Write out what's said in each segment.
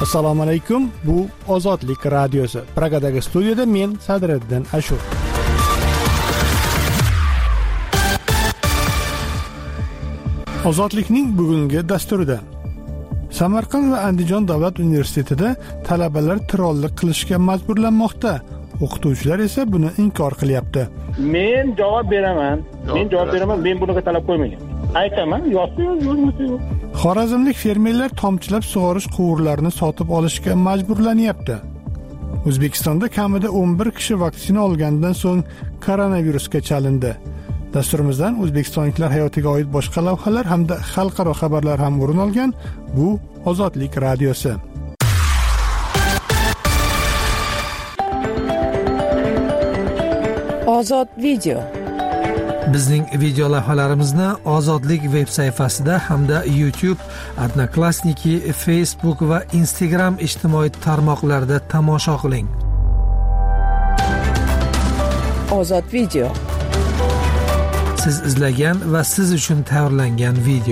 Assalomu alaykum. Bu Ozodlik radiosi. Pragadagi studiyada men Sadriddin Ashur. Ozodlikning bugungi dasturida Samarqand va Andijon davlat universitetida talabalar trollik qilishga majburlanmoqda. O'qituvchilar esa buni inkor qilyapti. Men javob beraman. Men bunaqa talab qo'ymagan. Aytaman, yozsa yozmasa yo'q. Xorazmlik fermerlar tomchilab sug'orish quvurlarini sotib olishga majburlanyapti. O'zbekistonda kamida 11 kishi vaksina olgandan so'ng koronavirusga chalindi. Dasturimizdan o'zbekistonliklar hayotiga oid boshqa lavhalar hamda xalqaro xabarlar ham o'rin olgan. Bu Ozodlik radiosi. Ozod video. Bizning video lavhalarimizni Ozodlik veb sayfasida hamda YouTube, Odnoklassniki, Facebook va Instagram ijtimoiy tarmoqlarida tomosha qiling. Ozod video. Siz izlagan va siz uchun tayyorlangan video.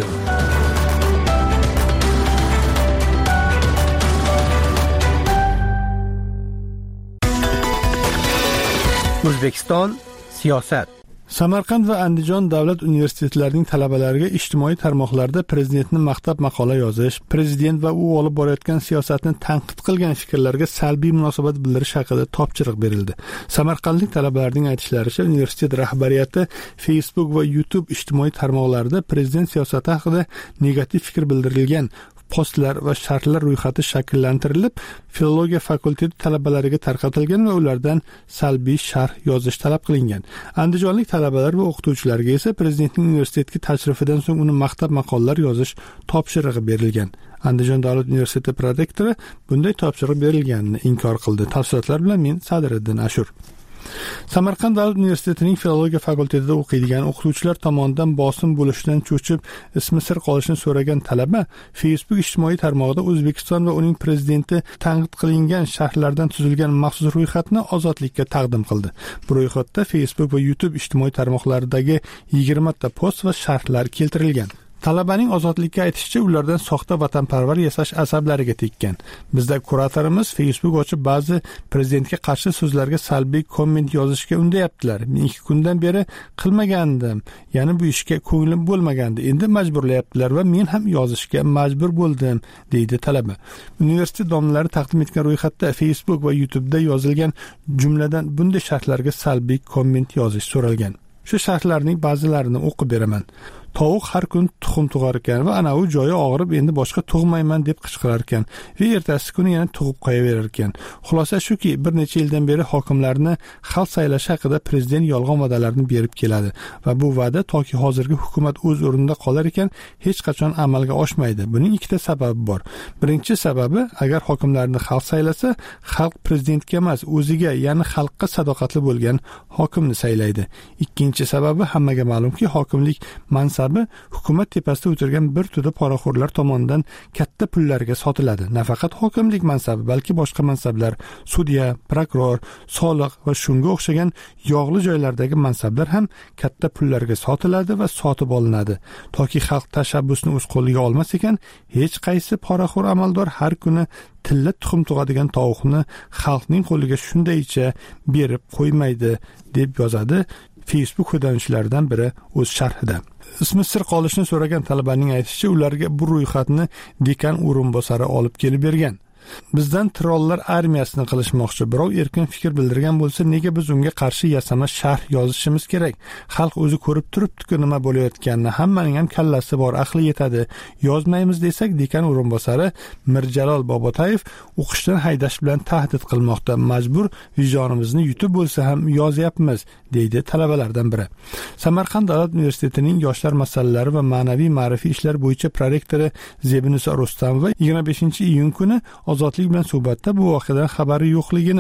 O'zbekiston siyosat. Samarqand va Andijon davlat universitetlarining talabalariga ijtimoiy tarmoqlarda prezidentni maqtab maqola yozish, prezident va u olib borayotgan siyosatni tanqid qilgan fikrlarga salbiy munosabat bildirish haqida topshiriq berildi. Samarqandlik talabalarning aytishlaricha, universitet rahbariyati Facebook va YouTube ijtimoiy tarmoqlarida prezident siyosati haqida negativ fikr bildirilgan postlar va sharhlar ro'yxati shakllantirilib, filologiya fakulteti talabalariga tarqatilgan va ulardan salbiy sharh yozish talab qilingan. Andijonlik talabalar va o'qituvchilarga esa prezidentning universitetga tashrifidan so'ng uni maqtab maqolalar yozish topshirig'i berilgan. Andijon davlat universiteti prorektori bunday topshiriq berilganini inkor qildi. Tafsilotlar bilan men Sadriddin Ashur. Samarqand davlat universitetining filologiya fakultetida o'qiydigan o'qituvchilar tomonidan bosim bo'lishidan cho'chib, ismi sir qolishini so'ragan talaba Facebook ijtimoiy tarmog'ida O'zbekiston va uning prezidenti tanqid qilingan sharhlardan tuzilgan maxsus ro'yxatni Ozodlikka taqdim qildi. Bu ro'yxatda Facebook va YouTube ijtimoiy tarmoqlaridagi 20 ta post va sharhlar keltirilgan. Talabaning Ozodlikka aytishicha, ulardan soxta vatanparvar yasash asablariga tekkan. Bizda kuratorimiz Facebook ochib ba'zi prezidentga qarshi so'zlarga salbiy komment yozishga undayaptilar. Men 2 kundan beri qilmagandim. Ya'ni bu ishga ko'nglim bo'lmagandi. Endi majburlayaptilar va men ham yozishga majbur bo'ldim, deydi talaba. Universitet domlari taqdim etgan ro'yxatda Facebook va YouTube'da yozilgan jumladan bunday sharhlarga salbiy komment yozish so'ralgan. Shu sharhlarning ba'zilarini o'qib beraman. Tovuq har kun tuxum tug'ar ekan va ana u joyi og'rib endi boshqa tug'mayman deb qichqirar ekan va ertasi kuni yana tug'ib qo'yaverar ekan. Xulosa shuki, bir necha yildan beri hokimlarni xalq saylashi haqida prezident yolg'on va'dalarni berib keladi va bu va'da toki hozirgi hukumat o'z o'rnida qolar ekan hech qachon amalga oshmaydi. Buning 2 ta sababi bor. Birinchi sababi, agar hokimlarni xalq saylasa, xalq prezidentga emas, o'ziga, ya'ni xalqqa sadoqatli bo'lgan hokimni saylaydi. Ikkinchi sababi, hammaga ma'lumki, hokimlik mansabi hukumat tepasida o'tirgan bir to'da poraxo'rlar tomonidan katta pullarga sotiladi. Nafaqat hokimlik mansabi, balki boshqa mansablar, sudya, prokuror, soliq va shunga o'xshagan yog'li joylardagi mansablar ham katta pullarga sotiladi va sotib olinadi. Toki xalq tashabbusni o'z qo'liga olmas ekan, hech qaysi poraxo'r amaldor har kuni tilla tuxum tug'adigan tovuqni xalqning qo'liga shundaycha berib qo'ymaydi, deb yozadi Facebook foydalanuvchilaridan biri o'z sharhida. Ismi sir qolishni so'ragan talabaning aytishicha, ularga bu ro'yxatni dekan o'rinbosari olib kelib bergan. Bizdan trollar armiyasini qilishmoqchi. Birov erkin fikr bildirgan bo'lsa, nega biz unga qarshi yasama sharh yozishimiz kerak? Xalq o'zi ko'rib turibdi-ku nima bo'layotganini. Hammaning ham kallasi bor, aqli yetadi. Yozmaymiz desak, dekan o'rinbosari Mirjalol Bobotayev o'qishdan haydash bilan tahdid qilmoqda. Majbur vijdonimizni yutib bo'lsa ham yozyapmiz, deydi talabalardan biri. Samarqand davlat universitetining yoshlar masalalari va ma'naviy ma'rifiy ishlar bo'yicha prorektori Zebinisa Rustamova 25 iyun kuni Ozodlik bilan suhbatda bu voqeadan xabari yo'qligini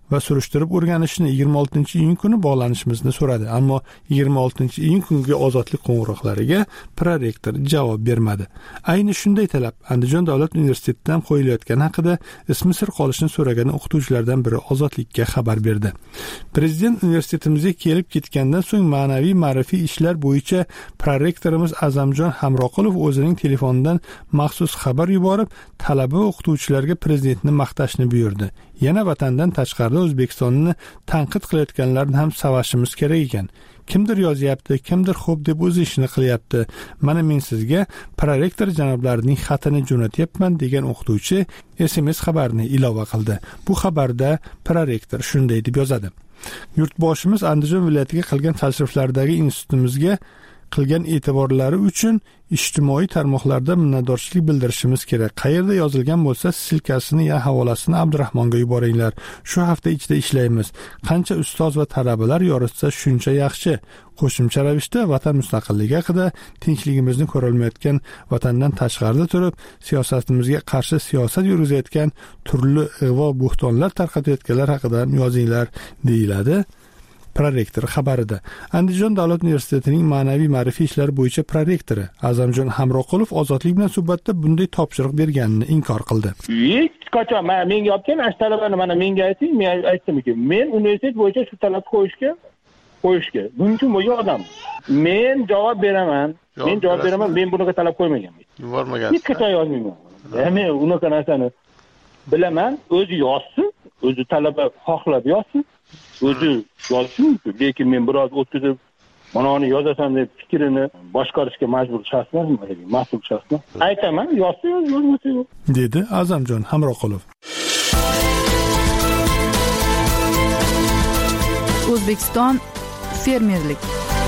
va surishtirib o'rganishni 26-iyun kuni bog'lanishimizni so'radi. Ammo 26-iyun kungi ozodlik qo'ng'iroqlariga prorektor javob bermadi. Ayni shunday talab Andijon davlat universitetidan qo'yilayotgani haqida ismi sir qolishini so'ragan o'qituvchilardan biri Ozodlikka xabar berdi. Prezident universitetimizga kelib ketgandan so'ng ma'naviy ma'rifiy ishlar bo'yicha prorektorimiz Azamjon Hamroqulov o'zining telefonidan maxsus xabar yuborib, talaba o'qituvchilarga prezidentni maqtashni buyurdi. Yana vatandan tashqarida O'zbekistonni tanqid qilayotganlarni ham savashimiz kerak ekan. Kimdir yozyapti, kimdir xo'p deb o'z ishini qilyapti. Mana men sizga prorektor janoblarining xatini jo'natyapman degan o'qituvchi SMS xabarini ilova qildi. Bu xabarda prorektor shunday deb yozadi: Yurtboshimiz Andijon viloyatiga qilgan tashriflardagi institutimizga qilgan e'tiborlari uchun ijtimoiy tarmoqlarda minnatdorchilik bildirishimiz kerak. Qayerda yozilgan bo'lsa, silkasini ya havolasini Abdurahmonga yuboringlar. Shu hafta ichida ishlaymiz. Qancha ustoz va talabalar yoritsa shuncha yaxshi. Qo'shimcha ravishda vatan mustaqilligi haqida, tinchligimizni ko'rolmayotgan vatandan tashqarida turib, siyosatimizga qarshi siyosat yurgizayotgan, turli ig'vo bo'htonlar tarqatayotganlar haqida yozinglar, deyiladi prorektor xabarida. Andijon davlat universitetining ma'naviy ma'rifiy ishlar bo'yicha prorektori Azamjon Hamroqulov Ozodlik bilan suhbatda bunday topshiriq berganini inkor qildi. Hech qachon menga olgan ash talabani mana menga ayting, men aytdim ekan, men universitet bo'yicha shu talab qo'yishga mumkin bo'lgan odam. Men javob beraman. Men bunaqa talab qo'ymaganman. Yubormagan. Hech qachon yozmayman. Men unaqa narsani bilaman, o'zi yozsin, o'zi talaba xohlab yozsin. O'zi yozsin, lekin men biroz o'tkazib, mana uni yozasan deb fikrini boshqarishga majbur shaxsman, mas'ul shaxsman. Aytaman, yozsa yozmasa yo'q, dedi Azamjon Hamroqulov. O'zbekiston fermerlik.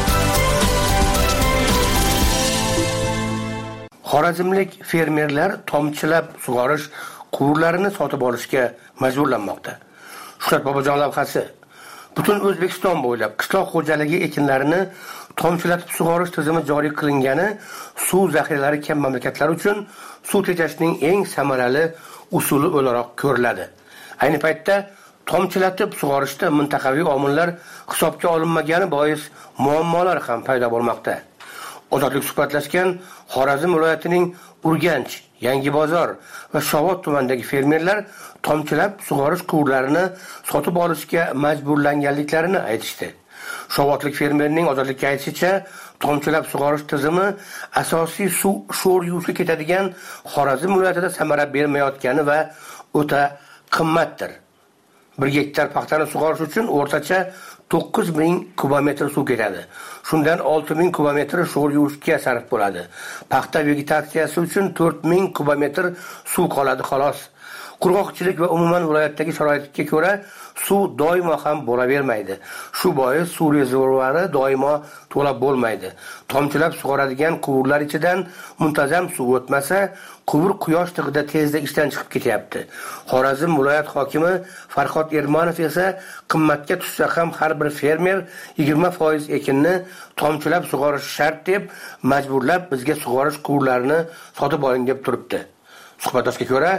Xorazmlik fermerlar tomchilab sug'orish quvurlarini sotib olishga majburlanmoqda. Shuhrat Bobojon lavhasi butun O'zbekiston bo'ylab qishloq xo'jaligi ekinlarini tomchilatib sug'orish tizimi joriy qilingani suv zaxiralari kam mamlakatlar uchun suv tejashning eng samarali usuli o'laroq ko'riladi. Ayni paytda tomchilatib sug'orishda mintaqaviy omillar hisobga olinmagani bois muammolar ham paydo bo'lmoqda. Ozodlik suhbatlashgan Xorazm viloyatining Urganch, Yangibozor va Shovot tumanidagi fermerlar tomchilab sug'orish quvurlarini sotib olishga majburlanganliklarini aytishdi. Shovotlik fermerning Ozodlikka aytishicha, tomchilab sug'orish tizimi asosiy suv sho'r yuvishga ketadigan Xorazm viloyatida samara bermayotgani va o'ta qimmatdir. 1 gektar paxtani sug'orish uchun o'rtacha 9000 kubometr suv ketadi. Shundan 6000 kubometr sho'r yuvishga sarf bo'ladi. Paxta vegetatsiyasi uchun 4000 kubometr suv qoladi xolos. Qurg'oqchilik va umuman viloyatdagi sharoitga ko'ra suv doimo ham bo'lavermaydi. Shu bois suv rezervuari doimo to'la bo'lmaydi. Tomchilab sug'oradigan quvurlar ichidan muntazam suv o'tmasa, quvur quyosh tig'ida tezda ishdan chiqib ketyapti. Xorazm viloyat hokimi Farhod Ermonov esa qimmatga tushsa ham har bir fermer 20% ekinni tomchilab sug'orish shart deb majburlab bizga sug'orish quvurlarini sotib oling deb turibdi. Suhbatdoshga ko'ra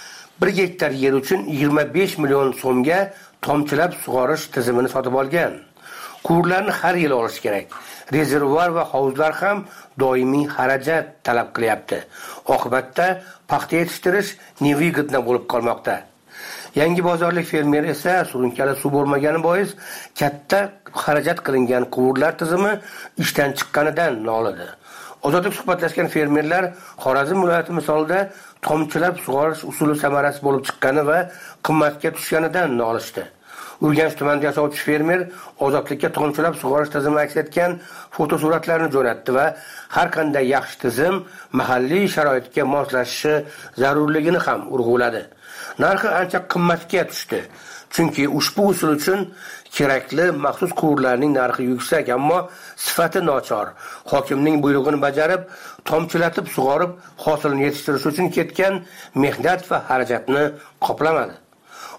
1 gektar yer uchun 25 million so'mga tomchilab sug'orish tizimini sotib olgan. Quvurlarni har yil olish kerak. Rezervuar va hovuzlar ham doimiy xarajat talab qilyapti. Oqibatda paxta yetishtirish nevyigidna bo'lib qolmoqda. Yangibozorlik fermer esa surunkali suv bo'lmagani bois katta xarajat qilingan quvurlar tizimi ishdan chiqqanidan nolidi. Ozodlik suhbatlashgan fermerlar Xorazm viloyati misolida tomchilab sug'orish usuli samarasi bo'lib chiqqani va qimmatga tushganidan nolishdi. Urganch tumanida yashovchi fermer Ozodlikka tomchilab sug'orish tizimi aks etgan fotosuratlarni jo'natdi va har qanday yaxshi tizim mahalliy sharoitga moslashishi zarurligini ham urg'uladi. Narxi ancha qimmatga tushdi. Chunki ushbu usul uchun kerakli maxsus quvurlarning narxi yuksak, ammo sifati nochor. Hokimning buyrug'ini bajarib, tomchilatib sug'orib, hosilni yetishtirish uchun ketgan mehnat va xarajatni qoplamadi.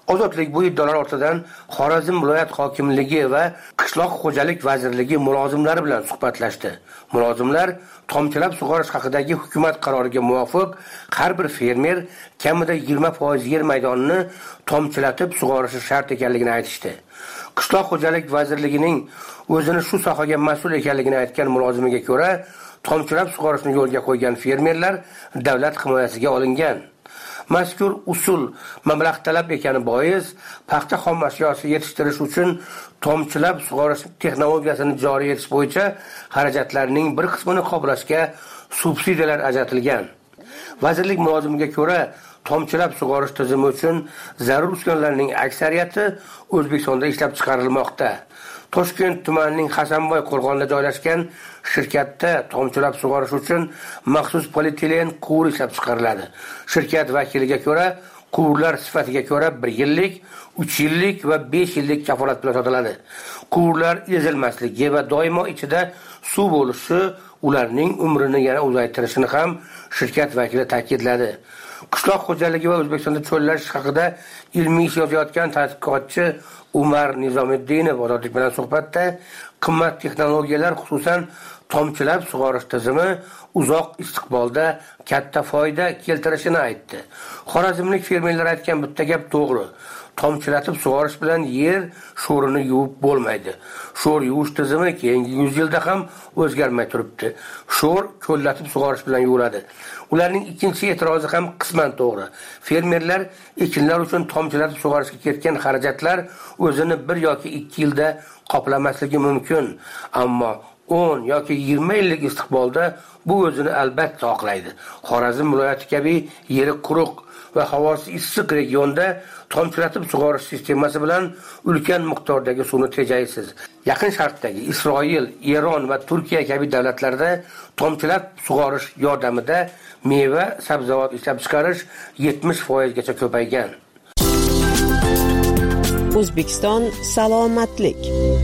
Ozodlik bu iddaolar ortidan Xorazm viloyat hokimligi va qishloq xo'jalik vazirligi mulozimlari bilan suhbatlashdi. Mulozimlar tomchilab sug'orish haqidagi hukumat qaroriga muvofiq har bir fermer kamida 20% yer maydonini tomchilatib sug'orishi shart ekanligini aytishdi. Qishloq xo'jalik vazirligining o'zini shu sohaga mas'ul ekanligini aytgan mulozimiga ko'ra, tomchilab sug'orishni yo'lga qo'ygan fermerlar davlat himoyasiga olingan. Mazkur usul mablag' talab ekani bois, paxta xom ashyosi yetishtirish uchun tomchilab sug'orish texnologiyasini joriy etish bo'yicha xarajatlarning bir qismini qoplashga subsidiyalar ajratilgan. Vazirlik mulozimiga ko'ra, tomchilab sug'orish tizimi uchun zarur uskunalarning aksariyati O'zbekistonda ishlab chiqarilmoqda. Toshkent tumanining Hasanboy qo'rg'onida joylashgan shirkatda tomchilab sug'orish uchun maxsus polietilen quvur ishlab chiqariladi. Shirkat vakiliga ko'ra, quvurlar sifatiga ko'ra 1 yillik, 3 yillik va 5 yillik kafolat bilan sotiladi. Quvurlar ezilmasligi va doimo ichida suv bo'lishi ularning umrini yana uzaytirishini ham shirkat vakili ta'kidladi. Qishloq xo'jaligi va O'zbekistonda cho'llash haqida ilmiy ish yozayotgan tadqiqotchi Umar Nizomiddinov Ozodlik bilan suhbatda qimmat texnologiyalar, xususan tomchilab sug'orish tizimi uzoq istiqbolda katta foyda keltirishini aytdi. Xorazmlik fermerlar aytgan bitta gap to'g'ri. Tomchilatib sug'orish bilan yer sho'rini yuvib bo'lmaydi. Sho'r yuvish tizimi keyingi 100 yilda ham o'zgarmay turibdi. Sho'r ko'llatib sug'orish bilan yuviladi. Ularning ikkinchi e'tirozi ham qisman to'g'ri. Fermerlar ekinlar uchun tomchilatib sug'orishga ketgan xarajatlar o'zini 1 yoki 2 yilda qoplamasligi mumkin, ammo 10 yoki 20 yillik istiqbolda bu o'zini albatta oqlaydi. Xorazm viloyati kabi yeri quruq va havosi issiq regionda tomchilatib sug'orish sistemasi bilan ulkan miqdordagi suvni tejaysiz. Yaqin Sharqdagi Isroil, Eron va Turkiya kabi davlatlarda tomchilab sug'orish yordamida meva, sabzavot ishlab chiqarish 70% gacha ko'paygan. O'zbekiston salomatlik.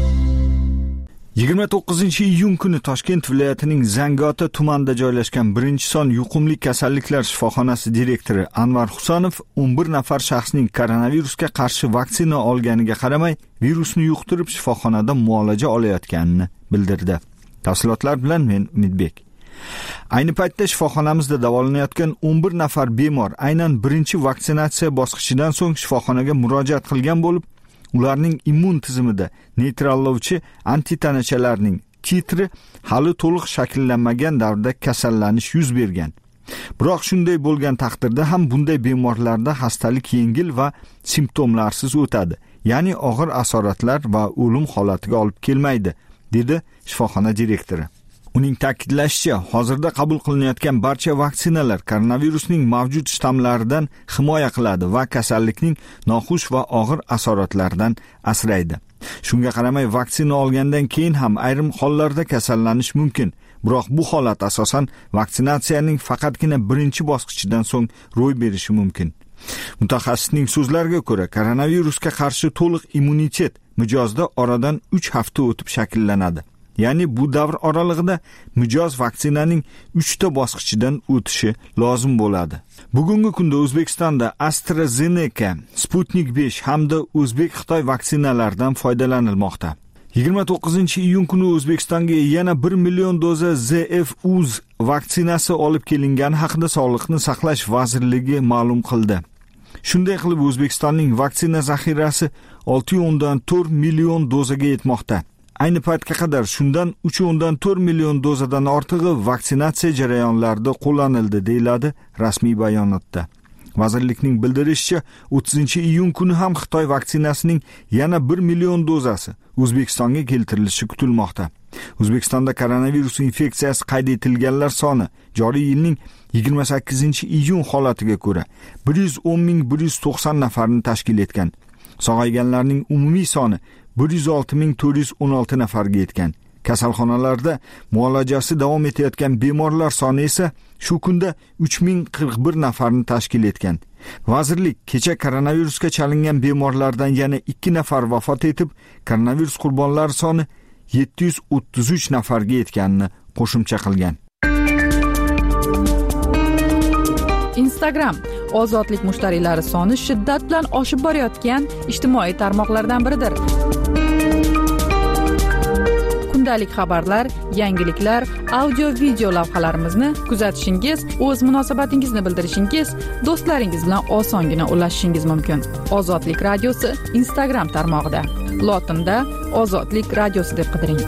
29-iyun kuni Toshkent viloyatining Zangiota tumanida joylashgan 1-son yuqumli kasalliklar shifoxonasi direktori Anvar Husanov 11 nafar shaxsning koronavirusga qarshi vaksina olganiga qaramay, virusni yuqtirib shifoxonada muolaja olayotganini bildirdi. Tafsilotlar bilan men Umidbek. Ayni paytda shifoxonamizda davolanayotgan 11 nafar bemor aynan 1-vaksinatsiya bosqichidan so'ng shifoxonaga murojaat qilgan bo'lib, ularning immun tizimida neytrallovchi antitanachalarning titri hali to'liq shakllanmagan davrda kasallanish yuz bergan. Biroq shunday bo'lgan taqdirda ham bunday bemorlarda xastalik yengil va simptomlarsiz o'tadi, ya'ni og'ir asoratlar va o'lim holatiga olib kelmaydi, dedi shifoxona direktori. Uning ta'kidlashicha, hozirda qabul qilinayotgan barcha vaksinalar koronavirusning mavjud shtammlaridan himoya qiladi va kasallikning noxush va og'ir asoratlaridan asraydi. Shunga qaramay, vaksina olgandan keyin ham ayrim hollarda kasallanish mumkin. Biroq bu holat asosan vaksinatsiyaning faqatgina 1-bosqichidan so'ng ro'y berishi mumkin. Mutaxassisning so'zlariga ko'ra, koronavirusga qarshi to'liq immunitet mijozda oradan 3 hafta o'tib shakllanadi. Ya'ni bu davr oralig'ida mijoz vaksinaning 3 bosqichidan o'tishi lozim bo'ladi. Bugungi kunda O'zbekistonda AstraZeneca, Sputnik 5 hamda O'zbek-Xitoy vaksinalaridan foydalanilmoqda. 29-iyun kuni O'zbekistonga yana 1 million doza ZF-Uz vaksinasi olib kelingani haqida Sog'liqni saqlash vazirligi ma'lum qildi. Shunday qilib, O'zbekistonning vaksina zaxirasi 6.4 million dozaga yetmoqda. Ayni paytga qadar shundan 3.4 million dozadan ortig'i vaksinatsiya jarayonlarida qo'llanildi, deyiladi rasmiy bayonotda. Vazirlikning bildirishicha, 30-iyun kuni ham Xitoy vaksinasining yana 1 million dozasi O'zbekistonga keltirilishi kutilmoqda. O'zbekistonda koronavirus infeksiyasi qayd etilganlar soni joriy yilning 28-iyun holatiga ko'ra 110.190 nafarni tashkil etgan. Sog'ayganlarning umumiy soni 106.416 nafarga yetgan. Kasalxonalarda muolajasi davom etayotgan bemorlar soni esa shu kunda 3041 nafarni tashkil etgan. Vazirlik kecha koronavirusga chalingan bemorlardan yana 2 nafar vafot etib, koronavirus qurbonlari soni 733 nafarga yetganini qo'shimcha qilgan. Instagram ozodlik mushtariylari soni shiddat bilan oshib borayotgan ijtimoiy tarmoqlardan biridir. Kundalik xabarlar, yangiliklar, audio-video lavhalarimizni kuzatishingiz, o'z munosabatingizni bildirishingiz, do'stlaringiz bilan osongina ulashishingiz mumkin. Ozodlik radiosi Instagram tarmog'ida. Lotinda Ozodlik radiosi deb qidiring.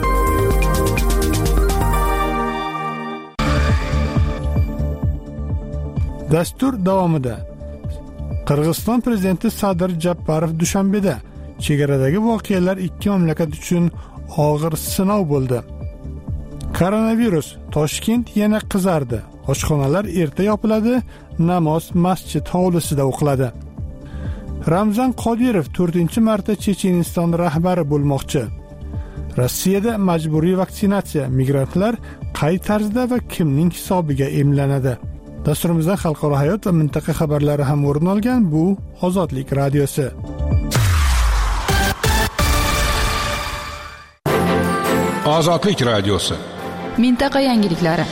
Dastur davomida Qirg'iziston prezidenti Sadir Japarov Dushanbeda chegaradagi voqealar ikki mamlakat uchun og'ir sinov bo'ldi. Koronavirus, Toshkent yana qizardi. Oshxonalar erta yopiladi, namoz masjid hovlisida o'qiladi. Ramzan Qodirov 4-marta Checheniston rahbari bo'lmoqchi. Rossiyada majburiy vaksinatsiya, migrantlar qay tarzda va kimning hisobiga emlanadi? Dasturimizdan xalqaro hayot va mintaqa xabarlari ham o'rin olgan. Bu Ozodlik radiosi. Ozodlik radiosi. Mintaqa yangiliklari.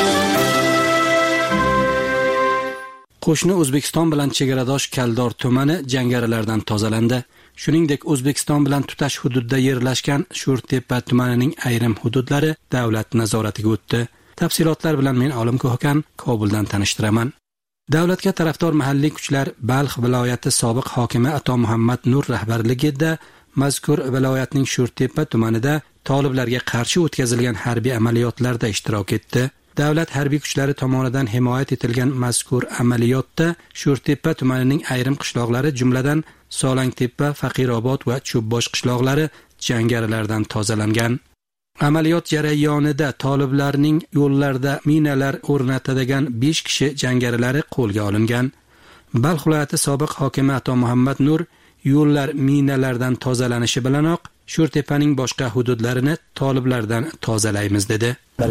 Qo'shni O'zbekiston bilan chegaradosh Kaldor tumani jangarilardan tozalandi. Shuningdek, O'zbekiston bilan tutash hududda yerlashgan Sho'rtepa tumanining ayrim hududlari davlat nazoratiga o'tdi. Tafsilotlar bilan men Olim Ko'hkan Kobuldan tanishtiraman. Davlatga tarafdor mahalliy kuchlar Balx viloyati sobiq hokimi Ato Muhammad Nur rahbarligida mazkur viloyatning Sho'rtepa tumanida toliblarga qarshi o'tkazilgan harbiy amaliyotlarda ishtirok etdi. Davlat harbiy kuchlari tomonidan himoyat etilgan mazkur amaliyotda Sho'rtepa tumanining ayrim qishloqlari, jumladan Solangtepa, Faqirobod va Cho'bbosh qishloqlari jangarilardan tozalangan. Amaliyot jarayonida toliblarning yo'llarda minalar o'rnatadigan 5 kishi jangarilari qo'lga olingan. Balx viloyati sobiq hokimi Ato Muhammad Nur yo'llar minalardan tozalanishi bilanoq Sho'rtepaning boshqa hududlarini toliblardan tozalaymiz dedi.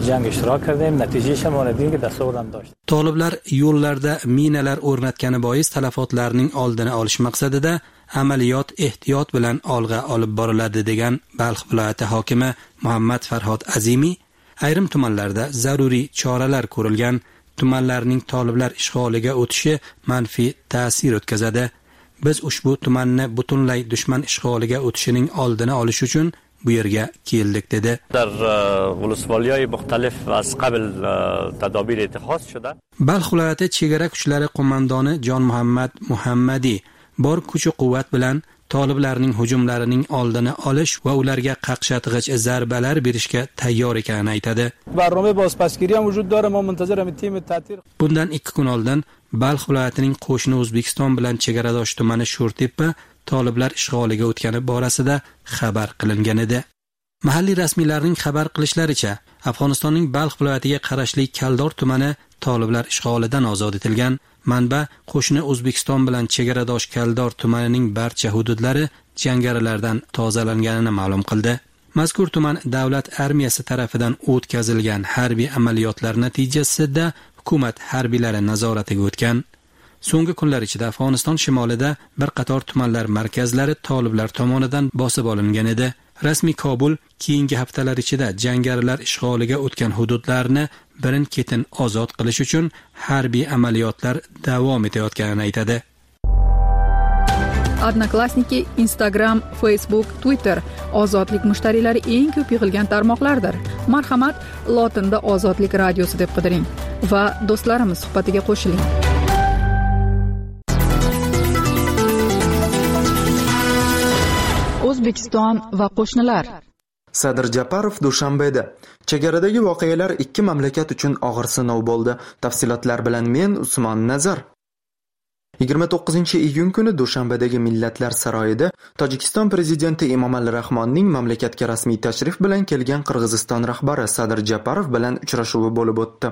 Toliblar yo'llarda minalar o'rnatgani bois talafotlarning oldini olish maqsadida amaliyot ehtiyot bilan olg'a olib boriladi degan Balx viloyati hokimi Muhammad Farhod Azimi, ayrim tumanlarda zaruriy choralar ko'rilgan, tumanlarning toliblar ishg'oliga o'tishi manfiy ta'sir o'tkazadi. Biz ushbu tumanni butunlay dushman ishg'oliga o'tishining oldini olish uchun bu yerga keldik dedi. Balx viloyati chegara kuchlari qo'mondoni Jon Muhammad Muhammadi bor kuch-quvvat bilan toliblarning hujumlarining oldini olish va ularga qaqshatg'ich zarbalar berishga tayyor ekanini aytadi. Bundan 2 kun oldin Balx viloyatining qo'shni O'zbekiston bilan chegaradosh tumani Sho'rtepa toliblar ishg'oliga o'tgani borasida xabar qilingan edi. Mahalliy rasmiylarning xabar qilishlaricha, Afg'onistonning Balx viloyatiga qarashli Kaldor tumani toliblar ishg'olidan ozod etilgan. Manba qo'shni O'zbekiston bilan chegaradosh Kaldor tumanining barcha hududlari jangarilardan tozalanganini ma'lum qildi. Mazkur tuman davlat armiyasi tomonidan o'tkazilgan harbiy amaliyotlar natijasida hukumat harbiylari nazoratiga o'tgan. So'nggi kunlar ichida Afg'oniston shimolida bir qator tumanlar markazlari toliblar tomonidan bosib olingan edi. Rasmiy Kobul keyingi haftalar ichida jangarilar ishg'oliga o'tgan hududlarni birin-ketin ozod qilish uchun harbiy amaliyotlar davom etayotganini aytadi. Odnoklassniki, Instagram, Facebook, Twitter ozodlik mushtariylari eng ko'p yig'ilgan tarmoqlardir. Marhamat, lotinda Ozodlik radiosi deb qidiring va do'stlarimiz suhbatiga qo'shiling. O'zbekiston va qo'shnilar. Sadir Japarov Dushanbeda chegaradagi voqealar ikki mamlakat uchun og'ir sinov bo'ldi. Tafsilotlar bilan men Usmon Nazar. 29-iyun kuni Dushanbedagi Millatlar saroyida Tojikiston prezidenti Emomali Rahmonning mamlakatga rasmiy tashrif bilan kelgan Qirg'iziston rahbari Sadir Japarov bilan uchrashuvi bo'lib o'tdi.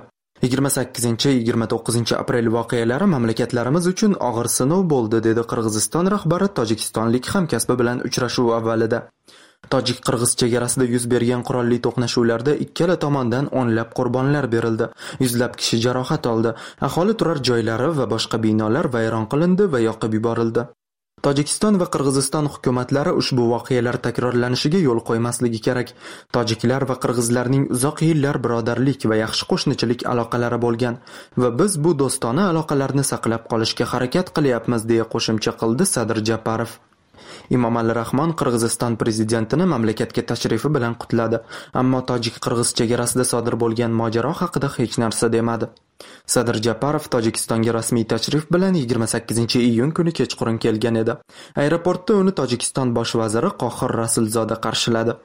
28-29 aprel voqealari mamlakatlarimiz uchun og'ir sinov bo'ldi, dedi Qirg'iziston rahbari tojikistonlik hamkasbi bilan uchrashuv avvalida. Tojik-qirg'iz chegarasida yuz bergan qurolli to'qnashuvlarda ikkala tomondan o'nlab qurbonlar berildi. Yuzlab kishi jarohat oldi. Aholi turar joylari va boshqa binolar vayron qilindi va yoqib yuborildi. Tojikiston va Qirg'iziston hukumatlari ushbu voqealar takrorlanishiga yo'l qo'ymasligi kerak. Tojiklar va qirg'izlarning uzoq yillar birodarlik va yaxshi qo'shnichilik aloqalari bo'lgan va biz bu do'stona aloqalarni saqlab qolishga harakat qilyapmiz, deya qo'shimcha qildi Sadir Japarov. Emomali Rahmon Qirg'iziston prezidentini mamlakatga tashrifi bilan qutladi, ammo tojik-qirg'iz chegarasida sodir bo'lgan mojaro haqida hech narsa demadi. Sadir Japarov Tojikistonga rasmiy tashrif bilan 28-iyun kuni kechqurun kelgan edi. Aeroportda uni Tojikiston bosh vaziri Qohir Rasulzoda qarshiladi.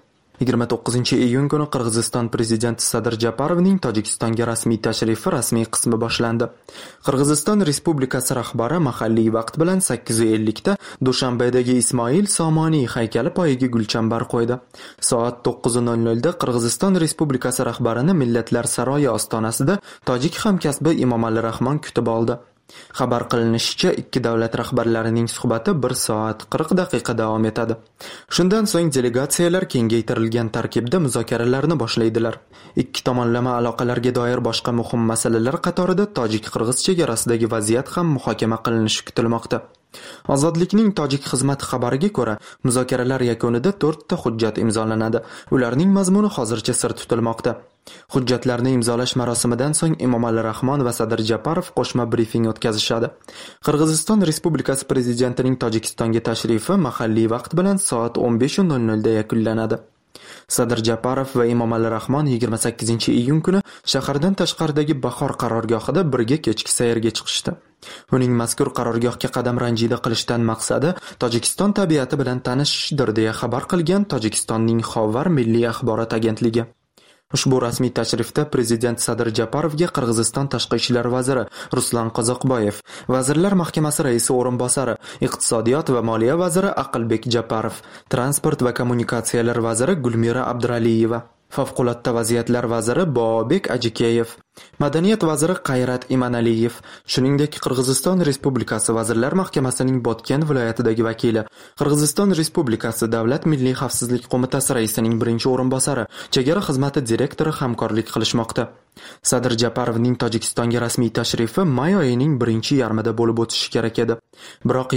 29-iyun kuni Qirg'iziston prezidenti Sadir Japarovning Tojikistonga rasmiy tashrifi rasmiy qismi boshlandi. Qirg'iziston Respublikasi rahbari mahalliy vaqt bilan 8:50 da Dushanbedagi Ismoil Somoniy haykali poyiga gulchambar qo'ydi. Soat 9:00 da Qirg'iziston Respublikasi rahbarini Millatlar saroyi ostonasida tojik hamkasbi Emomali Rahmon kutib oldi. Xabar qilinishicha, ikki davlat rahbarlarining suhbati 1 soat 40 daqiqa davom etadi. Shundan so'ng delegatsiyalar kengaytirilgan tarkibda muzokaralarni boshlaydilar. Ikki tomonlama aloqalarga doir boshqa muhim masalalar qatorida tojik-qirg'iz chegarasidagi vaziyat ham muhokama qilinishi kutilmoqda. Ozodlikning tojik xizmati xabariga ko'ra, muzokaralar yakunida 4 ta hujjat imzolanadi. Ularning mazmuni hozircha sir tutilmoqda. Hujjatlarni imzolash marosimidan so'ng Emomali Rahmon va Sadir Japarov qo'shma brifing o'tkazishadi. Qirg'iziston Respublikasi prezidentining Tojikistonga tashrifi mahalliy vaqt bilan soat 15:00 da yakunlanadi. Sadir Japarov va Emomali Rahmon 28-iyun kuni shahardan tashqaridagi Bahor qarorgohida birga kechki sayrga chiqishdi. Uning mazkur qarorgohga qadam ranjida qilishdan maqsadi Tojikiston tabiati bilan tanishishdir, deya xabar qilgan Tojikistonning Xovar milliy axborot agentligi. Ushbu rasmiy tashrifda prezident Sadir Japarovga Qirg'iziston tashqi ishlar vaziri Ruslan Qozoqboyev, Vazirlar Mahkamasi raisi o'rinbosari, Iqtisodiyot va moliya vaziri Aqlbek Japarov, Transport va kommunikatsiyalar vaziri Gulmira Abduraliyeva, Favqulodda vaziyatlar vaziri Bobek Ajikeyev, Madaniyat vaziri Qayrat Imanaliyev, shuningdek Qirg'iziston Respublikasi Vazirlar Mahkamasining Botken viloyatidagi vakili, Qirg'iziston Respublikasi Davlat milliy xavfsizlik qo'mitasi raisining birinchi o'rinbosari, chegara xizmati direktori hamkorlik qilishmoqda. Sadir Japarovning Tojikistonga rasmiy tashrifi may oyining birinchi yarmida bo'lib o'tishi kerak edi. Biroq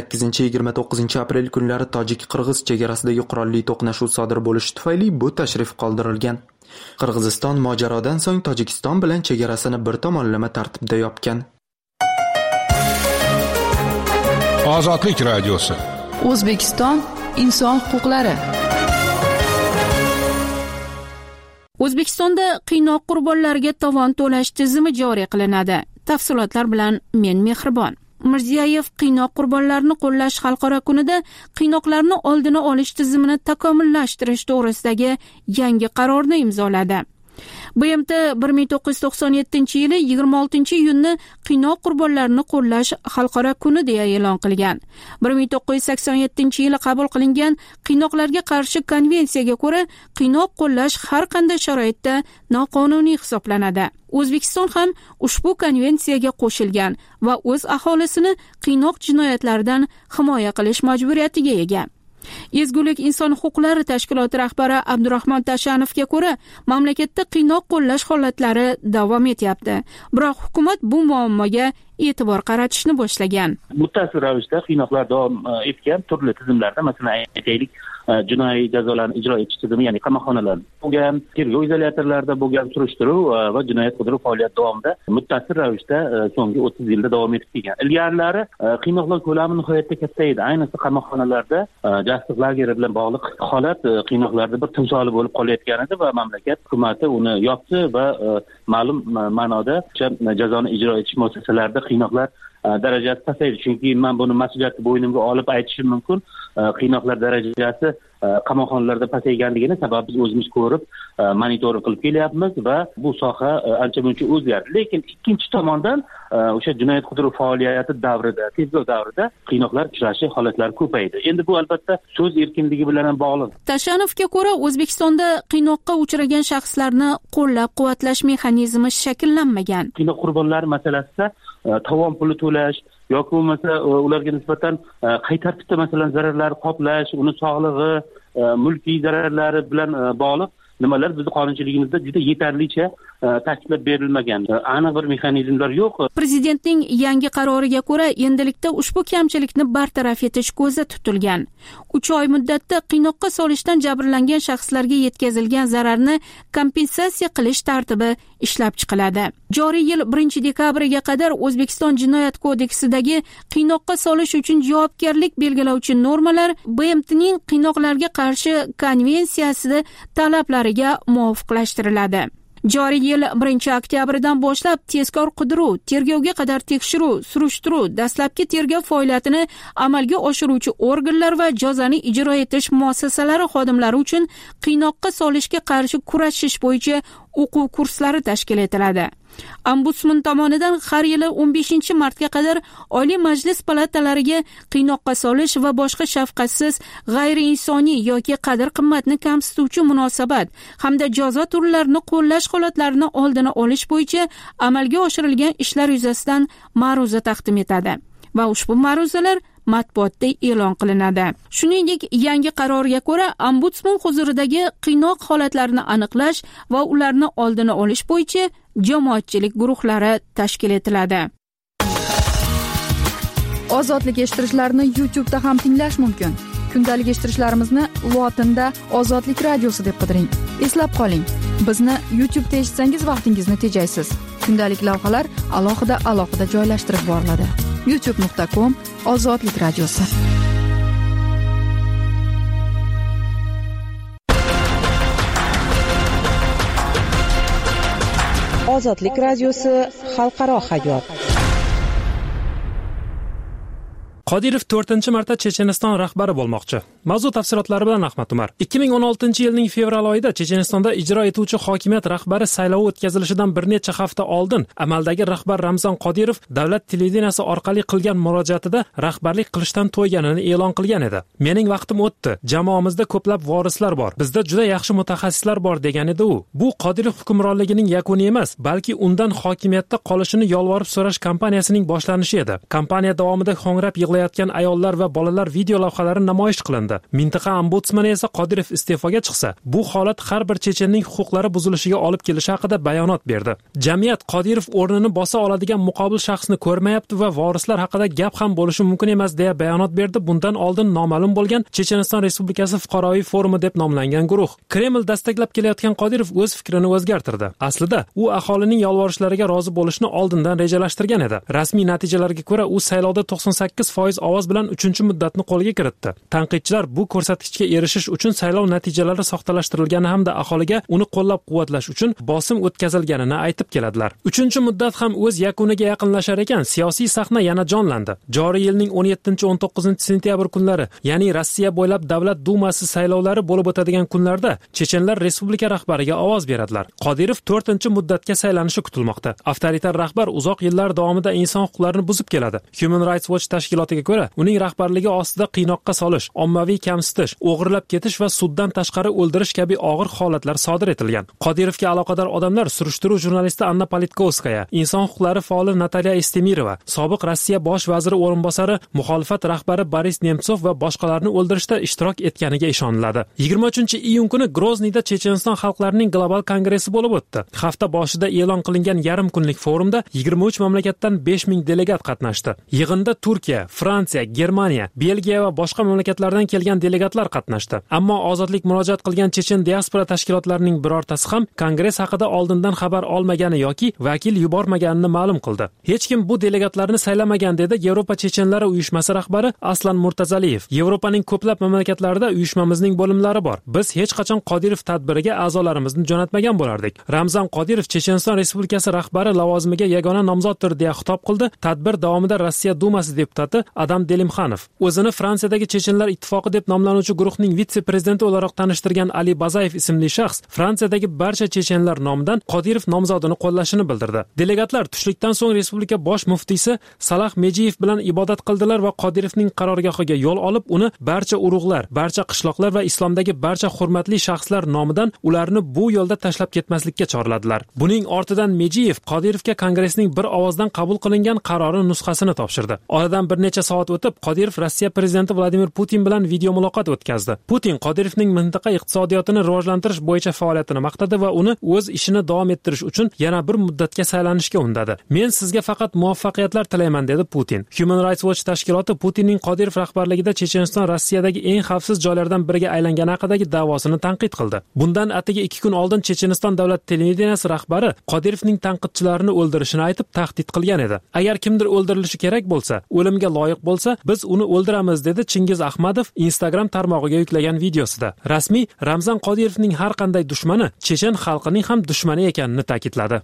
28-29 aprel kunlari tojik-qirg'iz chegarasidagi qurolli to'qnashuv sodir bo'lishi tufayli bu tashrif qoldirilgan. Qirg'iziston mojarodan so'ng Tojikiston bilan chegarasini bir tomonlama tartibda yopgan. Ozodlik radiosi. O'zbekiston inson huquqlari. O'zbekistonda qiynoq qurbonlariga tovon to'lash tizimi joriy qilinadi. Tafsilotlar bilan men Mehribon. Mirziyoyev qiynoq qurbonlarini qo'llash xalqaro kunida qiynoqlarni oldini olish tizimini takomillashtirish to'g'risidagi yangi qarorni imzoladi. BMT 1997-yili 26-iyunni qiynoq qurbonlarini qo'llash xalqaro kuni deya e'lon qilgan. 1987-yili qabul qilingan qiynoqlarga qarshi konvensiyaga ko'ra, qiynoq qo'llash har qanday sharoitda noqonuniy hisoblanadi. O'zbekiston ham ushbu konvensiyaga qo'shilgan va o'z aholisini qiynoq jinoyatlaridan himoya qilish majburiyatiga ega. Ezgulik inson huquqlari tashkiloti rahbari Abdurahmon Tashanovga ko'ra, mamlakatda qiynoq qo'llash holatlari davom etyapti. Biroq hukumat bu muammoga e'tibor qaratishni boshlagan. Muttasil ravishda qiynoqlar davom etgan turli tizimlarda, masalan, aytaylik, jinoiy jazolarni ijro etish tizimi, ya'ni qamoqxonalar bo'lgan, tergov izolyatorlarida bo'lgan surishtiruv va jinoyat qidiruv faoliyati davomida muttasil ravishda so'nggi 30 yilda davom etib kelgan. Ilgarilari qiynoqlar ko'lami nihoyatda katta edi. Ayniqsa qamoqxonalarda jasliq lageri bilan bog'liq holat qiynoqlarda bir timsoli bo'lib qolayotgan edi va mamlakat hukumati uni yopdi va ma'lum ma'noda jazoni ijro etish muassasalarida qiynoqlar darajasi pasaydi. Chunki men buni mas'uliyatni bo'ynimga olib aytishim mumkin. Qiynoqlar darajasi qamoqxonalarda pasayganligini sabab biz o'zimiz ko'rib monitoring qilib kelyapmiz va bu soha ancha-muncha o'zgardi. Lekin ikkinchi tomondan o'sha jinoyat qidiruv faoliyati davrida, tergov davrida qiynoqlar uchrashi holatlari ko'paydi. Endi bu albatta so'z erkinligi bilan ham bog'liq. Tashanovga ko'ra, O'zbekistonda qiynoqqa uchragan shaxslarni qo'llab-quvvatlash mexanizmi shakllanmagan. Qiynoq qurbonlari masalasida tovon puli to'lash yoki bo'lmasa ularga nisbatan qay tartibda masalan zararlar qoplash, uni sog'lig'i, mulkiy zararlari bilan bog'liq nimalar bizning qonunchiligimizda juda yetarlicha ta'kidlab berilmagan aniq bir mexanizmlar yo'q. Prezidentning yangi qaroriga ko'ra, endilikda ushbu kamchilikni bartaraf etish ko'zda tutilgan. 3 oy muddatda qiynoqqa solishdan jabrlangan shaxslarga yetkazilgan zararni kompensatsiya qilish tartibi ishlab chiqiladi. Joriy yil 1-dekabriga qadar O'zbekiston Jinoyat kodeksidagi qiynoqqa solish uchun javobgarlik belgilovchi normalar BMTning qiynoqlarga qarshi konvensiyasi talablariga muvofiqlashtiriladi. Joriy yil 1-oktyabrdan boshlab tezkor qidiruv, tergovga qadar tekshiruv, surishtiruv, dastlabki tergov faoliyatini amalga oshiruvchi organlar va jazoni ijro etish muassasalari xodimlari uchun qiynoqqa solishga qarshi kurashish bo'yicha o'quv kurslari tashkil etiladi. Ombudsman tomonidan har yili 15-martga qadar Oliy Majlis palatalariga qiynoqqa solish va boshqa shafqatsiz, g'ayriinsoniy yoki qadr-qimmatni kamsituvchi munosabat hamda jazo turlarini qo'llash holatlarini oldini olish bo'yicha amalga oshirilgan ishlar yuzasidan ma'ruza taqdim etadi va ushbu ma'ruzalar matbuotda e'lon qilinadi. Shuningdek, yangi qarorga ko'ra, ombudsman huzuridagi qiynoq holatlarini aniqlash va ularni oldini olish bo'yicha jamoatchilik guruhlari tashkil etiladi. Ozodlik eshittirishlarni YouTube'da ham tinglash mumkin. Kundalik eshittirishlarimizni lotinda Ozodlik radiosi deb qidiring. Eslab qoling, bizni YouTube'da eshitsangiz vaqtingizni tejaysiz. Kundalik lavhalar alohida joylashtirib boriladi. youtube.com/Ozodlik radiosi. Ozodlik radiosi xalqaro hayot. Qodirov 4-marta Checheniston rahbari bo'lmoqchi. Mavzu tafsilotlari bilan Ahmad Umar. 2016-yilning fevral oyida Chechenistonda ijro etuvchi hokimiyat rahbari saylovi o'tkazilishidan bir necha hafta oldin amaldagi rahbar Ramzan Qodirov davlat televideniyasi orqali qilgan murojaatida rahbarlik qilishdan to'yganini e'lon qilgan edi. Mening vaqtim o'tdi. Jamoamizda ko'plab vorislar bor. Bizda juda yaxshi mutaxassislar bor degan edi u. Bu Qodirov hukmronligining yakuni emas, balki undan hokimiyatda qolishini yolvorib so'rash kampaniyasining boshlanishi edi. Kampaniya davomida ho'ngrab yig'layotgan ayollar va bolalar video lavhalari namoyish qilindi. Mintaqa ombudsmani esa Qodirov iste'foga chiqsa, bu holat har bir chechenning huquqlari buzilishiga olib kelishi haqida bayonot berdi. Jamiyat Qodirov o'rnini bosa oladigan muqobil shaxsni ko'rmayapti va vorislar haqida gap ham bo'lishi mumkin emas deya bayonot berdi. Bundan oldin noma'lum bo'lgan Checheniston Respublikasi fuqaroviy forumi deb nomlangan guruh. Kreml dastaklab kelayotgan Qodirov o'z fikrini o'zgartirdi. Aslida u aholining yolvorishlariga rozi bo'lishni oldindan rejalashtirgan edi. Rasmiy natijalarga ko'ra, u saylovda 98% ovoz bilan 3-muddatni qo'lga kiritdi. Tanqidchilar bu ko'rsatkichga erishish uchun saylov natijalari soxtalashtirilgani hamda aholiga uni qo'llab-quvvatlash uchun bosim o'tkazilganini aytib keladilar. 3-muddat ham o'z yakuniga yaqinlashar ekan, siyosiy sahna yana jonlandi. Joriy yilning 17-19 sentyabr kunlari, ya'ni Rossiya bo'ylab davlat dumasi saylovlari bo'lib o'tadigan kunlarda chechenlar respublika rahbariga ovoz beradilar. Qodirov 4-muddatga saylanishi kutilmoqda. Avtoritar rahbar uzoq yillar davomida inson huquqlarini buzib keladi. Human Rights Watch tashkilotiga ko'ra, uning rahbarligi ostida qiynoqqa solish, ommaviy kamsitish, o'g'irlab ketish va suddan tashqari o'ldirish kabi og'ir holatlar sodir etilgan. Qodirovga aloqador odamlar surishtiruv jurnalisti Anna Politkovskaya, inson huquqlari faoli Natalya Estemirova, sobiq Rossiya bosh vaziri o'rinbosari, muxolifat rahbari Boris Nemtsov va boshqalarni o'ldirishda ishtirok etganiga ishoniladi. 23-iyun kuni Grozniyda Checheniston xalqlarining global kongressi bo'lib o'tdi. Hafta boshida e'lon qilingan yarim kunlik forumda 23 mamlakatdan 5000 delegat qatnashdi. Yig'inda Turkiya, Fransiya, Germaniya, Belgiya va boshqa mamlakatlardan kelgan delegatlar qatnashdi. Ammo ozodlik murojaat qilgan chechen diaspora tashkilotlarining birortasi ham kongress haqida oldindan xabar olmagani yoki vakil yubormaganini ma'lum qildi. Hech kim bu delegatlarni saylamagan dedi Yevropa chechenlari uyushmasi rahbari Aslan Murtazaliyev. Yevropaning ko'plab mamlakatlarida uyushmamizning bo'limlari bor. Biz hech qachon Qodirov tadbiriga a'zolarimizni jo'natmagan bo'lardik. Ramzan Qodirov Checheniston Respublikasi rahbari lavozimiga yagona nomzoddir deya xitob qildi. Tadbir davomida Rossiya dumasi deputati Adam Delimxanov o'zini Fransiyadagi Chechenlar ittifoqi deb nomlanuvchi guruhning vitse-prezidenti o'laroq tanishtirgan Ali Bazayev ismli shaxs Fransiyadagi barcha chechenlar nomidan Qodirov nomzodini qo'llashini bildirdi. Delegatlar tushlikdan so'ng respublika bosh muftiysi Salah Mejiyev bilan ibodat qildilar va Qodirovning qarorgohiga yo'l olib, uni barcha urug'lar, barcha qishloqlar va islomdagi barcha hurmatli shaxslar nomidan ularni bu yo'lda tashlab ketmaslikka chorladilar. Buning ortidan Mejiyev Qodirovga kongressning bir ovozdan qabul qilingan qarori nusxasini topshirdi. Oradan bir necha soat o'tib, Qodirov Rossiya prezidenti Vladimir Putin bilan video muloqot o'tkazdi. Putin Qodirovning mintaqa iqtisodiyotini rivojlantirish bo'yicha faoliyatini maqtadi va uni o'z ishini davom ettirish uchun yana bir muddatga saylanishga undadi. Men sizga faqat muvaffaqiyatlar tilayman, dedi Putin. Human Rights Watch tashkiloti Putinning Qodirov rahbarligida Checheniston Rossiyadagi eng xavfsiz joylardan biriga aylangani haqidagi da'vosini tanqid qildi. Bundan atigi 2 kun oldin Checheniston davlat televideniyasi rahbari Qodirovning tanqidchilarini o'ldirishini aytib tahdid qilgan edi. Agar kimdir o'ldirilishi kerak bo'lsa, o'limga loyiq bo'lsa, biz uni o'ldiramiz, dedi Chingiz Ahmadov Instagram tarmog'iga yuklagan videosida. Rasmiy Ramzan Qodirovning har qanday dushmani chechen xalqining ham dushmani ekanini ta'kidladi.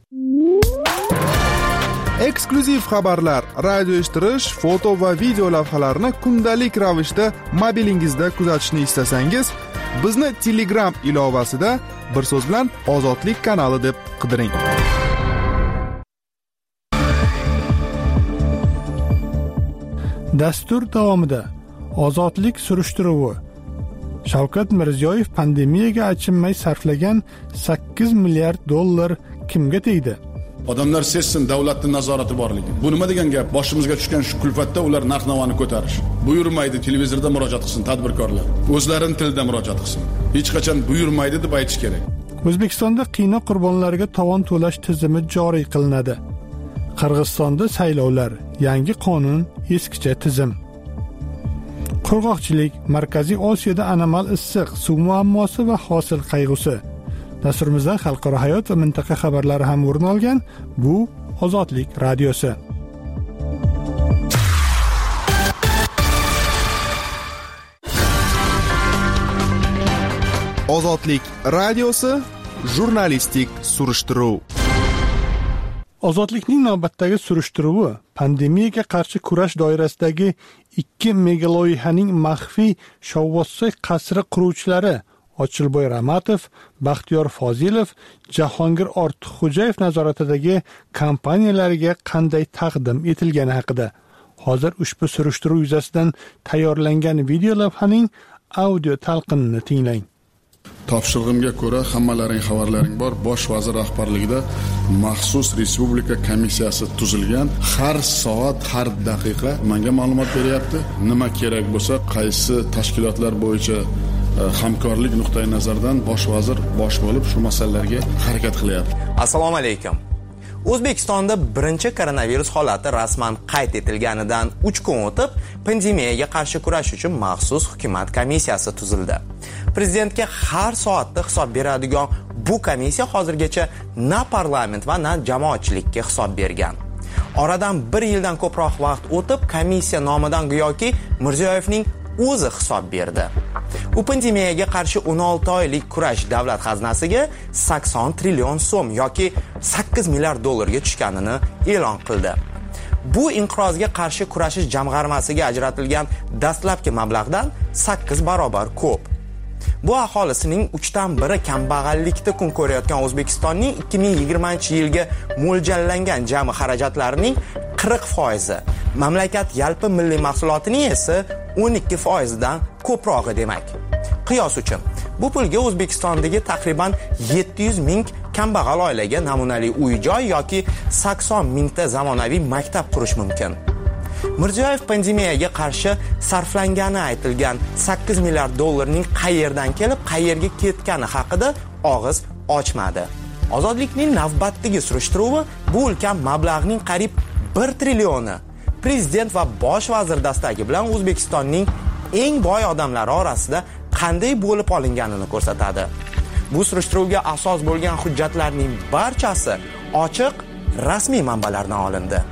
Eksklyuziv xabarlar, radio eshittirish, foto va video lavhalarni kundalik ravishda mobilingizda kuzatishni istasangiz, bizni Telegram ilovasida bir so'z bilan Ozodlik kanali deb qidiring. Dastur davomida ozodlik surishtiruvi. Shavkat Mirziyoyev pandemiyaga achinmay sarflagan 8 milliard dollar kimga tegdi? Odamlar sezsin davlatning nazorati borligi. Bu nima degan gap? Boshimizga tushgan shu kulfatda ular narx-navoni ko'tarish. Buyurmaydi, televizorda murojaat qilsin tadbirkorlar. O'zlarining tilida murojaat qilsin. Hech qachon buyurmaydi deb aytish kerak. O'zbekistonda qiynoq qurbonlariga tovon to'lash tizimi joriy qilinadi. Qirg'izistonda saylovlar, yangi qonun, eskicha tizim. Qurg'oqchilik, Markaziy Osiyoda anomal issiq suv muammosi va hosil qayg'usi. Dasturimizda xalqaro hayot va mintaqa xabarlari ham o'rin olgan. Bu Ozodlik radiosi. Ozodlik radiosi jurnalistik surishtiruv. Ozodlikning navbatdagi surishtiruvi pandemiyaga qarshi kurash doirasidagi 2 megaloyihaning maxfiy Shovvozsoy qasri quruvchilari Ochilboy Ramatov, Baxtiyor Fozilov, Jahongir Ortiqxo'jayev nazoratidagi kompaniyalariga qanday taqdim etilgani haqida. Hozir ushbu surishtiruv yuzasidan tayyorlangan video lavhaning audio talqinini tinglang. Topshirig'imga ko'ra, hammalaring xabarlaring bor, bosh vazir rahbarligida maxsus respublika komissiyasi tuzilgan. Har soat, har daqiqa menga ma'lumot beryapti. Nima kerak bo'lsa, qaysi tashkilotlar bo'yicha hamkorlik nuqtai nazaridan bosh vazir bosh bo'lib shu masalalarga harakat qilyapti. Assalomu alaykum. O'zbekistonda birinchi koronavirus holati rasman qayd etilganidan 3 kun o'tib, pandemiyaga qarshi kurash uchun maxsus hukumat komissiyasi tuzildi. Prezidentga har soatda hisob beradigan bu komissiya hozirgacha na parlament va na jamoatchilikka hisob bergan. Oradan 1 yildan ko'proq vaqt o'tib, komissiya nomidan go'yoki Mirziyoyevning o'zi hisob berdi. U pandemiyaga qarshi 16 oylik kurash davlat xazinasiga 80 trillion so'm yoki 8 milliard dollarga tushganini e'lon qildi. Bu inqirozga qarshi kurashish jamg'armasiga ajratilgan dastlabki mablag'dan 8 barobar ko'p. Bu aholisining 3dan 1 kambag'allikda kun ko'rayotgan O'zbekistonning 2020-yilga mo'ljallangan jami xarajatlarining 40%, mamlakat yalpi milliy mahsulotining esa 12%dan ko'prog'i demak. Qiyos uchun, bu pulga O'zbekistondagi taqriban 700 ming kambag'al oilaga namunali uy-joy yoki 80 mingta zamonaviy maktab qurish mumkin. Mirziyoyev pandemiyaga qarshi sarflangani aytilgan 8 milliard dollarning qayerdan kelib, qayerga ketgani haqida og'iz ochmadi. Ozodlikning navbatdagi surishtiruvi bu ulkan mablag'ning qariyb 1 trillioni prezident va bosh vazir dastagi bilan O'zbekistonning eng boy odamlari orasida qanday bo'lib olinganini ko'rsatadi. Bu surishtiruvga asos bo'lgan hujjatlarning barchasi ochiq, rasmiy manbalardan olindi.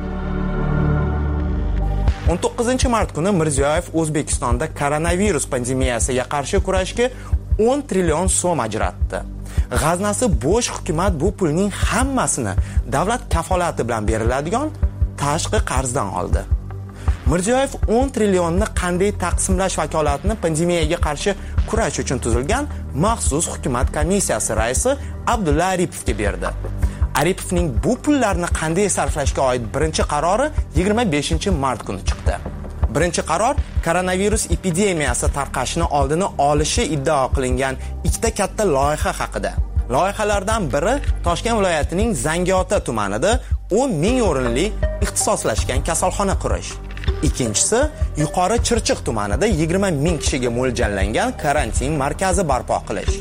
19-mart kuni Mirziyoyev O'zbekistonda koronavirus pandemiyasiga qarshi kurashga 10 trillion so'm ajratdi. G'aznasi bo'sh hukumat bu pulning hammasini davlat kafolati bilan beriladigan tashqi qarzdan oldi. Mirziyoyev 10 trillionni qanday taqsimlash vakolatini pandemiyaga qarshi kurash uchun tuzilgan maxsus hukumat komissiyasi raisi Abdulla Aripovga berdi. Aripovning bu pullarni qanday sarflashga oid birinchi qarori 25-mart kuni chiqdi. Birinchi qaror koronavirus epidemiyasi tarqashini oldini olishi iddao qilingan ikkita katta loyiha haqida. Loyihalardan biri Toshkent viloyatining Zangiota tumanida 10 ming o'rinli ixtisoslashgan kasalxona qurish. Ikkinchisi, Yuqori Chirchiq tumanida 20 ming kishiga mo'ljallangan karantin markazi barpo qilish.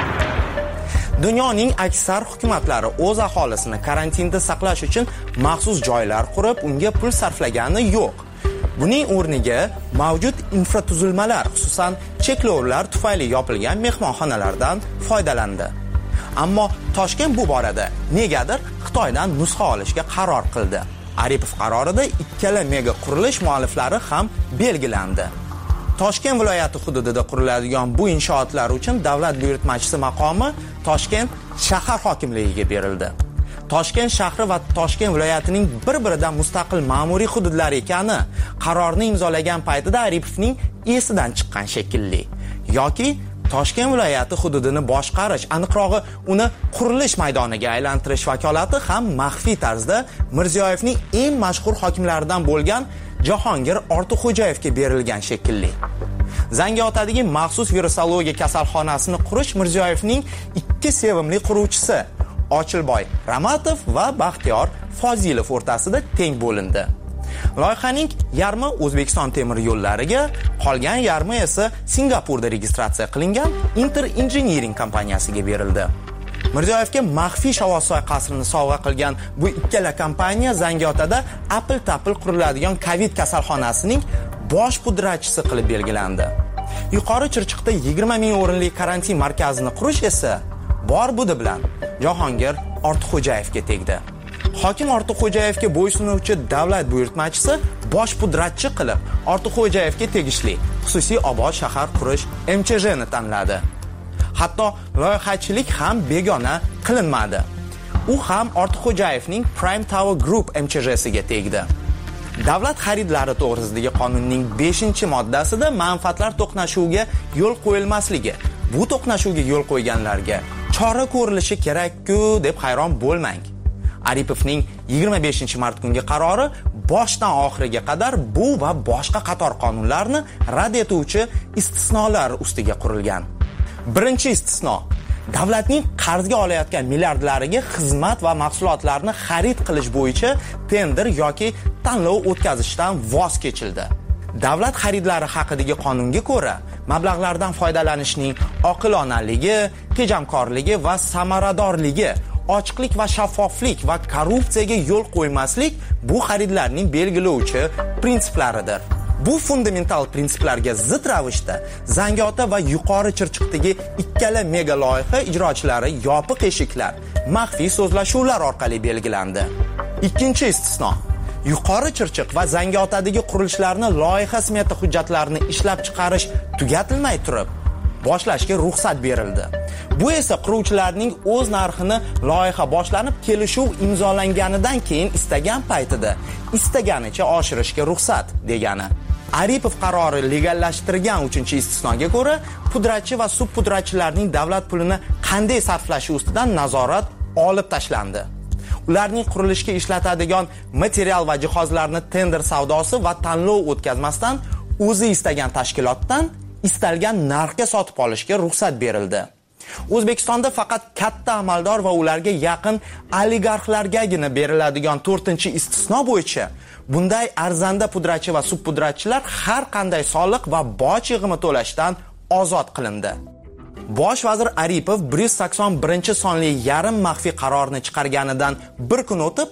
Dunyoning aksar hukumatlari o'z aholisini karantinda saqlash uchun maxsus joylar qurib, unga pul sarflagani yo'q. Buning o'rniga mavjud infratuzilmalar, xususan cheklovlar tufayli yopilgan mehmonxonalardan foydalandi. Ammo Toshkent bu borada negadir Xitoydan nusxa olishga qaror qildi. Aripov qarorida ikkala mega qurilish mualliflari ham belgilandi. Toshkent viloyati hududida quriladigan bu inshootlar uchun davlat buyurtmachisi maqomi Toshkent shahar hokimligiga berildi. Toshkent shahri va Toshkent viloyatining bir-biridan mustaqil ma'muriy hududlar ekani qarorni imzolagan paytida Aripovning esidan chiqqan shekilli. Yoki Toshkent viloyati hududini boshqarish, aniqrog'i uni qurilish maydoniga aylantirish vakolati ham maxfiy tarzda Mirziyoyevning eng mashhur hokimlaridan bo'lgan Jahongir Ortiqxo'jayevga berilgan shekilli. Zangiotadagi maxsus virusologiya kasalxonasini qurish Mirziyoyevning ikki sevimli quruvchisi Ochilboy Ramatov va Baxtiyor Fozilov o'rtasida teng bo'lindi. Loyihaning yarmi O'zbekiston temir yo'llariga, qolgan yarmi esa Singapurda registratsiya qilingan Inter Engineering kompaniyasiga berildi. Mirziyoyevga maxfiy Shavvosoy qasrini sovg'a qilgan bu ikkala kompaniya Zangiotada apil-tapil quriladigan Covid kasalxonasining bosh pudratchisi qilib belgilandi. Yuqori Chirchiqda 20 ming o'rinli karantin markazini qurish esa bor budi bilan Jahongir Ortiqxo'jayevga tegdi. Hokim Ortiqxo'jayevga bo'ysunuvchi davlat buyurtmachisi bosh pudratchi qilib Ortiqxo'jayevga tegishli xususiy obod shahar qurish MCHni tanladi. Hatto loyihachilik ham begona qilinmadi. U ham Ortiqxo'jayevning Prime Tower Group MCHsiga tegdi. Davlat xaridlari to'g'risidagi qonunning 5-moddasida manfaatlar to'qnashuviga yo'l qo'yilmasligi, bu to'qnashuvga yo'l qo'yganlarga chora ko'rilishi kerak-ku deb hayron bo'lmang. Aripovning 25-mart kungi qarori boshdan oxiriga qadar bu va boshqa qator qonunlarni rad etuvchi istisnolar ustiga qurilgan. Birinchi istisno: davlatning qarzga olayotgan milliardlariga xizmat va mahsulotlarni xarid qilish bo'yicha tender yoki tanlov o'tkazishdan voz kechildi. Davlat xaridlari haqidagi qonunga ko'ra, mablag'lardan foydalanishning oqilonaligi, tejamkorligi va samaradorligi, ochiqlik va shaffoflik va korrupsiyaga yo'l qo'ymaslik bu xaridlarning belgilovchi prinsiplaridir. Bu fundamental prinsiplarga zid ravishda Zangiota va Yuqori Chirchiqdagi ikkala mega loyiha ijrochilari yopiq eshiklar, maxfiy so'zlashuvlar orqali belgilandi. Ikkinchi istisno: Yuqori Chirchiq va Zangiotadagi qurilishlarni loyiha smeta hujjatlarini ishlab chiqarish tugatilmay turib boshlashga ruxsat berildi. Bu esa quruvchilarning o'z narxini loyiha boshlanib kelishuv imzolanganidan keyin istagan paytida istaganicha oshirishga ruxsat degani. Aripov qarori legallashtirgan 3-istisnoga ko'ra, pudratchi va subpudratchilarning davlat pulini qanday sarflashi ustidan nazorat olib tashlandi. Ularning qurilishga ishlatadigan material va jihozlarni tender savdosi va tanlov o'tkazmasdan o'zi istagan tashkilotdan istalgan narxga sotib olishga ruxsat berildi. O'zbekistonda faqat katta amaldor va ularga yaqin oligarxlargagina beriladigan 4-istisno bo'yicha bunday arzanda pudratchi va subpudratchilar har qanday soliq va boj yig'imi to'lashdan ozod qilindi. Bosh vazir Aripov 181-sonli yarim maxfiy qarorni chiqarganidan bir kun o'tib,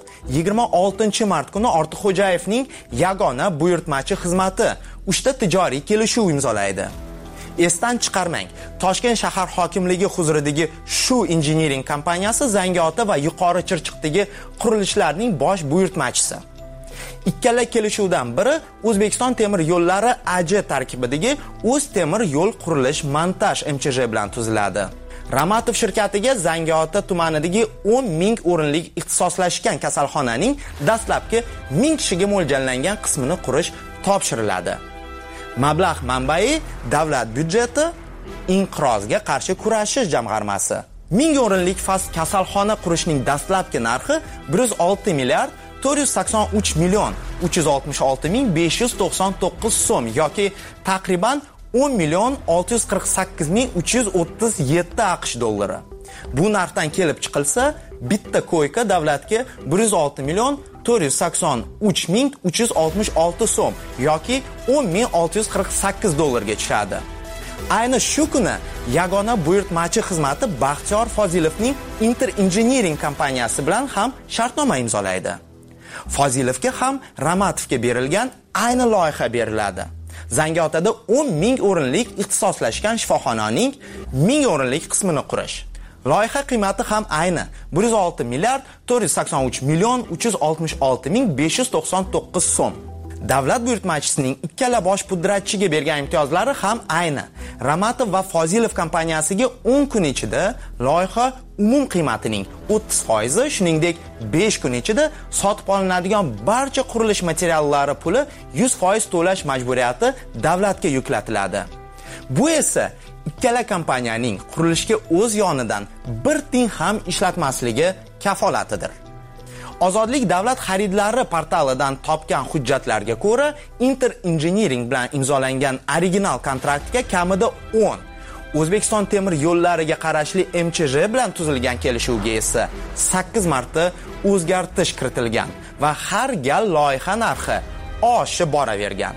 26-mart kuni Ortiqxo'jayevning yagona buyurtmachi xizmati 3 ta tijoriy kelishuv imzolaydi. Esdan chiqarmang, Toshkent shahar hokimligi huzuridagi shu injiniring kompaniyasi Zangiota va Yuqori Chirchiqdagi qurilishlarning bosh buyurtmachisi. Ikkala kelishuvdan biri O'zbekiston temir yo'llari AJ tarkibidagi O'z temir yo'l qurilish montaj MCH bilan tuziladi. Ramatov shirkatiga Zangiota tumanidagi 10 ming o'rinlik ixtisoslashgan kasalxonaning dastlabki 1000 kishiga mo'ljallangan qismini qurish topshiriladi. Mablag' manbai davlat byudjeti inqirozga qarshi kurashish jamg'armasi. 1000 o'rinlik fas kasalxona qurishning dastlabki narxi 106 milliard 483 million 366 ming 599 so'm yoki taqriban 10 million 648 ming 337 AQSh dollari. Bu narxdan kelib chiqilsa, bitta koyka davlatga 106 million 483 ming 366 so'm yoki 10.648 dollarga tushadi. Ayni shu kuni yagona buyurtmachi xizmati Baxtiyor Fozilovning Inter Engineering kompaniyasi bilan ham shartnoma imzolaydi. Fozilovga ham Ramatovga berilgan ayni loyiha beriladi. Zangiotada 10 ming o'rinlik ixtisoslashgan shifoxonaning 1000 o'rinlik qismini qurish. Loyiha qiymati ham ayni 106 milliard 483 million 366 ming 599 so'm. Davlat buyurtmachisining ikkala bosh pudratchiga bergan imtiyozlari ham ayni. Ramatov va Fozilov kompaniyasiga 10 kun ichida loyiha umum qiymatining 30%, shuningdek 5 kun ichida sotib olinadigan barcha qurilish materiallari puli 100% to'lash majburiyati davlatga yuklatiladi. Bu esa ikkala kompaniyaning qurilishga o'z yonidan bir tiyin ham ishlatmasligi kafolatidir. Ozodlik davlat xaridlari portalidan topgan hujjatlarga ko'ra, Inter Engineering bilan imzolangan original kontraktga kamida 10, O'zbekiston temir yo'llariga qarashli MChJ bilan tuzilgan kelishuvga esa 8 marta o'zgartirish kiritilgan va har gal loyiha narxi oshib boravergan.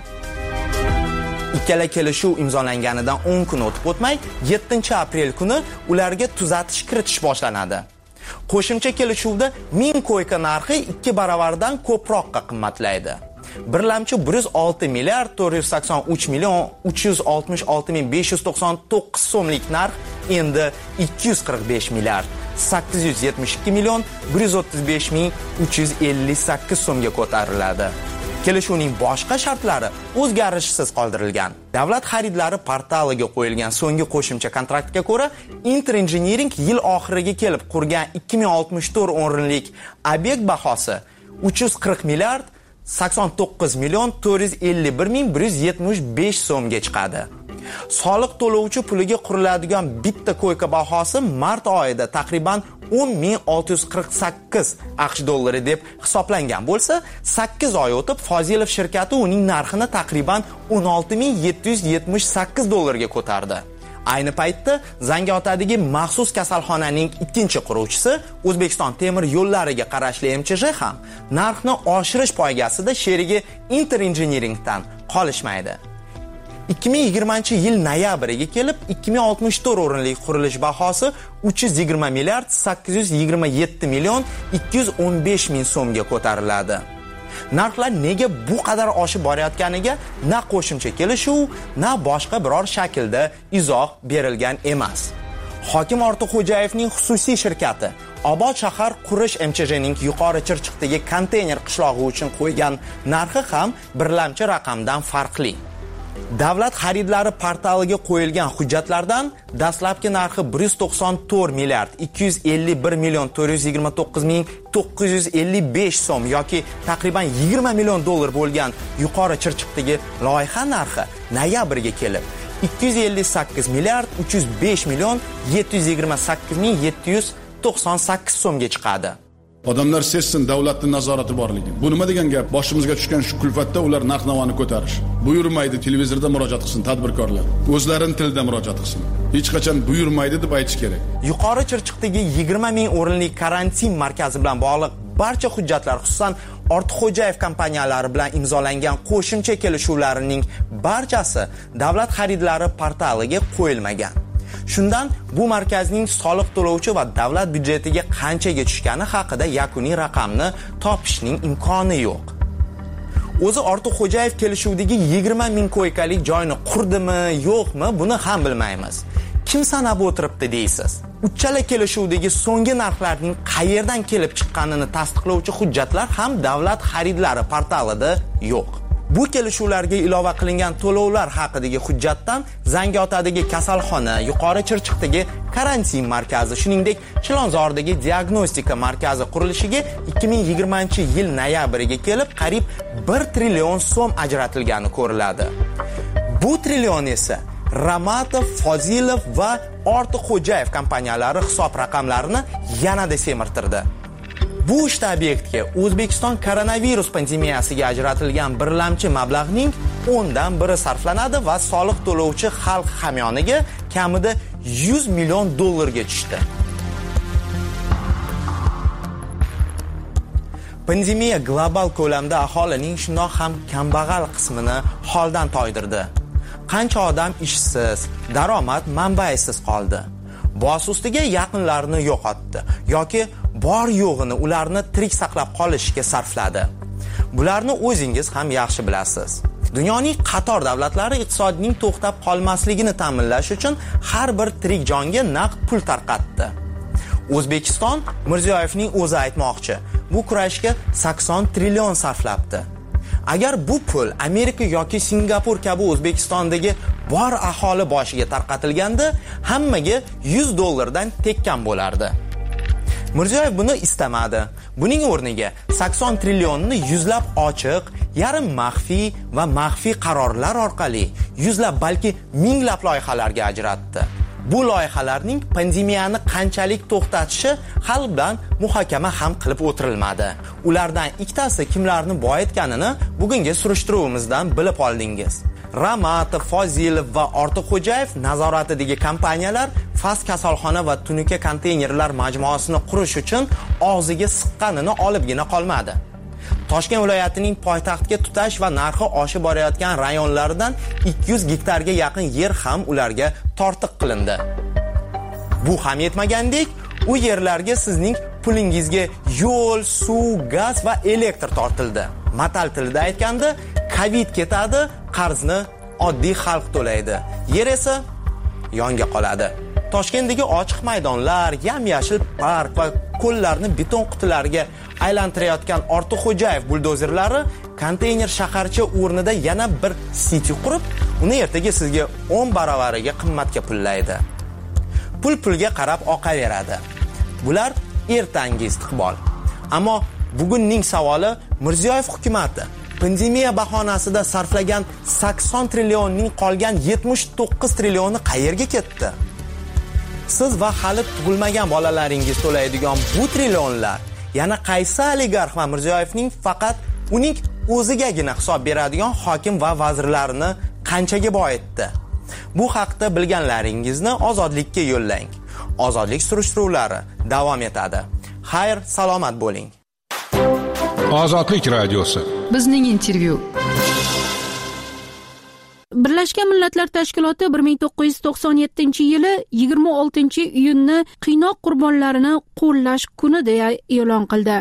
Ikkala kelishuv imzolanganidan 10 kun o'tib o'tmay, 7-aprel kuni ularga tuzatish kiritish boshlanadi. Qo'shimcha kelishuvda 1000 koyka narxi 2 baravardan ko'proqqa qimmatlaydi. Birlamchi 106 milliard 483 million 366 ming 599 so'mlik narx endi 245 milliard 872 million 135 ming 358 so'mga ko'tariladi. Kelishuvning boshqa shartlari o'zgarishsiz qoldirilgan. Davlat xaridlari portaliga qo'yilgan so'nggi qo'shimcha kontraktga ko'ra, Inter Engineering yil oxiriga kelib qurgan 2064 o'rinlik obyekt bahosi 340 milliard 89 million 451 ming 175 so'mga chiqadi. Soliq to'lovchi puliga quriladigan bitta koyka bahosi mart oyida taqriban 10.648 AQSh dollari deb hisoblangan bo'lsa, 8 oy o'tib Fozilov shirkati uning narxini taqriban 16.778 dollarga ko'tardi. Ayni paytda Zangiotadagi maxsus kasalxonaning ikkinchi quruvchisi O'zbekiston temir yo'llariga qarashli MChJ ham narxni oshirish poygasida sherigi Inter Engineeringdan qolishmaydi. 2020-yil noyabriga kelib 2064 o'rinlik qurilish bahosi 320 milliard 827 million 215 ming so'mga ko'tariladi. Narxlar nega bu qadar oshib borayotganiga na qo'shimcha kelishuv, na boshqa biror shaklda izoh berilgan emas. Hokim Ortiqxo'jayevning xususiy shirkati Obod shahar qurish MChJning yuqori Chirchiqdagi konteyner qishlog'i uchun qo'ygan narxi ham birlamchi raqamdan farqli. Davlat xaridlari portaliga qo'yilgan hujjatlardan dastlabki narxi 194 milliard 251 million 429 ming 955 so'm yoki taqriban 20 million dollar bo'lgan yuqori Chirchiqdagi loyiha narxi noyabrga kelib 258 milliard 305 million 728 ming 798 so'mga chiqadi. Odamlar sezsin davlatning nazorati borligini. Bu nima degan gap? Boshimizga tushgan shu kulfatda ular narx-navoni ko'tarish. Buyurmaydi, televizorda murojaat qilsin tadbirkorlar. O'zlarining tilida murojaat qilsin. Hech qachon buyurmaydi deb aytish kerak. Yuqori Chirchiqdagi 20 ming o'rinlik karantin markazi bilan bog'liq barcha hujjatlar, xususan Ortiqxo'jayev kompaniyalari bilan imzolangan qo'shimcha kelishuvlarining barchasi davlat xaridlari portaliga qo'yilmagan. Shundan bu markazning soliq to'lovchi va davlat byudjetiga qanchaga tushgani haqida yakuniy raqamni topishning imkoni yo'q. O'zi Ortiqxo'jayev kelishuvdagi 20 ming koykalik joyni qurdimi, yo'qmi, buni ham bilmaymiz. Kim sanab o'tiribdi deysiz? Uchala kelishuvdagi so'nggi narxlarning qayerdan kelib chiqqanini tasdiqlovchi hujjatlar ham davlat xaridlari portalida yo'q. Bu kelishuvlarga ilova qilingan to'lovlar haqidagi hujjatdan Zangiotadagi kasalxona, Yuqori Chirchiqdagi karantin markazi, shuningdek Chilonzordagi diagnostika markazi qurilishiga 2020-yil noyabriga kelib qariyb 1 trillion so'm ajratilgani ko'riladi. Bu trillion esa Ramatov, Fozilov va Ortiqxo'jayev kompaniyalari hisob raqamlarini yanada semirtirdi. Bu uchta obyektga O'zbekiston koronavirus pandemiyasiga ajratilgan birlamchi mablag'ning 10dan biri sarflanadi va soliq to'lovchi xalq hamyoniga kamida 100 million dollarga tushdi. Pandemiya global ko'lamda aholining shundoq ham kambag'al qismini holdan toydirdi. Qancha odam ishsiz, daromad manbaisiz qoldi. Bosh ustiga yaqinlarini yo'qotdi yoki bor yo'g'ini ularni tirik saqlab qolishga sarfladi. Bularni o'zingiz ham yaxshi bilasiz. Dunyoning qator davlatlari iqtisodining to'xtab qolmasligini ta'minlash uchun har bir tirik jonga naqd pul tarqatdi. O'zbekiston Mirziyoyevning o'zi aytmoqchi, bu kurashga 80 trillion sarflabdi. Agar bu pul Amerika yoki Singapur kabi O'zbekistondagi bor aholi boshiga tarqatilganda, hammaga $100 tekkan bo'lardi. Mirziyoyev buni istamadi. Buning o'rniga 80 trillionni yuzlab ochiq, yarim maxfiy va maxfiy qarorlar orqali yuzlab balki minglab loyihalarga ajratdi. Bu loyihalarning pandemiyani qanchalik to'xtatishi hali bilan muhokama ham qilib o'tirilmadi. Ulardan ikkitasi kimlarni boyitganini bugungi surishtiruvimizdan bilib oldingiz. Ramatov, Fozilov va Ortiqxo'jayev nazoratidagi kompaniyalar fas kasalxona va tunuka konteynerlar majmuasini qurish uchun og'ziga siqqanini olibgina qolmadi. Toshkent viloyatining poytaxtga tutash va narxi oshib borayotgan rayonlaridan 200 gektarga yaqin yer ham ularga tortiq qilindi. Bu ham yetmagandek, u yerlarga sizning pulingizga yo'l, suv, gaz va elektr tortildi. Matal tilida aytganda, Covid ketadi, qarzni oddiy xalq to'laydi. Yer esa yonga qoladi. Toshkentdagi ochiq maydonlar, yam-yashil park va ko'llarni beton qutilariga aylantirayotgan Ortiqxo'jayev buldozerlari konteyner shaharcha o'rnida yana bir city qurib, uni ertaga sizga 10 baravariga qimmatga pullaydi. Pul-pulga qarab oqaveradi. Bular ertangi istiqbol. Ammo bugunning savoli, Mirziyoyev hukumatı pandemiya bahonasida sarflagan 80 trillionning qolgan 79 trillioni qayerga ketdi? Siz va hali tug'ilmagan bolalaringiz to'laydigan bu trillionlar yana qaysi oligarx va Mirziyoyevning faqat uning o'zigagina hisob beradigan hokim va vazirlarini qanchaga boyitdi? Bu haqda bilganlaringizni Ozodlikka yo'llang. Ozodlik surishtiruvlari davom etadi. Xayr, salomat bo'ling. Ozodlik radiosi. Bizning intervyu. Birlashgan Millatlar Tashkiloti 1997-yili 26-iyunni qiynoq qurbonlarini qo'llash kuni deya e'lon qildi.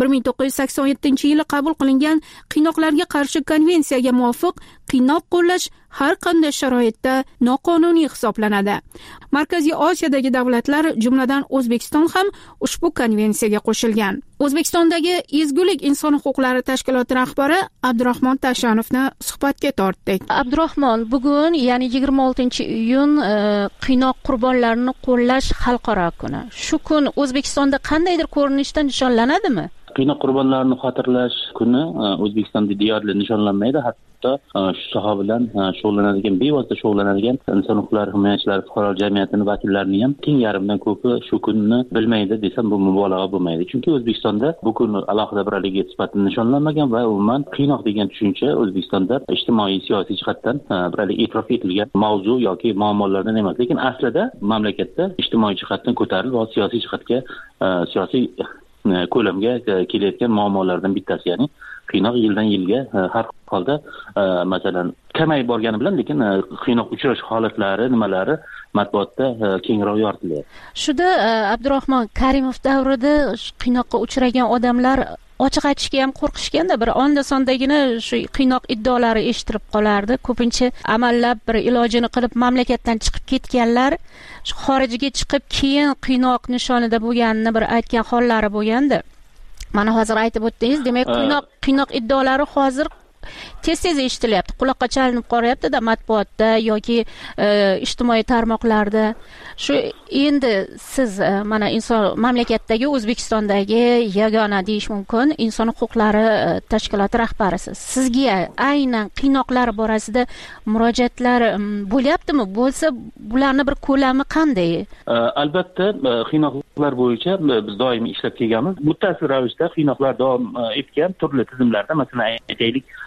1987-yili qabul qilingan qiynoqlarga qarshi konvensiyaga muvofiq qiynoq qo'llash har qanday sharoitda noqonuniy hisoblanadi. Markaziy Osiyodagi davlatlar, jumladan O'zbekiston ham ushbu konvensiyaga qo'shilgan. O'zbekistondagi Ezgulik inson huquqlari tashkiloti rahbari Abdurahmon Tashanovni suhbatga tortdik. Abdurahmon, bugun, ya'ni 26-iyun qiynoq qurbonlarini qo'llash xalqaro kuni. Shu kun O'zbekistonda qandaydir ko'rinishda nishonlanadimi? Qiynoq qurbonlarini xotirlash kuni O'zbekistonda deyarli nishonlanmaydi. Hatto shu soha bilan shug'ullanadigan, bevosita shug'ullanadigan inson huquqlari himoyachilari, fuqaro jamiyatining vakillarini ham teng yarmidan ko'pi shu kunni bilmaydi desam bu mubolag'a bo'lmaydi. Chunki O'zbekistonda bu kun alohida bir aligit sifatida nishonlanmagan va umuman qiynoq degan tushuncha O'zbekistonda ijtimoiy, siyosiy jihatdan bir e'tirof etilgan mavzu yoki muammolardan emas. Lekin aslida mamlakatda ijtimoiy jihatdan ko'tarilib va siyosiy jihatga, siyosiy ko'lamga kelayotgan muammolardan bittasi, ya'ni qiynoq yildan yilga har holda masalan kamayib borgani bilan, lekin qiynoq uchrash holatlari, nimalari matbuotda kengroq yoritilyapti. Shuda Abdurahmon Karimov davrida qiynoqqa uchragan odamlar ochiq aytishga ham qo'rqishganda, bir onda sondagina shu qiynoq iddaolari eshitilib qolardi. Ko'pincha amallab bir ilojini qilib mamlakatdan chiqib ketganlar xorijga chiqib keyin qiynoq nishonida bo'lganini bir aytgan hollari bo'lgandi. Mana hozir aytib o'tdingiz, demak qiynoq iddaolari hozir tez-tez eshitilyapti, quloqqa chalinib qolyapti-da matbuotda yoki ijtimoiy tarmoqlarda. Shu endi siz mana inson mamlakatdagi, O'zbekistondagi yagona deyish mumkin inson huquqlari tashkiloti rahbarisiz. Sizga aynan qiynoqlar borasida murojaatlar bo'lyaptimi? Bo'lsa, bularni bir ko'lami qanday? Albatta, qiynoqlar bo'yicha biz doimiy ishlab kelganmiz. Muttasil ravishda qiynoqlar davom etgan turli tizimlarda, masalan aytaylik,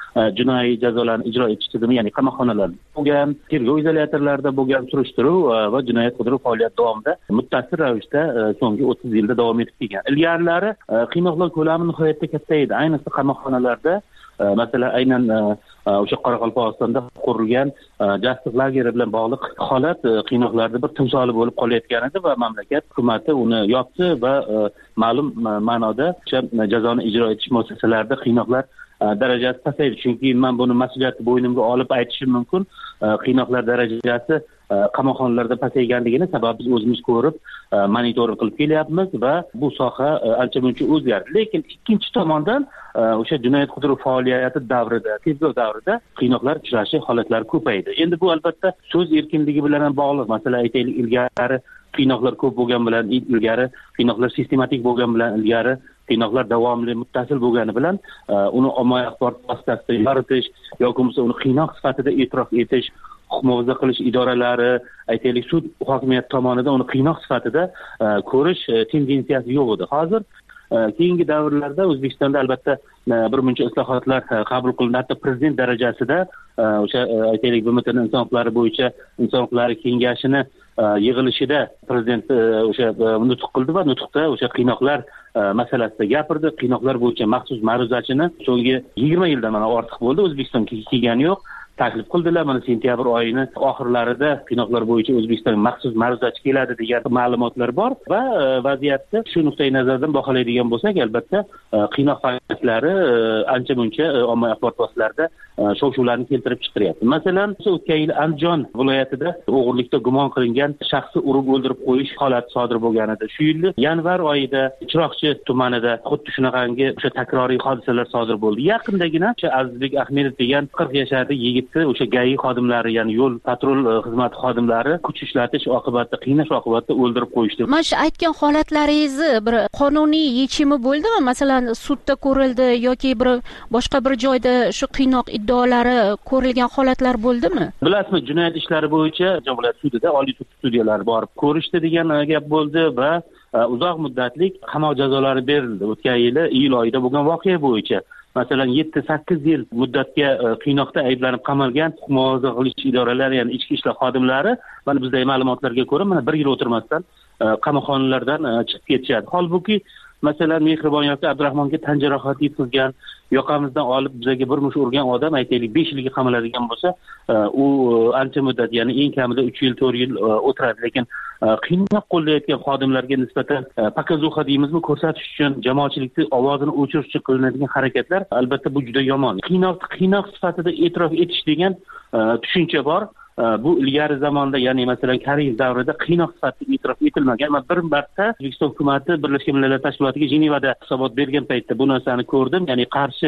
jinoiy jazolarni ijro etish tizimi, ya'ni qamoqxonalar bo'lgan, tergov izolyatorlarida bo'lgan surishtiruv va jinoyat qidiruv faoliyati davomida muttasil ravishda so'nggi 30 yilda davom etib kelgan. Ilgarilari qiynoqlar ko'lami nihoyatda katta edi, ayniqsa qamoqxonalarda. Masalan, aynan o'sha Qoraqalpog'istonda qurilgan jasliq lageri bilan bog'liq holat qiynoqlarda bir timsoli bo'lib qolayotgan edi va mamlakat hukumati uni yopdi va ma'lum ma'noda o'sha jazoni ijro etish muassasalarida qiynoqlar darajasi pasaydi. Chunki men buni mas'uliyatni bo'ynimga olib aytishim mumkin. Qiynoqlar darajasi qamoqxonalarda pasayganligini sababi biz o'zimiz ko'rib, monitoring qilib kelyapmiz va bu soha ancha-muncha o'zgardi. Lekin ikkinchi tomondan o'sha jinoyat qidiruv faoliyati davrida, tergov davrida qiynoqlar uchrashi holatlari ko'paydi. Endi bu albatta so'z erkinligi bilan ham bog'liq. Masalan, aytaylik, ilgari qiynoqlar ko'p bo'lgan bilan, ilgari qiynoqlar sistematik bo'lgan bilan, ilgari qiynoqlar davomli, muttasil bo'lgani bilan uni ommaviy axborot vositasida yoritish yoki bo'lmasa uni qiynoq sifatida e'tirof etish, huquq muhofaza qilish idoralari, aytaylik sud hokimiyati tomonidan uni qiynoq sifatida ko'rish tendensiyasi yo'q edi. Hozir keyingi davrlarda O'zbekistonda albatta bir muncha islohotlar qabul qilindi. Hatto prezident darajasida o'sha aytaylik BMT inson huquqlari bo'yicha inson huquqlari kengashini yig'ilishida prezident o'sha nutq qildi va nutqda o'sha qiynoqlar masalasida gapirdi. Qiynoqlar bo'yicha maxsus ma'ruzachini so'nggi 20 yildan mana ortiq bo'ldi O'zbekistonga kelgani yo'q. Taklif qildilar. Mana sentyabr oyini oxirlarida qiynoqlar bo'yicha O'zbekistonga maxsus ma'ruzachi keladi degan ma'lumotlar bor va vaziyatni shu nuqtai nazardan baholaydigan bo'lsak, albatta qiynoq fazilatlari ancha-muncha ommaviy axborot vositalarida shov-shuvlarni keltirib chiqaryapti. Masalan, o'tgan yil Andijon viloyatida o'g'irlikda gumon qilingan shaxsni urib o'ldirib qo'yish holati sodir bo'lgan edi. Shu yil yanvar oyida Chiroqchi tumanida xuddi shunaqangi o'sha takroriy hodisalar sodir bo'ldi. Yaqindagina o'sha Azizbek Ahmedov degan 40 yoshli yigit o'sha GAI xodimlari, ya'ni yo'l patrul xizmati xodimlari kuch ishlatish oqibatida, qiynash oqibatida o'ldirib qo'yishdi. Mana shu aytgan holatlaringizni bir qonuniy yechimi bo'ldimi? Masalan, sudda ko'rildi yoki boshqa bir joyda shu qiynoq iddaolari ko'rilgan holatlar bo'ldimi? Bilasizmi, jinoyat ishlari bo'yicha viloyat sudida, oliy sud sudyalari borib ko'rishdi degan gap bo'ldi va uzoq muddatlik qamoq jazolari berildi. O'tgan yili iyul oyida bo'lgan voqea bo'yicha masalan 7-8 yil muddatga qiynoqda ayblanib qamalgan huquq muhofaza qilish idoralari, ya'ni ichki ishlar xodimlari mana bizdagi ma'lumotlarga ko'ra mana 1 yil o'tirmasdan qamoqxonalardan chiqib ketishadi. Holbuki masalan Mehribon yoki Abdurahmonga tan jarohati yetkazgan, yoqamizdan olib bizaga bir mush urgan odam aytaylik 5 yilga qamaladigan bo'lsa, u ancha muddat, ya'ni eng kamida 3 yil, 4 yil o'tiradi. Lekin qiynoq qo'llayotgan xodimlarga nisbatan показуха deymizmi, ko'rsatish uchun, jamoatchilikning ovozini o'chirish uchun qilinadigan harakatlar albatta bu juda yomon. Qiynoq sifatida e'tirof etish degan tushuncha bor. Bu ilgari zamonda, ya'ni masalan Karimov davrida qiynoq sifatida e'tirof etilmagan. Men bir marta O'zbekiston hukumati Birlashgan Millatlar Tashkilotiga Jenevada hisobot bergan paytda bu narsani ko'rdim. Ya'ni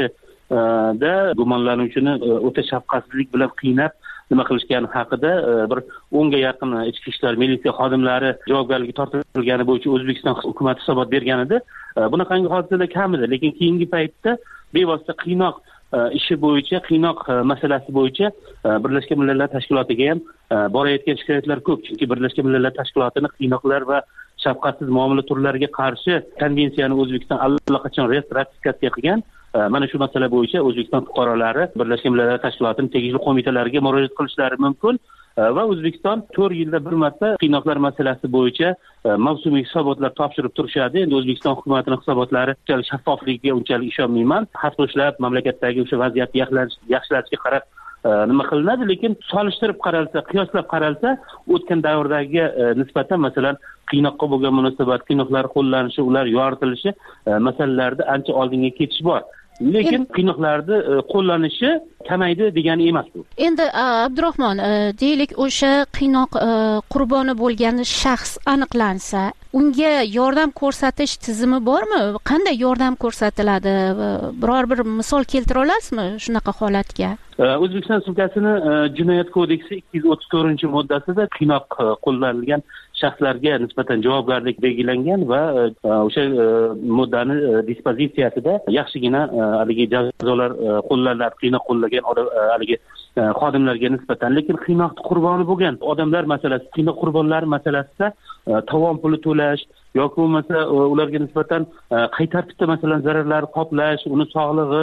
Qarshida gumonlanuvchini o'ta shafqatsizlik bilan qiynab nima qilishgani haqida bir 10 ga yaqin ichki ishlar militsiya xodimlari javobgarlikka tortilgani bo'yicha O'zbekiston hukumati hisobot bergan edi. Bunaqangi hodisalar kam edi, lekin keyingi paytda bevosita qiynoq ishi bo'yicha, qiynoq masalasi bo'yicha Birlashgan Millatlar Tashkilotiga ham borayotgan shikoyatlar ko'p. Chunki Birlashgan Millatlar Tashkilotining qiynoqlar va shafqatsiz muomala turlariga qarshi konvensiyani O'zbekiston allaqachon ratifikatsiya qilgan. Mana shu masala bo'yicha O'zbekiston fuqarolari Birlashgan Millatlar Tashkilotining tegishli qo'mitalariga murojaat qilishlari mumkin. Va O'zbekiston 4 yilda bir marta qiynoqlar masalasi bo'yicha mavsumiy hisobotlar topshirib turishadi. Endi O'zbekiston hukumatining hisobotlari unchalik shaffofligiga unchalik ishonmayman. Hafto'shlab mamlakatdagi o'sha vaziyatni yaxshilashga qarab nima qilinadi, lekin solishtirib qaralsa, qiyoslab qaralsa, o'tgan davrdagi nisbatan masalan qiynoqqa bo'lgan munosabat, qiynoqlar qo'llanishi, ular yoritilishi masalalarda ancha oldinga ketish bor. Lekin qiynoqlarni qo'llanishi kamaydi degani emas bu. Endi Abdurahmon, deylik o'sha qiynoq qurboni bo'lgan shaxs aniqlansa, unga yordam ko'rsatish tizimi bormi? Qanday yordam ko'rsatiladi? Biror bir misol keltira olasizmi shunaqa holatga? O'zbekiston Respublikasining Jinoyat kodeksi 234-moddasida qiynoq qo'llanilgan shaxslarga nisbatan javobgarlik belgilangan va o'sha moddani dispozitsiyasida yaxshigina haligi jazolar qo'llaniladi qiynoq qo'llagan haligi xodimlarga nisbatan. Lekin qiynoqning qurboni bo'lgan odamlar masalasi, qiynoq qurbonlari masalasida tovon puli to'lash yoki bo'lmasa ularga nisbatan qay tartibda masalan zararlar qoplash, uni sog'lig'i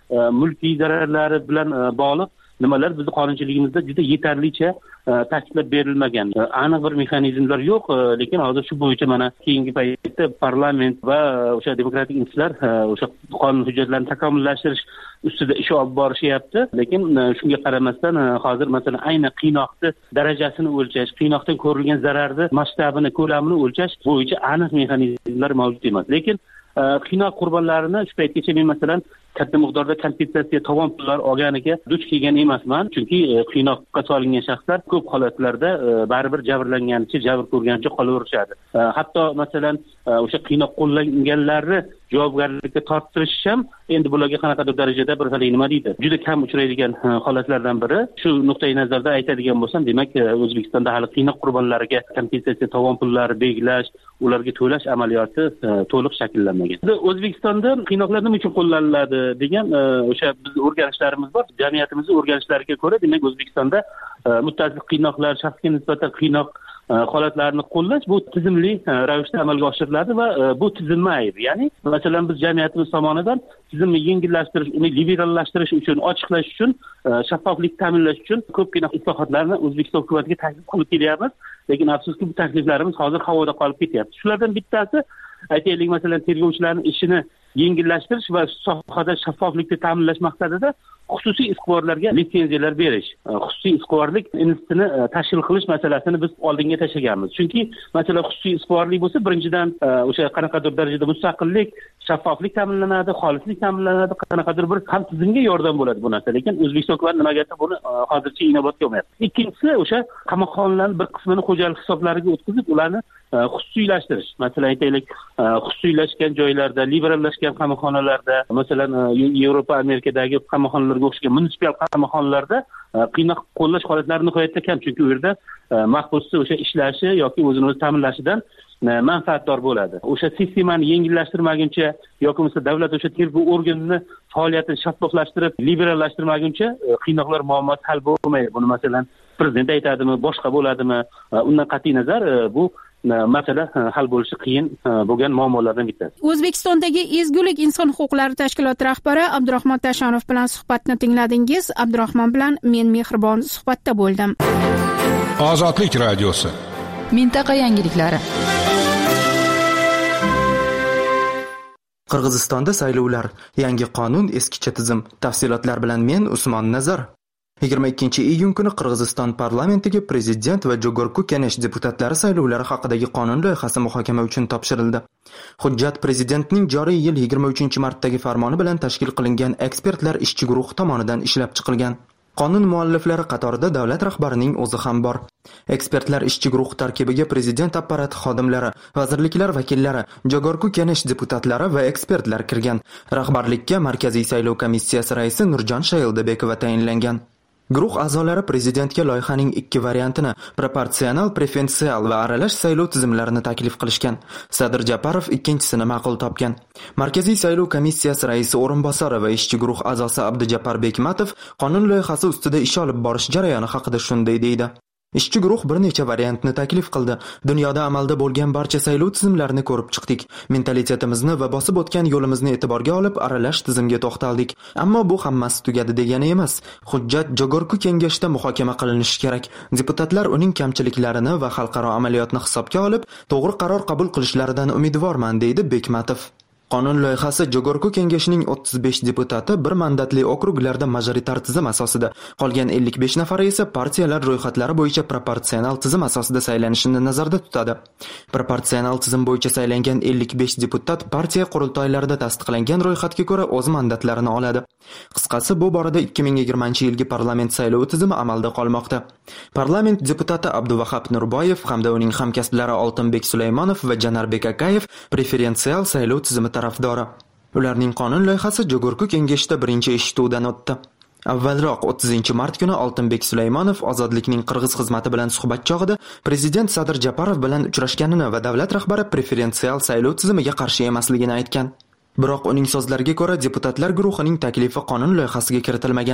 mulkiy zararlari bilan bog'liq nimalar bizni qonunchiligimizda juda yetarlicha ta'kidlab berilmagan. Aniq bir mexanizmlar yo'q, lekin hozir shu bo'yicha mana keyingi paytda parlament va o'sha demokratik institutlar o'sha qonun hujjatlarini takomillashtirish ustida ish olib borishyapti. Lekin shunga qaramasdan hozir masalan ayni qiynoqni darajasini o'lchash, qiynoqdan ko'rilgan zararni masshtabini, ko'lamini o'lchash bo'yicha aniq mexanizmlar mavjud emas. Lekin qiynoq qurbonlarini shu paytgacha men masalan katta miqdorda kompensatsiya tovon pullar olganiga duch kelgan emasman, chunki qiynoqqa solingan shaxslar ko'p holatlarda baribir jabrlanganicha, jabr ko'rganicha qolaverishadi. Hatto masalan o'sha qiynoq qo'llanganlarni javobgarlikka torttirish ham endi bularga qanaqadir darajada bir xil nima deydi, juda kam uchraydigan holatlardan biri. Shu nuqtai nazarda aytadigan bo'lsam, demak O'zbekistonda hali qiynoq qurbonlariga kompensatsiya tovon pullari belgilash, ularga to'lash amaliyoti to'liq shakllanmagan. O'zbekistonda qiynoqlar nima uchun qo'llaniladi degan o'sha biz o'rganishlarimiz bor. Jamiyatimizning o'rganishlariga ko'ra, demak O'zbekistonda muttasil qiynoqlar, shaxsga nisbatan qiynoq holatlarini qo'llash bu tizimli ravishda amalga oshiriladi va bu tizimli. Ya'ni masalan biz jamiyatimiz tomonidan tizimni yengillashtirish, uni liberallashtirish uchun, ochiqlash uchun, shaffoflik ta'minlash uchun ko'pgina islohotlarni O'zbekiston hukumatiga taklif qilib kelyapmiz. Lekin afsuski bu takliflarimiz hozir havoda qolib ketyapti. Shulardan bittasi aytaylik, masalan tergovchilarning ishini yengillashtirish va sohada shaffoflikni ta'minlash maqsadida xususiy iqtiborlarga litsenziyalar berish, xususiy iqtiborlik institutini tashkil qilish masalasini biz oldinga tashlaganmiz. Chunki masalan xususiy iqtiborlik bo'lsa, birinchidan o'sha qanaqadir darajada mustaqillik, shaffoflik ta'minlanadi, xolislik ta'minlanadi, qanaqadir bir ham tizimga yordam bo'ladi bu narsa. Lekin O'zbekiston hukumati nimagadir buni hozircha inobatga olmayapti. Ikkinchisi o'sha qamoqxonalarning bir qismini xo'jalik hisoblariga o'tkazib, ularni xususiylashtirish. Masalan aytaylik, xususiylashgan joylarda, liberallashgan qamoqxonalarda, masalan Yevropa, Amerikadagi qamoqxonalarga o'xshagan munitsipal qamoqxonalarda qiynoq qo'llash holatlari nihoyatda kam, chunki u yerda mahbusni o'sha ishlashi yoki o'zini o'zi ta'minlashidan manfaatdor bo'ladi. O'sha sistemani yengillashtirmaguncha yoki bo'lmasa davlat o'sha tergov organini faoliyatini shaffoflashtirib, liberallashtirmaguncha qiynoqlar muammosi hal bo'lmaydi. Buni masalan prezident aytadimi, boshqa bo'ladimi? Undan qat'iy nazar bu masala hal bo'lishi qiyin bo'lgan muammolardan bittasi. O'zbekistondagi Ezgulik inson huquqlari tashkiloti rahbari Abdurahmon Tashanov bilan suhbatni tingladingiz. Abdurahmon bilan men Mehribon suhbatda bo'ldim. Ozodlik radiosi. Mintaqa yangiliklari. Qirg'izistonda saylovlar, yangi qonun, eskicha tizim. Tafsilotlar bilan men Usmon Nazar. 22-iyun kuni Qirg'iziston parlamentiga prezident va Jogorku Kenesh deputatlari saylovlari haqidagi qonun loyihasi muhokama uchun topshirildi. Hujjat prezidentning joriy yil 23-martdagi farmoni bilan tashkil qilingan ekspertlar ishchi guruhi tomonidan ishlab chiqilgan. Qonun mualliflari qatorida davlat rahbarining o'zi ham bor. Ekspertlar ishchi guruhi tarkibiga prezident apparati xodimlari, vazirliklar vakillari, Jogorku Kenesh deputatlari va ekspertlar kirgan. Rahbarlikka Markaziy saylov komissiyasi raisi Nurjon Shayildabekova tayinlangan. Guruh a'zolari prezidentga loyihaning ikki variantini, proporsional, preferensial va aralash saylov tizimlarini taklif qilishgan. Sadir Japarov ikkinchisini ma'qul topgan. Markaziy saylov komissiyasi raisi o'rinbosari va ishchi guruh a'zosi Abdujabbar Bekmatov qonun loyihasi ustida ish olib borish jarayoni haqida shunday deydi. Ishchi guruh bir necha variantni taklif qildi. Dunyoda amalda bo'lgan barcha saylov tizimlarini ko'rib chiqdik. Mentalitetimizni va bosib o'tgan yo'limizni e'tiborga olib aralash tizimga to'xtaldik. Ammo bu hammasi tugadi degani emas. Hujjat Jogorku kengashda muhokama qilinishi kerak. Deputatlar uning kamchiliklarini va xalqaro amaliyotni hisobga olib, to'g'ri qaror qabul qilishlaridan umidvorman, deydi Bekmatov. Qonun loyihasi Jogorku kengashining 35 deputati bir mandatli okruglarda majoritar tizim asosida, qolgan 55 nafari esa partiyalar ro'yxatlari bo'yicha proporsional tizim asosida saylanishini nazarda tutadi. Proporsional tizim bo'yicha saylangan 55 deputat partiya qurultoylarida tasdiqlangan ro'yxatga ko'ra o'z mandatlarini oladi. Qisqasi, bu borada 2020-yilgi parlament saylovi tizimi amalda qolmoqda. Parlament deputati Abduvahab Nurboyev hamda uning hamkasblari Oltinbek Sulaymonov va Janarbek Akayev preferensial saylov tizimi tarafdori. Ularning qonun loyihasi Jogorku kengashda birinchi eshituvdan o'tdi. Avvalroq 30-mart kuni Oltinbek Sulaymonov Ozodlikning qirg'iz xizmati bilan suhbat chog'ida prezident Sadir Japarov bilan uchrashganini va davlat rahbari preferensial saylov tizimiga qarshi emasligini aytgan. Biroq uning so'zlariga ko'ra deputatlar guruhining taklifi qonun loyihasiga kiritilmagan.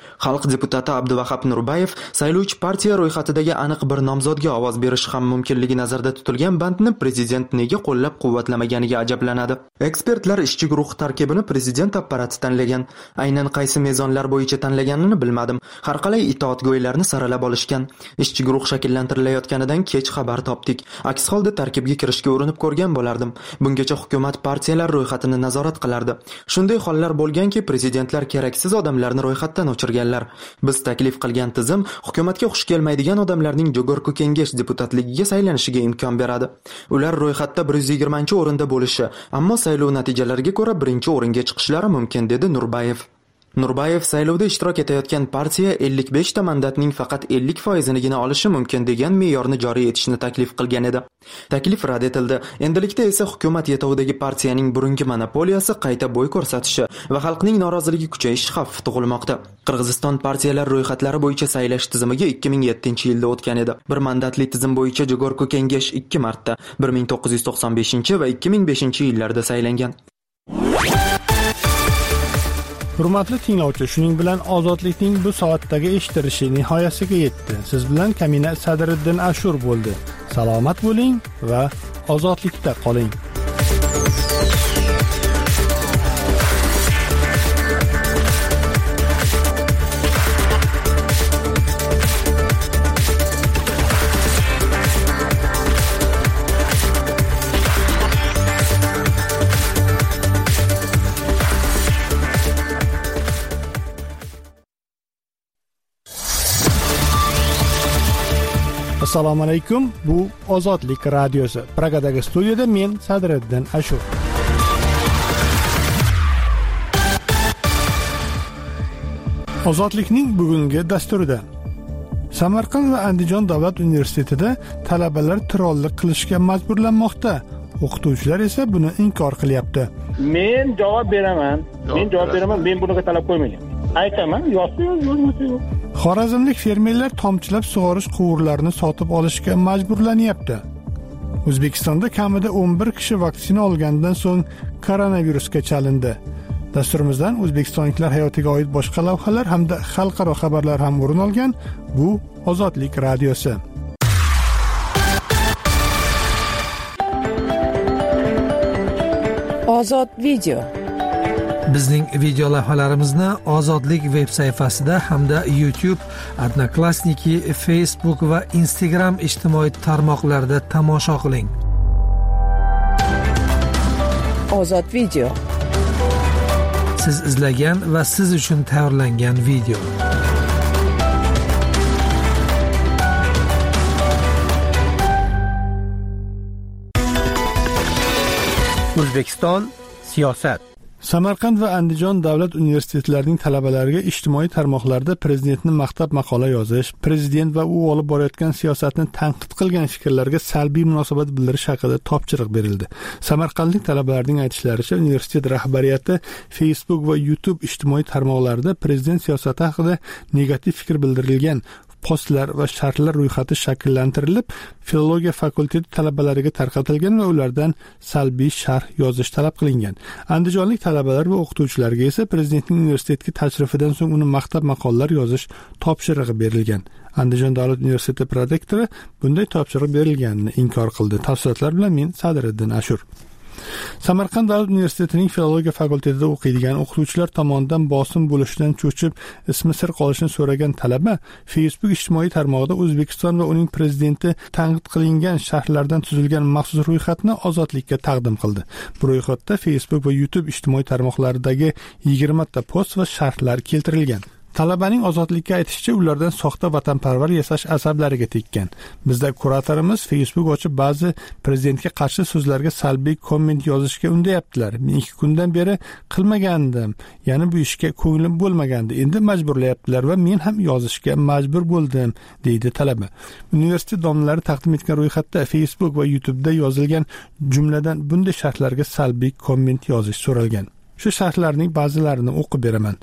Xalq deputati Abduvahab Nurbayev saylovchi partiya ro'yxatidagi aniq bir nomzodga ovoz berish ham mumkinligi nazarda tutilgan bandni prezident nega qo'llab-quvvatlamaganiga ajablanadi. Ekspertlar ishchi guruh tarkibini prezident apparati tanlagan. Aynan qaysi mezonlar bo'yicha tanlaganini bilmadim. Har qalay itoatgo'ylarni saralab olishgan. Ishchi guruh shakllantirilayotganidan kech xabar topdik. Aks holda tarkibga kirishga urinib ko'rgan bo'lardim. Bungacha hukumat partiyalar ro'yxatini nazorat qilardi. Shunday hollar bo'lganki, prezidentlar keraksiz odamlarni ro'yxatdan o'chirgan. Biz taklif qilgan tizim hukumatga xush kelmaydigan odamlarning Jogorku kengash deputatligiga saylanishiga imkon beradi. Ular ro'yxatda 120-o'rinda bo'lishi, ammo saylov natijalariga ko'ra 1-o'ringa chiqishlari mumkin, dedi Nurbayev. Nurbayev saylovda ishtirok etayotgan partiya 55 ta mandatning faqat 50%nigina olishi mumkin degan me'yorni joriy etishni taklif qilgan edi. Taklif rad etildi. Endilikda esa hukumat yetovidagi partiyaning burungi monopoliyasi qayta bo'y ko'rsatishi va xalqning noroziligi kuchayishi xavfi tug'ilmoqda. Qirg'iziston partiyalar ro'yxatlari bo'yicha saylash tizimiga 2007-yilda o'tgan edi. Bir mandatli tizim bo'yicha Jogorku kengash 2 marta 1995 va 2005-yillarda saylangan. Hurmatli tinglovchi, shuning bilan ozodlikning bu soatdagi eshittirishi nihoyasiga yetdi. Siz bilan Kamina Sadriddin Ashur bo'ldi. Salomat bo'ling va ozodlikda qoling. Assalomu alaykum. Bu Ozodlik radiosi. Pragadagi studiyada men Sadriddin Ashur. Ozodlikning bugungi dasturida Samarqand va Andijon davlat universitetida talabalar trollik qilishga majburlanmoqda. O'qituvchilar esa buni inkor qilyapti. Men javob beraman. Men bunaqa talab qo'ymagan. Aytaman, yozsa. Xorazmlik fermerlar tomchilab sug'orish quvurlarini sotib olishga majburlanyapti. O'zbekistonda kamida 11 kishi vaksina olgandan so'ng koronavirusga chalindi. Dasturimizdan o'zbekistonliklar hayotiga oid boshqa lavhalar hamda xalqaro xabarlar ham o'rin olgan. Bu Ozodlik radiosi. Ozod video. Bizning video lavhalarimizni Ozodlik veb sayfasida hamda YouTube, Odnoklassniki, Facebook va Instagram ijtimoiy tarmoqlarida tomosha qiling. Ozod video. Siz izlagan va siz uchun tayyorlangan video. O'zbekiston siyosat. Samarqand va Andijon davlat universitetlarining talabalariga ijtimoiy tarmoqlarda prezidentni maqtab maqola yozish, prezident va u olib borayotgan siyosatni tanqid qilgan fikrlarga salbiy munosabat bildirish haqida topshiriq berildi. Samarqandlik talabalarning aytishlaricha, universitet rahbariyati Facebook va YouTube ijtimoiy tarmoqlarida prezident siyosati haqida negativ fikr bildirilgan postlar va sharhlar ro'yxati shakllantirilib, filologiya fakulteti talabalariga tarqatilgan va ulardan salbiy sharh yozish talab qilingan. Andijonlik talabalar va o'qituvchilarga esa prezidentning universitetga tashrifidan so'ng uni maqtab maqolalar yozish topshirig'i berilgan. Andijon davlat universiteti prorektori bunday topshiriq berilganini inkor qildi. Tafsilotlar bilan men Sadriddin Ashur. Samarqand davlat universitetining filologiya fakultetida o'qiydigan o'qituvchilar tomonidan bosim bo'lishidan cho'chib, ismi sir qolishini so'ragan talaba Facebook ijtimoiy tarmog'ida O'zbekiston va uning prezidenti tanqid qilingan sharhlardan tuzilgan maxsus ro'yxatni Ozodlikka taqdim qildi. Bu ro'yxatda Facebook va YouTube ijtimoiy tarmoqlaridagi 20 ta post va sharhlar keltirilgan. Talabaning Ozodlikka aytishicha, ulardan soxta vatanparvar yasash asablariga tekkan. Bizda kuratorimiz Facebook ochib ba'zi prezidentga qarshi so'zlarga salbiy komment yozishga undayaptilar. Men 2 kundan beri qilmagandim. Ya'ni bu ishga ko'nglim bo'lmagandi. Endi majburlayaptilar va men ham yozishga majbur bo'ldim, deydi talaba. Universitet domlari taqdim etgan ro'yxatda Facebook va YouTube'da yozilgan jumladan bunday sharhlarga salbiy komment yozish so'ralgan. Shu sharhlarning ba'zilarini o'qib beraman.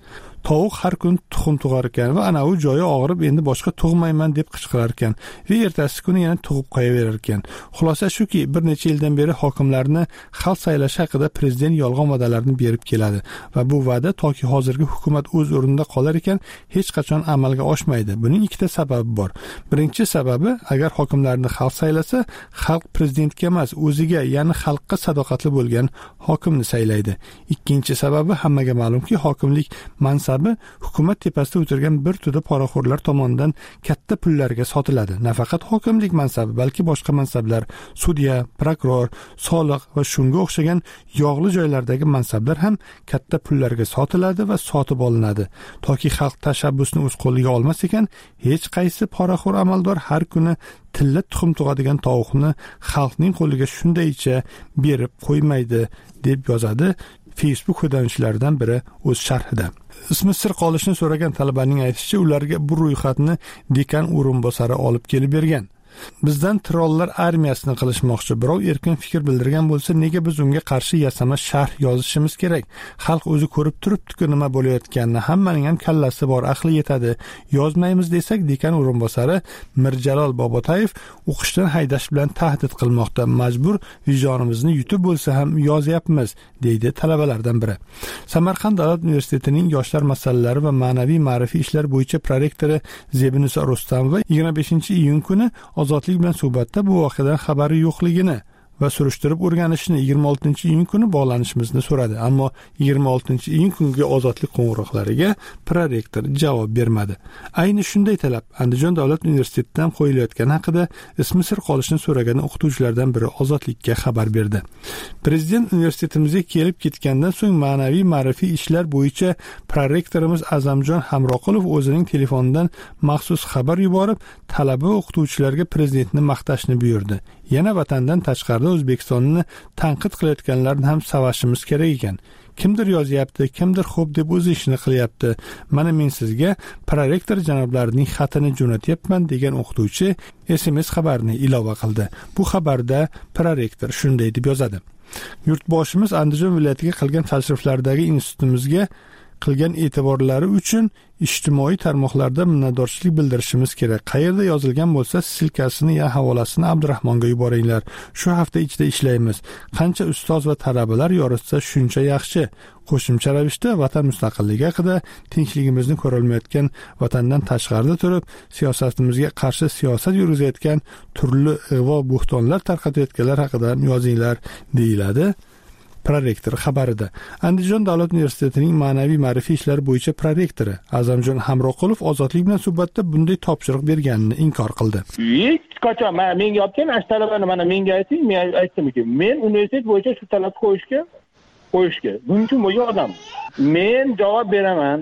Tovuq har kun tuxum tug'ar ekan va ana u joyi og'rib endi boshqa tug'mayman deb qichqirar ekan va ertasi kuni yana tug'ib qo'yaverar ekan. Xulosa shuki, bir necha yildan beri hokimlarni xalq saylashi haqida prezident yolg'on va'dalarni berib keladi va bu va'da toki hozirgi hukumat o'z o'rnida qolar ekan hech qachon amalga oshmaydi. Buning ikkita sababi bor. Birinchi sababi, agar hokimlarni xalq saylasa, xalq prezidentga emas, o'ziga, ya'ni xalqqa sadoqatli bo'lgan hokimni saylaydi. Ikkinchi sababi, hammaga ma'lumki, hokimlik mansabi hukumat tepasida o'tirgan bir to'da poraxo'rlar tomonidan katta pullarga sotiladi. Nafaqat hokimlik mansabi, balki boshqa mansablar, sudya, prokuror, soliq va shunga o'xshagan yog'li joylardagi mansablar ham katta pullarga sotiladi va sotib olinadi. Toki xalq tashabbusni o'z qo'liga olmas ekan, hech qaysi poraxo'r amaldor har kuni tilla tuxum tug'adigan tovuqni xalqning qo'liga shundaycha berib qo'ymaydi, deb yozadi Facebook foydalanuvchilaridan biri o'z sharhida. Ismi sir qolishni so'ragan talabaning aytishicha, ularga bu ro'yxatni dekan o'rinbosari olib kelib bergan. Bizdan trollar armiyasini qilishmoqchi. Birov erkin fikr bildirgan bo'lsa, nega biz unga qarshi yasama sharh yozishimiz kerak? Xalq o'zi ko'rib turibdi-ku nima bo'layotganini. Hammaning ham kallasi bor, aqli yetadi. Yozmaymiz desak, dekan o'rinbosari Mirjalol Bobotayev o'qishdan haydash bilan tahdid qilmoqda. Majbur vijdonimizni yutib bo'lsa ham yozyapmiz, deydi talabalardan biri. Samarqand davlat universitetining yoshlar masalalari va ma'naviy ma'rifiy ishlar bo'yicha prorektori Zebinisa Rustamova 25-iyun kuni Ozodlik bilan suhbatda bu voqeadan xabari yo'qligini va surishtirib o'rganishni 26-iyun kuni bog'lanishimizni so'radi. Ammo 26-iyun kungi Ozodlik qo'ng'iroqlariga prorektor javob bermadi. Ayni shunday talab Andijon davlat universitetidan qo'yilayotgani haqida ismi sir qolishni so'ragan o'qituvchilardan biri Ozodlikka xabar berdi. Prezident universitetimizga kelib ketgandan so'ng ma'naviy ma'rifiy ishlar bo'yicha prorektorimiz Azamjon Hamroqulov o'zining telefonidan maxsus xabar yuborib, talaba o'qituvchilarga prezidentni maqtashni buyurdi. Yana vatandan tashqarida O'zbekistonni tanqid qilayotganlarni ham savashimiz kerak ekan. Kimdir yozyapti, kimdir xo'p deb o'z ishini qilyapti. Mana men sizga prorektor janoblarining xatini jo'natyapman degan o'qituvchi SMS xabarini ilova qildi. Bu xabarda prorektor shunday deb yozadi. Yurtboshimiz Andijon viloyatiga qilgan tashriflaridagi institutimizga qilgan e'tiborlari uchun ijtimoiy tarmoqlarda minnatdorchilik bildirishimiz kerak. Qayerda yozilgan bo'lsa, silkasini ya havolasini Abdurahmonga yuboringlar. Shu hafta ichida ishlaymiz. Qancha ustoz va talabalar yoritsa shuncha yaxshi. Qo'shimcha ravishda vatan mustaqilligi haqida, tinchligimizni ko'rolmayotgan vatandan tashqarida turib, siyosatimizga qarshi siyosat yurgizayotgan turli ig'vo bo'xtonlar tarqatayotganlar haqida yozinglar, deyiladi prorektor xabarida. Andijon davlat universitetining ma'naviy ma'rifiy ishlar bo'yicha prorektori Azamjon Hamroqulov Ozodlik bilan suhbatda bunday topshiriq berganini inkor qildi. Hech qachon menga olgan talabani mana menga ayting, men aytdimki, men universitet bo'yicha shu talabni qo'yishga mumkin bo'lgan odam. Men javob beraman.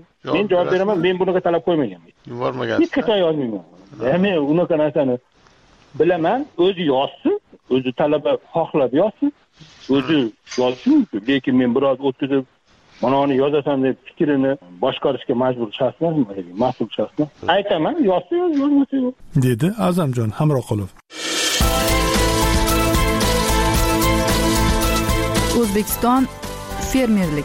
Men bunaqa talab qo'ymaganman. Yubormagansiz. Hech qachon yozmayman. Men unaqa narsani bilaman, o'zi yozsin, o'zi talaba xohlab yozsin. O'zi yozsin, lekin men biroz o'tkazib, mana uni yozasan deb fikrini boshqarishga majbur shaxsman, mas'ul shaxsman. Aytaman, yozsa yozmasa yo'q, dedi Azamjon Hamroqulov. O'zbekiston fermerlik.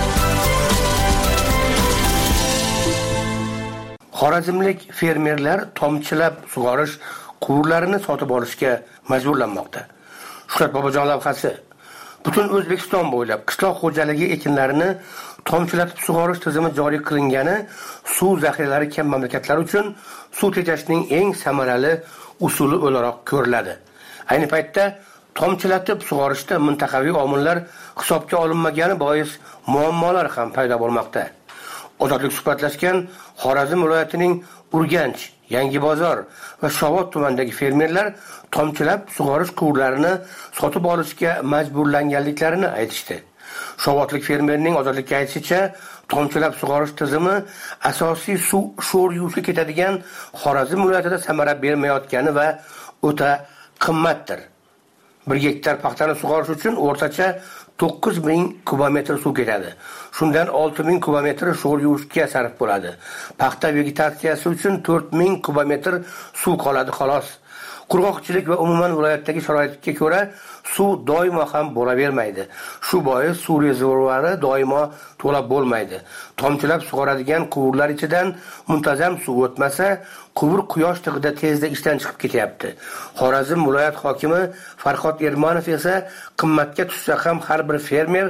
Xorazmlik fermerlar tomchilab sug'orish quvurlarini sotib olishga majburlanmoqda. Shuhrat Bobojon lavhasi butun O'zbekiston bo'ylab qishloq xo'jaligi ekinlarini tomchilatib sug'orish tizimi joriy qilingani suv zaxiralari kam mamlakatlar uchun suv tejashning eng samarali usuli o'laroq ko'riladi. Ayni paytda tomchilatib sug'orishda mintaqaviy omillar hisobga olinmagani bois muammolar ham paydo bo'lmoqda. Ozodlik suhbatlashgan Xorazm viloyatining Urganch, Yangibozor va Shovot tumanidagi fermerlar tomchilab sug'orish quvurlarini sotib olishga majburlanganliklarini aytishdi. Shovotlik fermerning Ozodlikka aytishicha, tomchilab sug'orish tizimi asosiy suv sho'r yuvishga ketadigan Xorazm viloyatida samara bermayotgani va o'ta qimmatdir. 1 gektar paxtani sug'orish uchun o'rtacha 9000 kubometr suv ketadi. Shundan 6000 kubometr sho'r yuvishga sarf bo'ladi. Paxta vegetatsiyasi uchun 4000 kubometr suv qoladi xolos. Qurg'oqchilik va umuman viloyatdagi sharoitga ko'ra suv doimo ham bo'lavermaydi. Shu bois suv rezervuari doimo to'la bo'lmaydi. Tomchilab sug'oradigan quvurlar ichidan muntazam suv o'tmasa, quvur quyosh tig'ida tezda ishdan chiqib ketyapti. Xorazm viloyat hokimi Farhod Ermonov esa qimmatga tushsa ham har bir fermer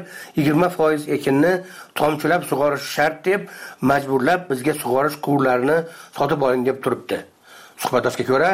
20% ekinni tomchilab sug'orish shart deb majburlab bizga sug'orish quvurlarini sotib oling deb turibdi. Suhbatdoshga ko'ra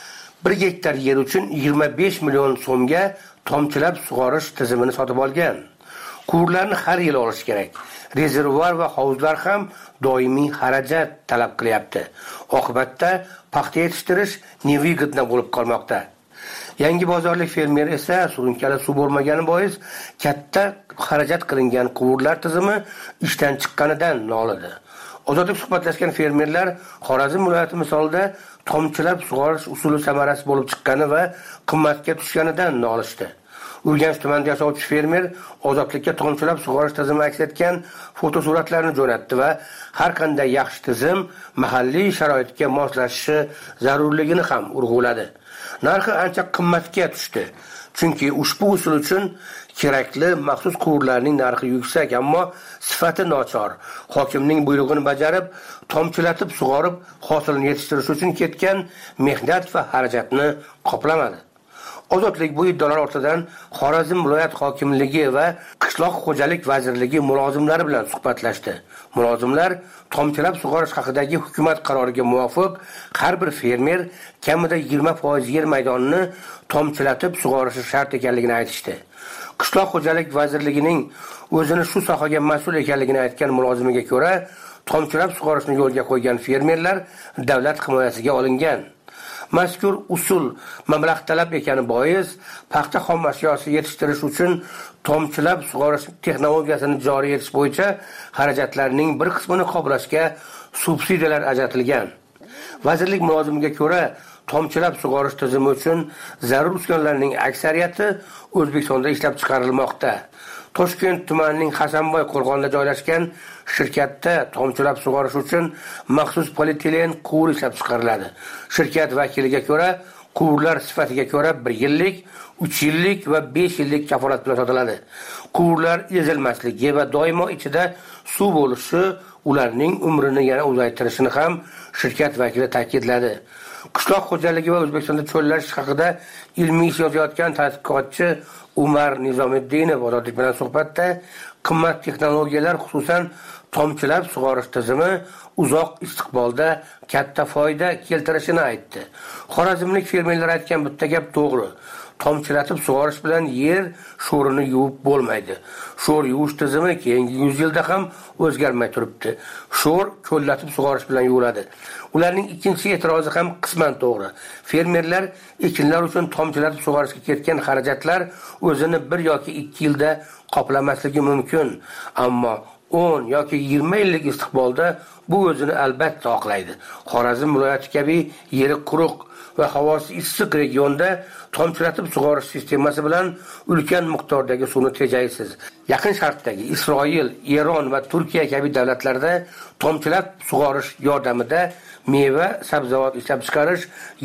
1 gektar yer uchun 25 million so'mga tomchilab sug'orish tizimini sotib olgan. Quvurlarni har yil olish kerak. Rezervuar va hovuzlar ham doimiy xarajat talab qilyapti. Oqibatda paxta yetishtirish nevigidna bo'lib qolmoqda. Yangi bozorlik fermer esa surunkali suv bo'lmagani bois katta xarajat qilingan quvurlar tizimi ishdan chiqqanidan nolidi. Ozodlik suhbatlashgan fermerlar Xorazm viloyati misolida tomchilab sug'orish usuli samarasi bo'lib chiqqani va qimmatga tushganidan nolishdi. Urganch tumanida yashovchi fermer ozodlikka tomchilab sug'orish tizimi aks etgan fotosuratlarni jo'natdi va har qanday yaxshi tizim mahalliy sharoitga moslashishi zarurligini ham urg'uladi. Narxi ancha qimmatga tushdi. Chunki ushbu usul uchun kerakli maxsus quvurlarning narxi yuksak, ammo sifati nochor. Hokimning buyrug'ini bajarib, tomchilatib sug'orib, hosilni yetishtirish uchun ketgan mehnat va xarajatni qoplamadi. Ozodlik bu iddaolar ortidan Xorazm viloyat hokimligi va qishloq xo'jalik vazirligi mulozimlari bilan suhbatlashdi. Mulozimlar tomchilab sug'orish haqidagi hukumat qaroriga muvofiq har bir fermer kamida 20% yer maydonini tomchilatib sug'orishi shart ekanligini aytishdi. Qishloq xo'jalik vazirligining o'zini shu sohaga mas'ul ekanligini aytgan mulozimiga ko'ra, tomchilab sug'orishni yo'lga qo'ygan fermerlar davlat himoyasiga olingan. Mazkur usul mablag' talab ekani bois paxta xom ashyosi yetishtirish uchun tomchilab sug'orish texnologiyasini joriy etish bo'yicha xarajatlarning bir qismini qoplashga subsidiyalar ajratilgan. Vazirlik mulozimiga ko'ra, tomchilab sug'orish tizimi uchun zarur uskunalarning aksariyati O'zbekistonda ishlab chiqarilmoqda. Toshkent tumanining Hasanboy qo'rg'onida joylashgan shirkatda tomchilab sug'orish uchun maxsus polietilen quvur ishlab chiqariladi. Shirkat vakiliga ko'ra, quvurlar sifatiga ko'ra 1 yillik, 3 yillik va 5 yillik kafolat bilan sotiladi. Quvurlar ezilmasligi va doimo ichida suv bo'lishi ularning umrini yana uzaytirishini ham shirkat vakili ta'kidladi. Qishloq xo'jaligi va O'zbekistonda cho'llash haqida ilmiy ish yozayotgan tadqiqotchi Umar Nizomiddinov ozodlik bilan suhbatda qimmat texnologiyalar, xususan tomchilab sug'orish tizimi uzoq istiqbolda katta foyda keltirishini aytdi. Xorazmlik fermerlar aytgan bitta gap to'g'ri. Tomchilatib sug'orish bilan yer sho'rini yuvib bo'lmaydi. Sho'r yuvish tizimi keyingi 100 yilda ham o'zgarmay turibdi. Sho'r ko'llatib sug'orish bilan yuviladi. Ularning ikkinchi e'tirozi ham qisman to'g'ri. Fermerlar ekinlar uchun tomchilatib sug'orishga ketgan xarajatlar o'zini 1 yoki 2 yilda qoplamasligi mumkin, ammo 10 yoki 20 yillik istiqbolda bu o'zini albatta oqlaydi. Xorazm viloyati kabi yeri quruq va havosi issiq regionda tomchilatib sug'orish sistemasi bilan ulkan miqdordagi suvni tejaysiz. Yaqin Sharqdagi Isroil, Eron va Turkiya kabi davlatlarda tomchilab sug'orish yordamida meva, sabzavot ishlab chiqarish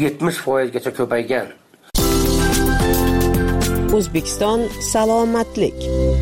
70% gacha ko'paygan. O'zbekiston salomatlik.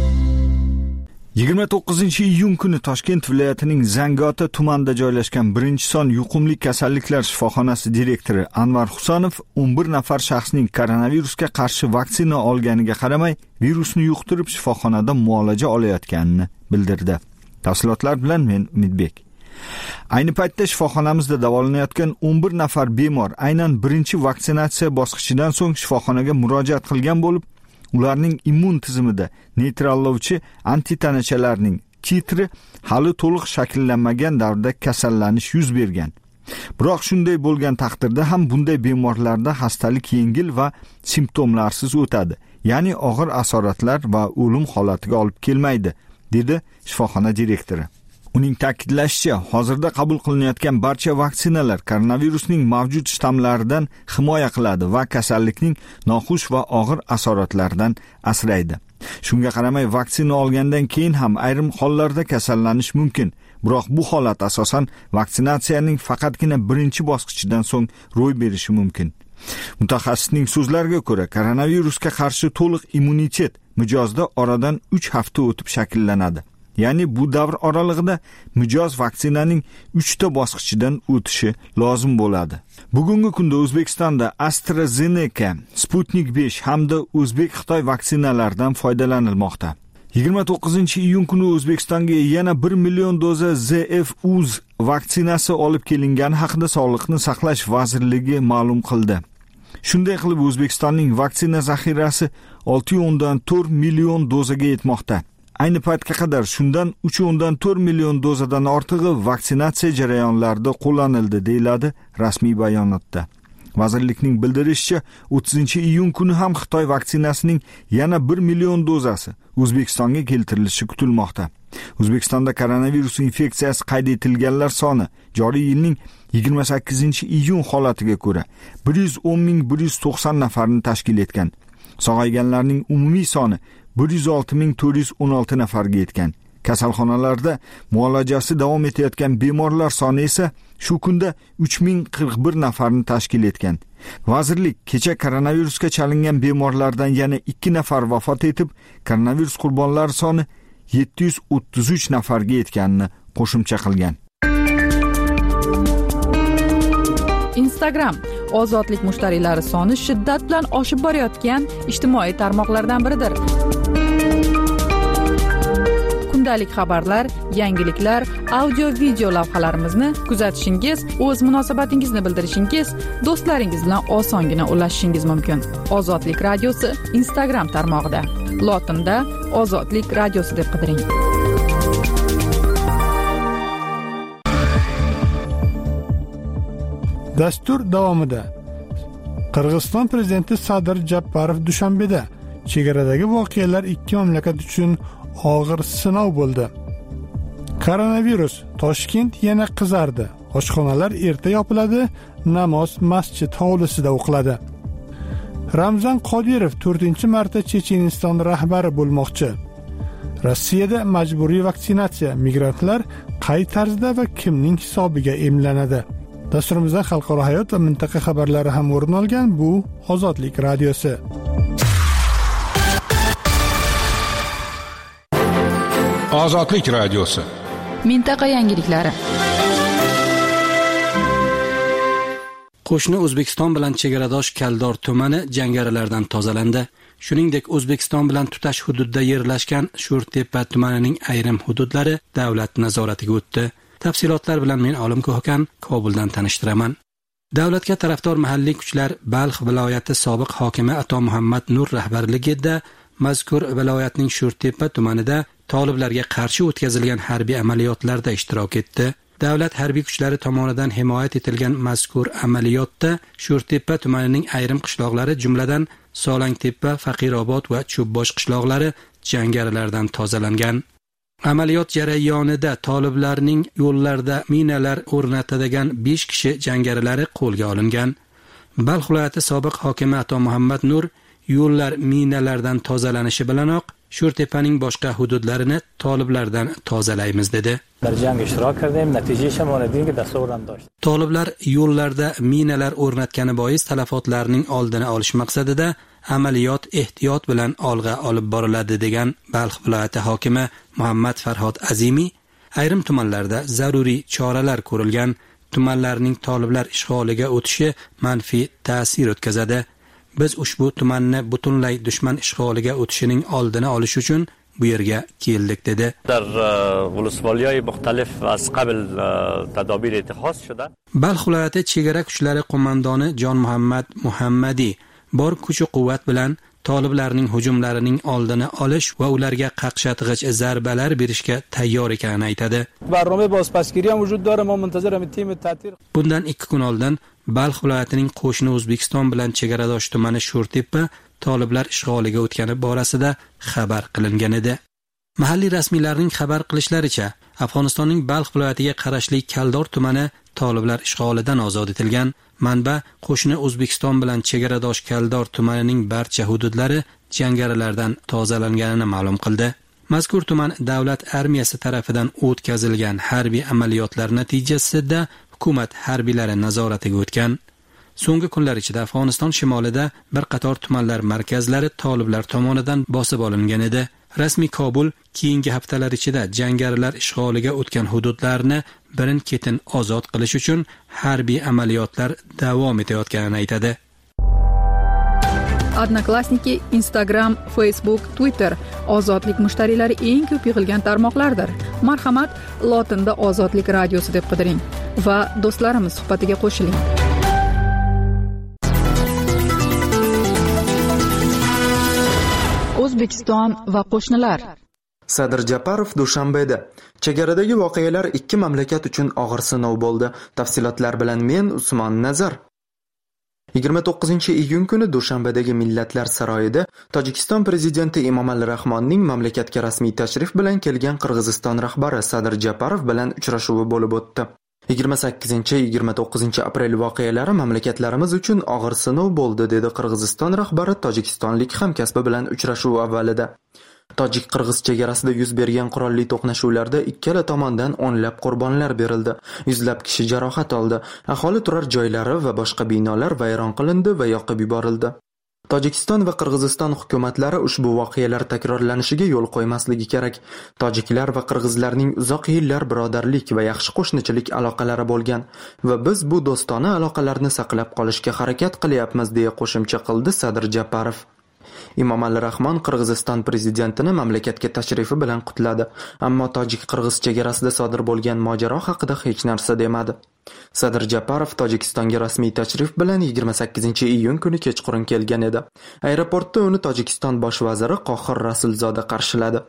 29-iyun kuni Toshkent viloyatining Zangiota tumanida joylashgan 1-son yuqumli kasalliklar shifoxonasi direktori Anvar Husonov 11 nafar shaxsning koronavirusga qarshi vaksina olganiga qaramay, virusni yuqtirib shifoxonada muolaja olayotganini bildirdi. Tafsilotlar bilan men Umidbek. Ayni paytda shifoxonamizda davolanayotgan 11 nafar bemor aynan birinchi vaksinatsiya bosqichidan so'ng shifoxonaga murojaat qilgan bo'lib, ularning immun tizimida neytrallovchi antitanachalarning titri hali to'liq shakllanmagan davrda kasallanish yuz bergan. Biroq shunday bo'lgan taqdirda ham bunday bemorlarda xastalik yengil va simptomlarsiz o'tadi, ya'ni og'ir asoratlar va o'lim holatiga olib kelmaydi, dedi shifoxona direktori. Uning ta'kidlashicha, hozirda qabul qilinayotgan barcha vaksinalar koronavirusning mavjud shtammlaridan himoya qiladi va kasallikning noxush va og'ir asoratlaridan asraydi. Shunga qaramay, vaksina olgandan keyin ham ayrim hollarda kasallanish mumkin. Biroq bu holat asosan vaksinatsiyaning faqatgina birinchi bosqichidan so'ng ro'y berishi mumkin. Mutaxassisning so'zlariga ko'ra, koronavirusga qarshi to'liq immunitet mijozda oradan 3 hafta o'tib shakllanadi. Ya'ni bu davr oralig'ida mijoz vaksinaning 3 ta bosqichidan o'tishi lozim bo'ladi. Bugungi kunda O'zbekistonda AstraZeneca, Sputnik 5 hamda O'zbek-Xitoy vaksinalaridan foydalanilmoqda. 29-iyun kuni O'zbekistonga yana 1 million doza ZF-Uz vaksinasi olib kelingani haqida Sog'liqni saqlash vazirligi ma'lum qildi. Shunday qilib O'zbekistonning vaksina zaxirasi 6.4 million dozaga yetmoqda. Ayni paytga qadar shundan 3.4 million dozadan ortig'i vaksinatsiya jarayonlarida qo'llanildi, deyiladi rasmiy bayonotda. Vazirlikning bildirishicha, 30-iyun kuni ham Xitoy vaksinasining yana 1 million dozasi O'zbekistonga keltirilishi kutilmoqda. O'zbekistonda koronavirus infeksiyasi qayd etilganlar soni joriy yilning 28-iyun holatiga ko'ra 110.190 nafarni tashkil etgan. Sog'ayganlarning umumiy soni 106.416 nafarga yetgan. Kasalxonalarda muolajasi davom etayotgan bemorlar soni esa shu kunda 3041 nafarni tashkil etgan. Vazirlik kecha koronavirusga chalingan bemorlardan yana 2 nafar vafot etib, koronavirus qurbonlari soni 733 nafarga yetganini qo'shimcha qilgan. Instagram ozodlik mushtariylari soni shiddat bilan oshib borayotgan ijtimoiy tarmoqlardan biridir. Kundalik xabarlar, yangiliklar, audio-video lavhalarimizni kuzatishingiz, o'z munosabatingizni bildirishingiz, do'stlaringiz bilan osongina ulashishingiz mumkin. Ozodlik radiosi Instagram tarmog'ida. Lotinda Ozodlik radiosi deb qidiring. Dastur davomida Qirg'iziston prezidenti Sadir Japarov Dushanbeda chegaradagi voqealar ikki mamlakat uchun og'ir sinov bo'ldi. Koronavirus, Toshkent yana qizardi. Oshxonalar erta yopiladi, namoz masjid hovlisida o'qiladi. Ramzan Qodirov 4-marta Checheniston rahbari bo'lmoqchi. Rossiyada majburiy vaksinatsiya, migrantlar qay tarzda va kimning hisobiga emlanadi? Dasturimizda xalqaro hayot va mintaqa xabarlari ham o'rin olgan. Bu Ozodlik radiosi. Ozodlik radiosi. Mintaqa yangiliklari. Qo'shni O'zbekiston bilan chegaradosh Kaldor tumani jangarilardan tozalandi. Shuningdek, O'zbekiston bilan tutash hududda yerlashgan Sho'rtepa tumanining ayrim hududlari davlat nazoratiga o'tdi. Tafsilotlar bilan men Olim Ko'hkan Kobuldan tanishtiraman. Davlatga tarafdor mahalliy kuchlar Balx viloyati sobiq hokimi Ato Muhammad Nur rahbarligida mazkur viloyatning Sho'rtepa tumanida toliblarga qarshi o'tkazilgan harbiy amaliyotlarda ishtirok etdi. Davlat harbiy kuchlari tomonidan himoya etilgan mazkur amaliyotda Sho'rtepa tumanining ayrim qishloqlari, jumladan Solangtepa, Faqirobod va Cho'bbosh qishloqlari jangarilardan tozalangan. Amaliyot jarayonida toliblarning yo'llarda minalar o'rnatadigan 5 kishi jangarilari qo'lga olingan. Balx viloyati sobiq hokimi Ato Muhammad Nur yo'llar minalardan tozalanishi bilanoq Sho'rtepaning boshqa hududlarini toliblardan tozalaymiz dedi. Toliblar yo'llarda minalar o'rnatgani bois talafotlarning oldini olish maqsadida amaliyot ehtiyot bilan olg'a olib boriladi degan Balx viloyati hokimi Muhammad Farhod Azimi, ayrim tumanlarda zaruriy choralar ko'rilgan, tumanlarning toliblar ishg'oliga o'tishi manfiy ta'sir o'tkazadi. Biz ushbu tumanni butunlay dushman ishg'oliga o'tishining oldini olish uchun bu yerga keldik dedi. Balx viloyati chegara kuchlari qo'mondoni Jon Muhammad Muhammadi bor kuch-quvvat bilan toliblarning hujumlarining oldini olish va ularga qaqshatg'ich zarbalar berishga tayyor ekanini aytadi. Bundan 2 kun oldin Balx viloyatining qo'shni O'zbekiston bilan chegaradosh tumani Sho'rtepa toliblar ishg'oliga o'tgani borasida xabar qilingan edi. Mahalliy rasmiylarning xabar qilishlaricha, Afg'onistonning Balx viloyatiga qarashli Kaldor tumani toliblar ishg'olidan ozod etilgan. Manba qo'shni O'zbekiston bilan chegaradosh Kaldor tumanining barcha hududlari jangarilardan tozalanganini ma'lum qildi. Mazkur tuman davlat armiyasi tarafidan o'tkazilgan harbiy amaliyotlar natijasida hukumat harbiylari nazoratiga o'tgan. So'nggi kunlar ichida Afg'oniston shimolida bir qator tumanlar markazlari toliblar tomonidan bosib olingan edi. Rasmiy Kobul keyingi haftalar ichida jangarilar ishg'oliga o'tgan hududlarni birin-ketin ozod qilish uchun harbiy amaliyotlar davom etayotganini aytadi. Odnoklassniki, Instagram, Facebook, Twitter ozodlik mushtariylari eng ko'p yig'ilgan tarmoqlardir. Marhamat, lotinda Ozodlik radiosi deb qidiring va do'stlarimiz suhbatiga qo'shiling. O'zbekiston va qo'shnilar. Sadir Japarov Dushanbeda. Chegaradagi voqealar ikki mamlakat uchun og'ir sinov bo'ldi. Tafsilotlar bilan men Usmon Nazar. 29-iyun kuni Dushanbedagi Millatlar saroyida Tojikiston prezidenti Emomali Rahmonning mamlakatga rasmiy tashrif bilan kelgan Qirg'iziston rahbari Sadir Japarov bilan uchrashuvi bo'lib o'tdi. 28-29 aprel voqealari mamlakatlarimiz uchun og'ir sinov bo'ldi, dedi Qirg'iziston rahbari tojikistonlik hamkasbi bilan uchrashuv avvalida. Tojik-qirg'iz chegarasida yuz bergan qurolli to'qnashuvlarda ikkala tomondan o'nlab qurbonlar berildi, yuzlab kishi jarohat oldi, aholi turar joylari va boshqa binolar vayron qilindi va yoqib yuborildi. Tojikiston va Qirg'iziston hukumatlari ushbu voqealar takrorlanishiga yo'l qo'ymasligi kerak. Tojiklar va qirg'izlarning uzoq yillar birodarlik va yaxshi qo'shnichilik aloqalari bo'lgan va biz bu do'stona aloqalarni saqlab qolishga harakat qilyapmiz, deya qo'shimcha qildi Sadir Japarov. Emomali Rahmon Qirg'iziston prezidentini mamlakatga tashrifi bilan qutladi, ammo tojik-qirg'iz chegarasida sodir bo'lgan mojaro haqida hech narsa demadi. Sadir Japarov Tojikistonga rasmiy tashrif bilan 28-iyun kuni kechqurun kelgan edi. Aeroportda uni Tojikiston bosh vaziri Qohir Rasulzoda qarshiladi.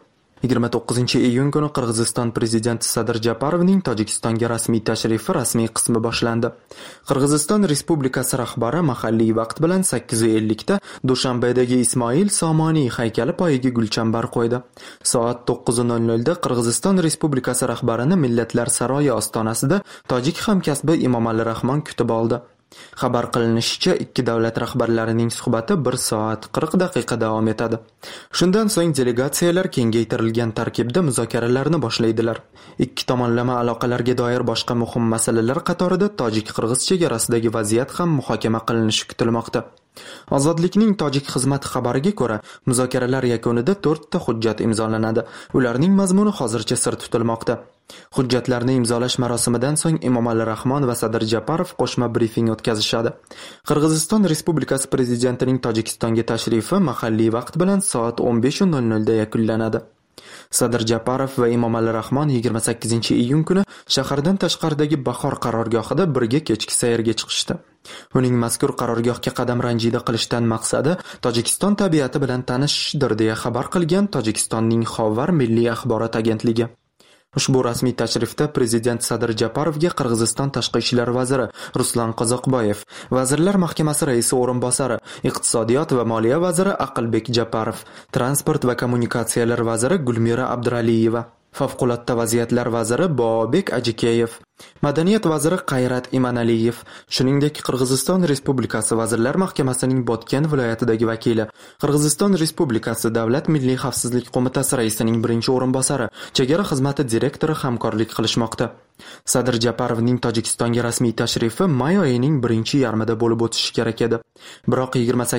29-iyun kuni Qirg'iziston prezidenti Sadir Japarovning Tojikistonga rasmiy tashrifi rasmiy qismi boshlandi. Qirg'iziston Respublikasi rahbari mahalliy vaqt bilan 8:50 da Dushanbedagi Ismoil Somoniy haykali poyiga gulchambar qo'ydi. Soat 9:00 da Qirg'iziston Respublikasi rahbarini Millatlar saroyi ostonasida tojik hamkasbi Emomali Rahmon kutib oldi. Xabar qilinishicha, ikki davlat rahbarlarining suhbati 1 soat 40 daqiqa davom etadi. Shundan so'ng delegatsiyalar kengaytirilgan tarkibda muzokaralarni boshlaydilar. Ikki tomonlama aloqalarga doir boshqa muhim masalalar qatorida tojik-qirg'iz chegarasidagi vaziyat ham muhokama qilinishi kutilmoqda. Ozodlikning tojik xizmati xabariga ko'ra, muzokaralar yakunida 4 ta hujjat imzolanadi. Ularning mazmuni hozircha sir tutilmoqda. Hujjatlarni imzolash marosimidan so'ng Emomali Rahmon va Sadir Japarov qo'shma brifing o'tkazishadi. Qirg'iziston Respublikasi prezidentining Tojikistonga tashrifi mahalliy vaqt bilan soat 15:00 da yakunlanadi. Sadir Japarov va Emomali Rahmon 28-iyun kuni shahardan tashqaridagi Bahor qarorgohida birga kechki sayrga chiqishdi. Uning mazkur qarorgohga qadam ranjida qilishdan maqsadi Tojikiston tabiati bilan tanishishdir, deya xabar qilgan Tojikistonning Xovar milliy axborot agentligi. Ushbu rasmiy tashrifda prezident Sadir Japarovga Qirg'iziston tashqi ishlar vaziri Ruslan Qozoqboyev, Vazirlar Mahkamasi raisi o'rinbosari, Iqtisodiyot va moliya vaziri Aqlbek Japarov, Transport va kommunikatsiyalar vaziri Gulmira Abduraliyeva, Favqulodda vaziyatlar vaziri Bobek Ajikeyev, Madaniyat vaziri Qayrat Imanaliyev, shuningdek Qirg'iziston Respublikasi Vazirlar Mahkamasining Botken viloyatidagi vakili, Qirg'iziston Respublikasi Davlat milliy xavfsizlik qo'mitasi raisining birinchi o'rinbosari, chegara xizmati direktori hamkorlik qilishmoqda. Sadir Japarovning Tojikistonga rasmiy tashrifi may oyining birinchi yarmida bo'lib o'tishi kerak edi. Biroq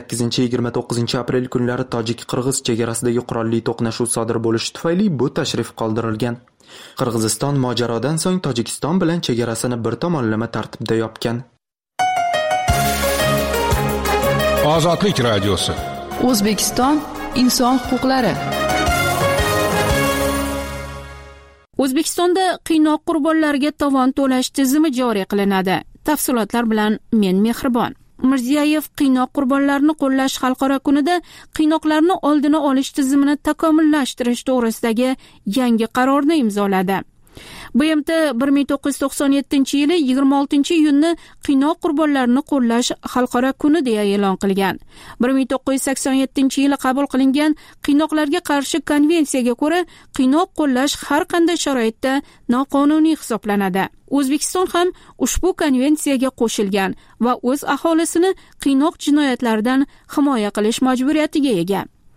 28-29 aprel kunlari tojik-qirg'iz chegarasidagi qurolli to'qnashuv sodir bo'lishi tufayli bu tashrif qoldirilgan. Qirg'iziston mojarodan so'ng Tojikiston bilan chegarasini bir tomonlama tartibda yopgan. Ozodlik radiosi. O'zbekiston inson huquqlari. O'zbekistonda qiynoq qurbonlariga tovon to'lash tizimi joriy qilinadi. Tafsilotlar bilan men Mehribon. Mirziyoyev qiynoq qurbonlarini qo'llash xalqaro kunida qiynoqlarni oldini olish tizimini takomillashtirish to'g'risidagi yangi qarorni imzoladi. BMT 1997-yili 26-iyunni qiynoq qurbonlarini qo'llash xalqaro kuni deya e'lon qilgan. 1987-yili qabul qilingan qiynoqlarga qarshi konvensiyaga ko'ra, qiynoq qo'llash har qanday sharoitda noqonuniy hisoblanadi. O'zbekiston ham ushbu konvensiyaga qo'shilgan va o'z aholisini qiynoq jinoyatlaridan himoya qilish majburiyatiga ega.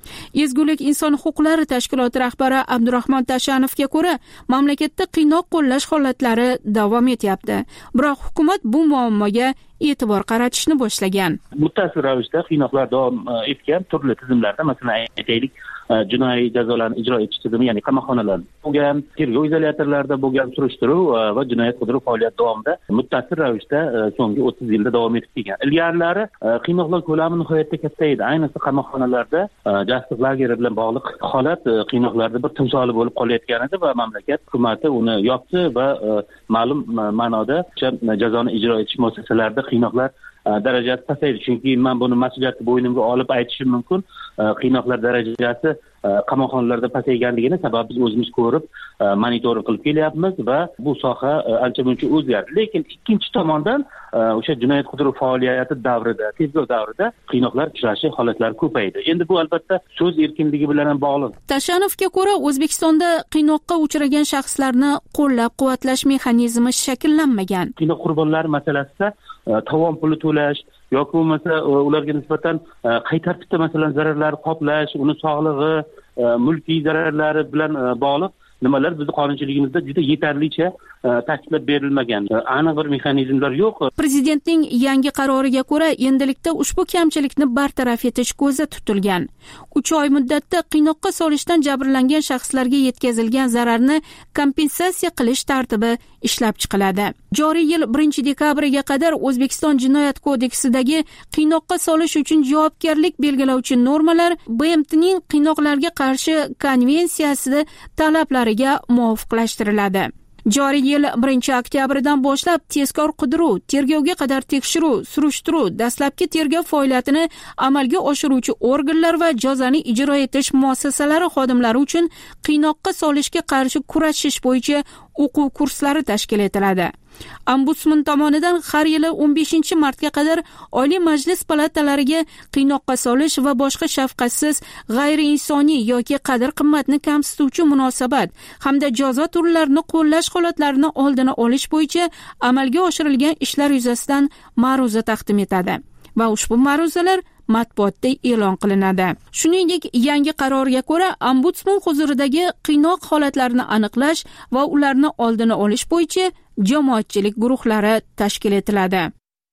Ezgulik inson huquqlari tashkiloti rahbari Abdurahmon Tashanovga ko'ra, mamlakatda qiynoq qo'llash holatlari davom etyapti. Biroq hukumat bu muammoga e'tibor qaratishni boshlagan. Muttasil ravishda qiynoqlar davom etgan turli tizimlarda, masalan aytaylik, jinoiy jazolarni ijro etish tizimi, ya'ni qamoqxonalarda bo'lgan, tergov izolyatorlarida bo'lgan surishtiruv va jinoyat qidiruv faoliyati davomida muttasil ravishda so'nggi 30 yilda davom etib kelgan. Ilgarilari qiynoqlar ko'lami nihoyatda katta edi. Ayniqsa qamoqxonalarda jasliq lageri bilan bog'liq holat qiynoqlarda bir timsoli bo'lib qolayotgan edi va mamlakat hukumati uni yopdi va ma'lum ma'noda jazoni ijro etish muassasalarida qiynoqlar darajasi pasaydi. Chunki men buni mas'uliyatni bo'ynimga olib aytishim mumkin. Qiynoqlar darajasi qamoqxonalarda pasayganligini sabab biz o'zimiz ko'rib monitoring qilib kelyapmiz va bu soha ancha muncha o'zgardi. Lekin ikkinchi tomondan o'sha jinoyat qidiruv faoliyati davrida, tergov davrida qiynoqlar uchrashi holatlari ko'paydi. Endi bu albatta so'z erkinligi bilan ham bog'liq. Tashanovga ko'ra, O'zbekistonda qiynoqqa uchragan shaxslarni qo'llab-quvvatlash mexanizmi shakllanmagan. Qiynoq qurbonlari masalasida tovon puli to'lash yoki bo'lmasa ularga nisbatan qay tartibda masalan zararlar qoplash, uni sog'lig'i, mulkiy zararlari bilan bog'liq nimalar bizning qonunchiligimizda juda yetarlicha ta'kidlab berilmagan. Aniq bir mexanizmlar yo'q. Prezidentning yangi qaroriga ko'ra, endilikda ushbu kamchilikni bartaraf etish ko'zda tutilgan. 3 oy muddatda qiynoqqa solishdan jabrlangan shaxslarga yetkazilgan zararni kompensatsiya qilish tartibi ishlab chiqiladi. Joriy yil 1-dekabriga qadar O'zbekiston Jinoyat kodeksidagi qiynoqqa solish uchun javobgarlik belgilovchi normalar BMTning qiynoqlarga qarshi konvensiyasida talablariga muvofiqlashtiriladi. Joriy yil 1-oktyabrdan boshlab tezkor qidiruv, tergovga qadar tekshiruv, surishtiruv, dastlabki tergov faoliyatini amalga oshiruvchi organlar va jazoni ijro etish muassasalari xodimlari uchun qiynoqqa solishga qarshi kurashish bo'yicha o'quv kurslari tashkil etiladi. Ombudsman tomonidan har yili 15-martga qadar Oliy Majlis palatalariga qiynoqqa solish va boshqa shafqatsiz, g'ayriinsoniy yoki qadr-qimmatni kamsituvchi munosabat hamda jazo turlarini qo'llash holatlarini oldini olish bo'yicha amalga oshirilgan ishlar yuzasidan ma'ruza taqdim etadi va ushbu ma'ruzalar matbuotda e'lon qilinadi. Shuningdek, yangi qarorga ko'ra, ombudsman huzuridagi qiynoq holatlarini aniqlash va ularni oldini olish bo'yicha jamoatchilik guruhlari tashkil etiladi.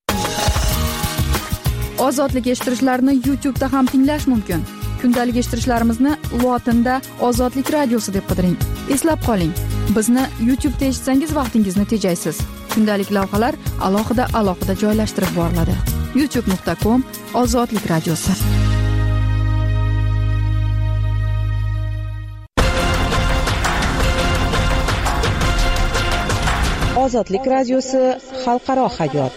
Ozodlik eshittirishlarni YouTube'da ham tinglash mumkin. Kundalik eshittirishlarimizni lotinda Ozodlik radiosi deb qidiring. Eslab qoling, bizni YouTube'da eshitsangiz vaqtingizni tejaysiz. Kundalik lavhalar alohida joylashtirib boriladi. youtube.com/Ozodlik radiosi. Ozodlik radiosi xalqaro hayot.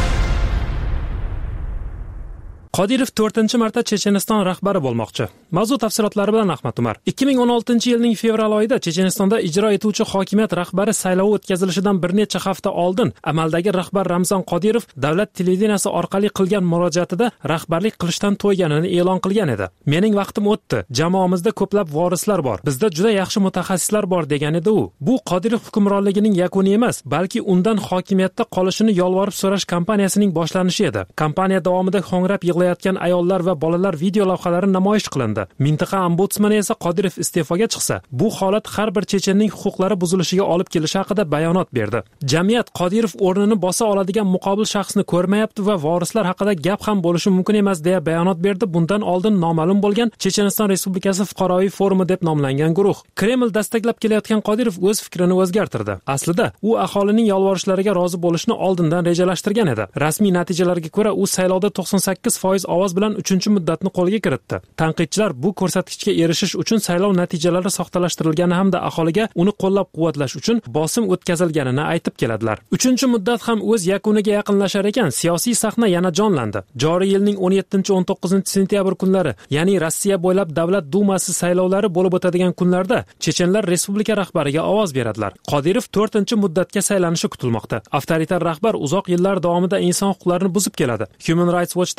Qodirov 4-marta Checheniston rahbari bo'lmoqchi. Mavzu tafsilotlari bilan Ahmad Umar. 2016-yilning fevral oyida Chechenistonda ijro etuvchi hokimiyat rahbari saylovi o'tkazilishidan bir necha hafta oldin amaldagi rahbar Ramzan Qodirov davlat televideniyasi orqali qilgan murojaatida rahbarlik qilishdan to'yganini e'lon qilgan edi. Mening vaqtim o'tdi. Jamoamizda ko'plab vorislar bor. Bizda juda yaxshi mutaxassislar bor degan edi u. Bu Qodirov hukmronligining yakuni emas, balki undan hokimiyatda qolishini yolvorib so'rash kampaniyasining boshlanishi edi. Kampaniya davomida ho'ngrab yig'layotgan ayollar va bolalar video lavhalari namoyish qilindi. Mintaqa ombudsmani esa Qodirov iste'foga chiqsa, bu holat har bir chechenning huquqlari buzilishiga olib kelishi haqida bayonot berdi. Jamiyat Qodirov o'rnini bosa oladigan muqobil shaxsni ko'rmayapti va vorislar haqida gap ham bo'lishi mumkin emas deya bayonot berdi. Bundan oldin noma'lum bo'lgan Checheniston Respublikasi fuqaroviy forumi deb nomlangan guruh. Kreml dastaklab kelayotgan Qodirov o'z fikrini o'zgartirdi. Aslida u aholining yolvorishlariga rozi bo'lishni oldindan rejalashtirgan edi. Rasmiy natijalarga ko'ra u saylovda 98% ovoz bilan 3-muddatni qo'lga kiritdi. Tanqidchilar bu ko'rsatkichga erishish uchun saylov natijalari soxtalashtirilgani hamda aholiga uni qo'llab-quvvatlash uchun bosim o'tkazilganini aytib keladilar. 3-muddat ham o'z yakuniga yaqinlashar ekan, siyosiy sahna yana jonlandi. Joriy yilning 17-19 sentyabr kunlari, ya'ni Rossiya bo'ylab davlat dumasi saylovlari bo'lib o'tadigan kunlarda chechenlar respublika rahbariga ovoz beradilar. Qodirov 4-muddatga saylanishi kutilmoqda. Avtoritar rahbar uzoq yillar davomida inson huquqlarini buzib keladi. Human Rights Watch tashkilotiga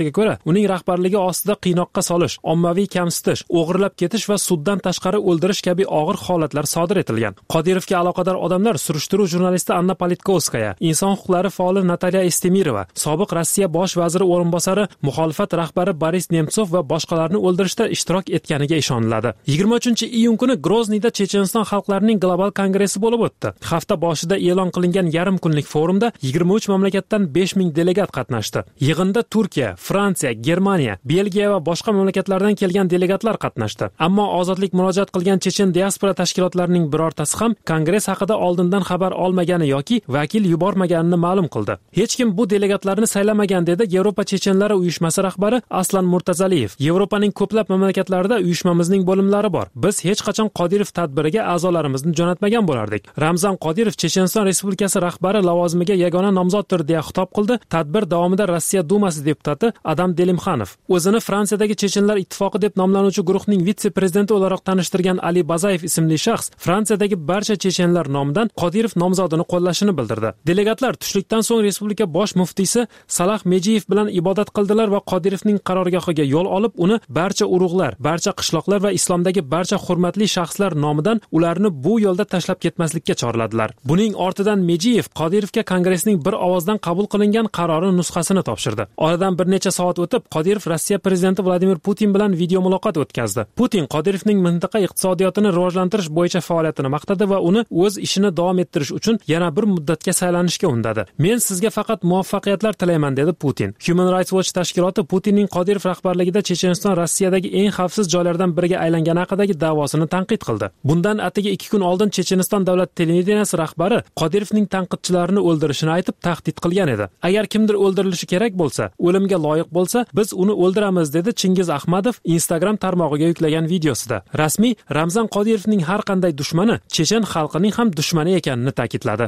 ma'lumotlariga ko'ra, uning rahbarligi ostida qiynoqqa solish, ommaviy kamsitish, o'g'irlab ketish va suddan tashqari o'ldirish kabi og'ir holatlar sodir etilgan. Qodirovga aloqador odamlar surishtiruv jurnalisti Anna Politkovskaya, inson huquqlari faoli Natalya Estemirova, sobiq Rossiya bosh vaziri o'rinbosari, muxolifat rahbari Boris Nemtsov va boshqalarni o'ldirishda ishtirok etganiga ishoniladi. 23-iyun kuni Grozniyda Checheniston xalqlarining global kongressi bo'lib o'tdi. Hafta boshida e'lon qilingan yarim kunlik forumda 23 mamlakatdan 5000 delegat qatnashdi. Yig'inda Turkiya, Fransiya, Germaniya, Belgiya va boshqa mamlakatlardan kelgan delegatlar qatnashdi. Ammo ozodlik murojaat qilgan chechen diaspora tashkilotlarining birortasi ham kongress haqida oldindan xabar olmagani yoki vakil yubormaganini ma'lum qildi. Hech kim bu delegatlarni saylamagan dedi Yevropa chechenlari uyushmasi rahbari Aslan Murtazaliyev. Yevropaning ko'plab mamlakatlarida uyushmamizning bo'limlari bor. Biz hech qachon Qodirov tadbiriga a'zolarimizni jo'natmagan bo'lardik. Ramzan Qodirov Checheniston Respublikasi rahbari lavozimiga yagona nomzoddir deya xitob qildi. Tadbir davomida Rossiya Dumasi deputati Adam Delimxanov o'zini Fransiyadagi Chechenlar ittifoqi deb nomlanuvchi guruhning vitse-prezidenti o'laroq tanishtirgan Ali Bazayev ismli shaxs Fransiyadagi barcha chechenlar nomidan Qodirov nomzodini qo'llashini bildirdi. Delegatlar tushlikdan so'ng respublika bosh muftiysi Salah Mejiyev bilan ibodat qildilar va Qodirovning qarorgohiga yo'l olib, uni barcha urug'lar, barcha qishloqlar va islomdagi barcha hurmatli shaxslar nomidan ularni bu yo'lda tashlab ketmaslikka chorladilar. Buning ortidan Mejiyev Qodirovga kongressning bir ovozdan qabul qilingan qarori nusxasini topshirdi. Oradan bir necha soat o'tib, Qodirov Rossiya prezidenti Vladimir Putin bilan video muloqot o'tkazdi. Putin Qodirovning mintaqa iqtisodiyotini rivojlantirish bo'yicha faoliyatini maqtadi va uni o'z ishini davom ettirish uchun yana bir muddatga saylanishga undadi. Men sizga faqat muvaffaqiyatlar tilayman dedi Putin. Human Rights Watch tashkiloti Putinning Qodirov rahbarligida Checheniston Rossiyadagi eng xavfsiz joylardan biriga aylangani haqidagi da'vosini tanqid qildi. Bundan atigi 2 kun oldin Checheniston davlat televideniyasi rahbari Qodirovning tanqidchilarini o'ldirishini aytib tahdid qilgan edi. Agar kimdir o'ldirilishi kerak bo'lsa, o'limga loyiq bo'lsa, biz uni o'ldiramiz dedi Chingiz Ahmadov Instagram tarmog'iga yuklagan videosida. Rasmiy Ramzan Qodirovning har qanday dushmani chechen xalqining ham dushmani ekanini ta'kidladi.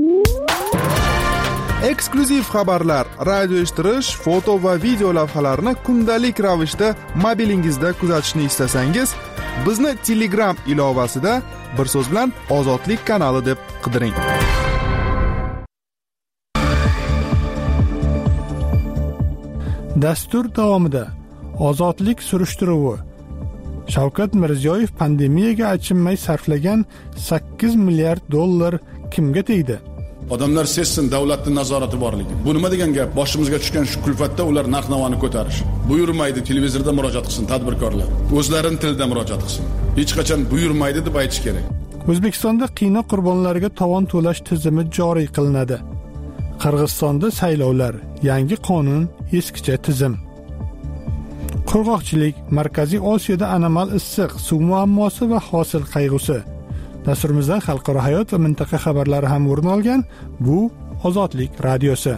Eksklyuziv xabarlar, radio eshittirish, foto va video lavhalarni kundalik ravishda mobilingizda kuzatishni istasangiz, bizni Telegram ilovasida bir so'z bilan Ozodlik kanali deb qidiring. Dastur davomida Ozodlik surishtiruvi. Shavkat Mirziyoyev pandemiyaga achinmay sarflagan 8 milliard dollar kimga tegdi? Odamlar sezsin davlatning nazorati borligi. Bu nima degan gap? Boshimizga tushgan shu kulfatda ular narx-navoni ko'tarish. Buyurmaydi, televizorda murojaat qilsin tadbirkorlar. O'zlarining tilida murojaat qilsin. Hech qachon buyurmaydi deb aytish kerak. O'zbekistonda qiynoq qurbonlariga tovon to'lash tizimi joriy qilinadi. Qirg'izistonda saylovlar, yangi qonun, eskicha tizim. Qurg'oqchilik, Markaziy Osiyoda anomal issiq suv muammosi va hosil qayg'usi. Dasturimizdan xalqaro hayot va mintaqa xabarlari ham o'rin olgan. Bu Ozodlik radiosi.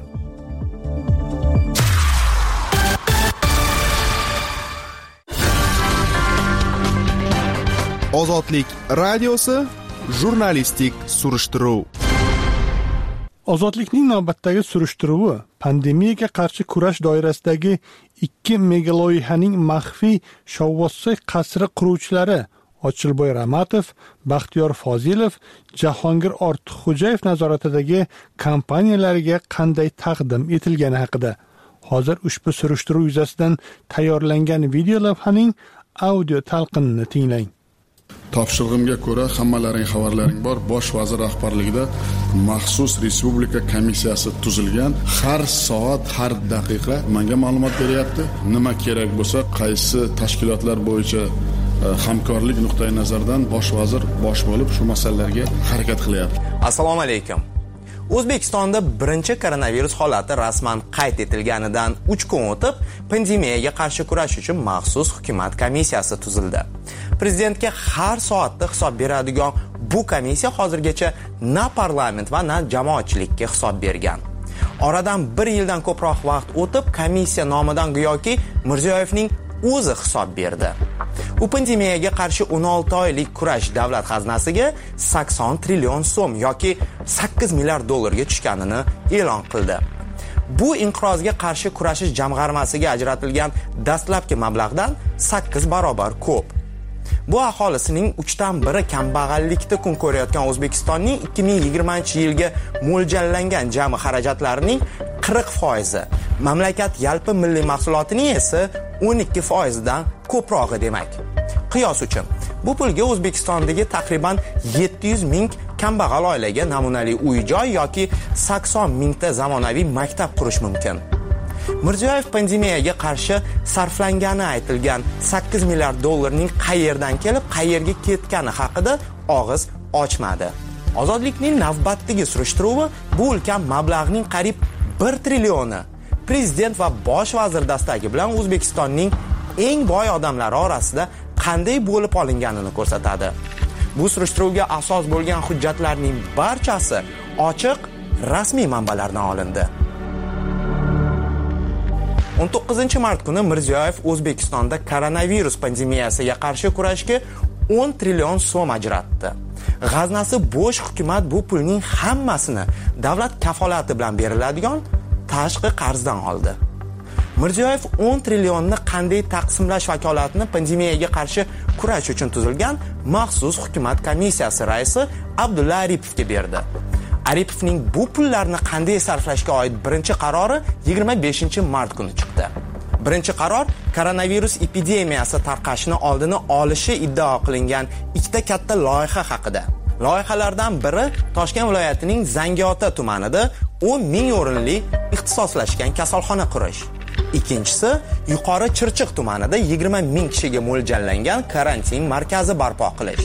Ozodlik radiosi jurnalistik surishtiruv. Ozodlikning navbatdagi surishtiruvi pandemiyaga qarshi kurash doirasidagi 2 megaloyihaning maxfiy Shovvozsoy qasri quruvchilari Ochilboy Ramatov, Baxtiyor Fozilov, Jahongir Ortiqxo'jayev nazoratidagi kompaniyalariga qanday taqdim etilgani haqida. Hozir ushbu surishtiruv yuzasidan tayyorlangan video lavhaning audio talqinini tinglang. Topshirig'imga ko'ra, hammalaring xabarlaring bor, bosh vazir rahbarligida maxsus respublika komissiyasi tuzilgan. Har soat, har daqiqa menga ma'lumot beryapti. Nima kerak bo'lsa, qaysi tashkilotlar bo'yicha hamkorlik nuqtai nazaridan bosh vazir bosh bo'lib shu masalalarga harakat qilyapti. Assalomu alaykum. O'zbekistonda birinchi koronavirus holati rasman qayd etilganidan 3 kun o'tib, pandemiyaga qarshi kurash uchun maxsus hukumat komissiyasi tuzildi. Prezidentga har soatda hisob beradigan bu komissiya hozirgacha na parlament va na jamoatchilikka hisob bergan. Oradan 1 yildan ko'proq vaqt o'tib, komissiya nomidan go'yoki Mirziyoyevning o'zi hisob berdi. U pandemiyaga qarshi 16 oylik kurash davlat xazinasiga 80 trillion so'm yoki 8 milliard dollarga tushganini e'lon qildi. Bu inqirozga qarshi kurashish jamg'armasiga ajratilgan dastlabki mablag'dan 8 barobar ko'p. Bu aholisining 3dan 1 kambag'allikda kun ko'rayotgan O'zbekistonning 2020-yilga mo'ljallangan jami xarajatlarining 40%, mamlakat yalpi milliy mahsulotining esa 12%dan ko'prog'i demak. Qiyos uchun, bu pulga O'zbekistondagi taqriban 700 ming kambag'al oilaga namunali uy-joy yoki 80 mingta zamonaviy maktab qurish mumkin. Mirziyoyev pandemiyaga qarshi sarflangani aytilgan 8 milliard dollarning qayerdan kelib, qayerga ketgani haqida og'iz ochmadi. Ozodlikning navbatdagi surishtiruvi bu ulkan mablag'ning qariyb 1 trillioni prezident va bosh vazir dastagi bilan O'zbekistonning eng boy odamlari orasida qanday bo'lib olinganini ko'rsatadi. Bu surishtiruvga asos bo'lgan hujjatlarning barchasi ochiq, rasmiy manbalardan olindi. 19-mart kuni Mirziyoyev O'zbekistonda koronavirus pandemiyasiga qarshi kurashga 10 trillion so'm ajratdi. G'aznasi bo'sh hukumat bu pulning hammasini davlat kafolati bilan beriladigan tashqi qarzdan oldi. Mirziyoyev 10 trillionni qanday taqsimlash vakolatini pandemiyaga qarshi kurash uchun tuzilgan maxsus hukumat komissiyasi raisi Abdulla Aripovga berdi. Aripovning bu pullarni qanday sarflashga oid birinchi qarori 25-mart kuni chiqdi. Birinchi qaror koronavirus epidemiyasi tarqashini oldini olishi iddao qilingan ikkita katta loyiha haqida. Loyihalardan biri Toshkent viloyatining Zangiota tumanida 10 ming o'rinli ixtisoslashgan kasalxona qurish. Ikkinchisi Yuqori Chirchiq tumanida 20 ming kishiga mo'ljallangan karantin markazi barpo qilish.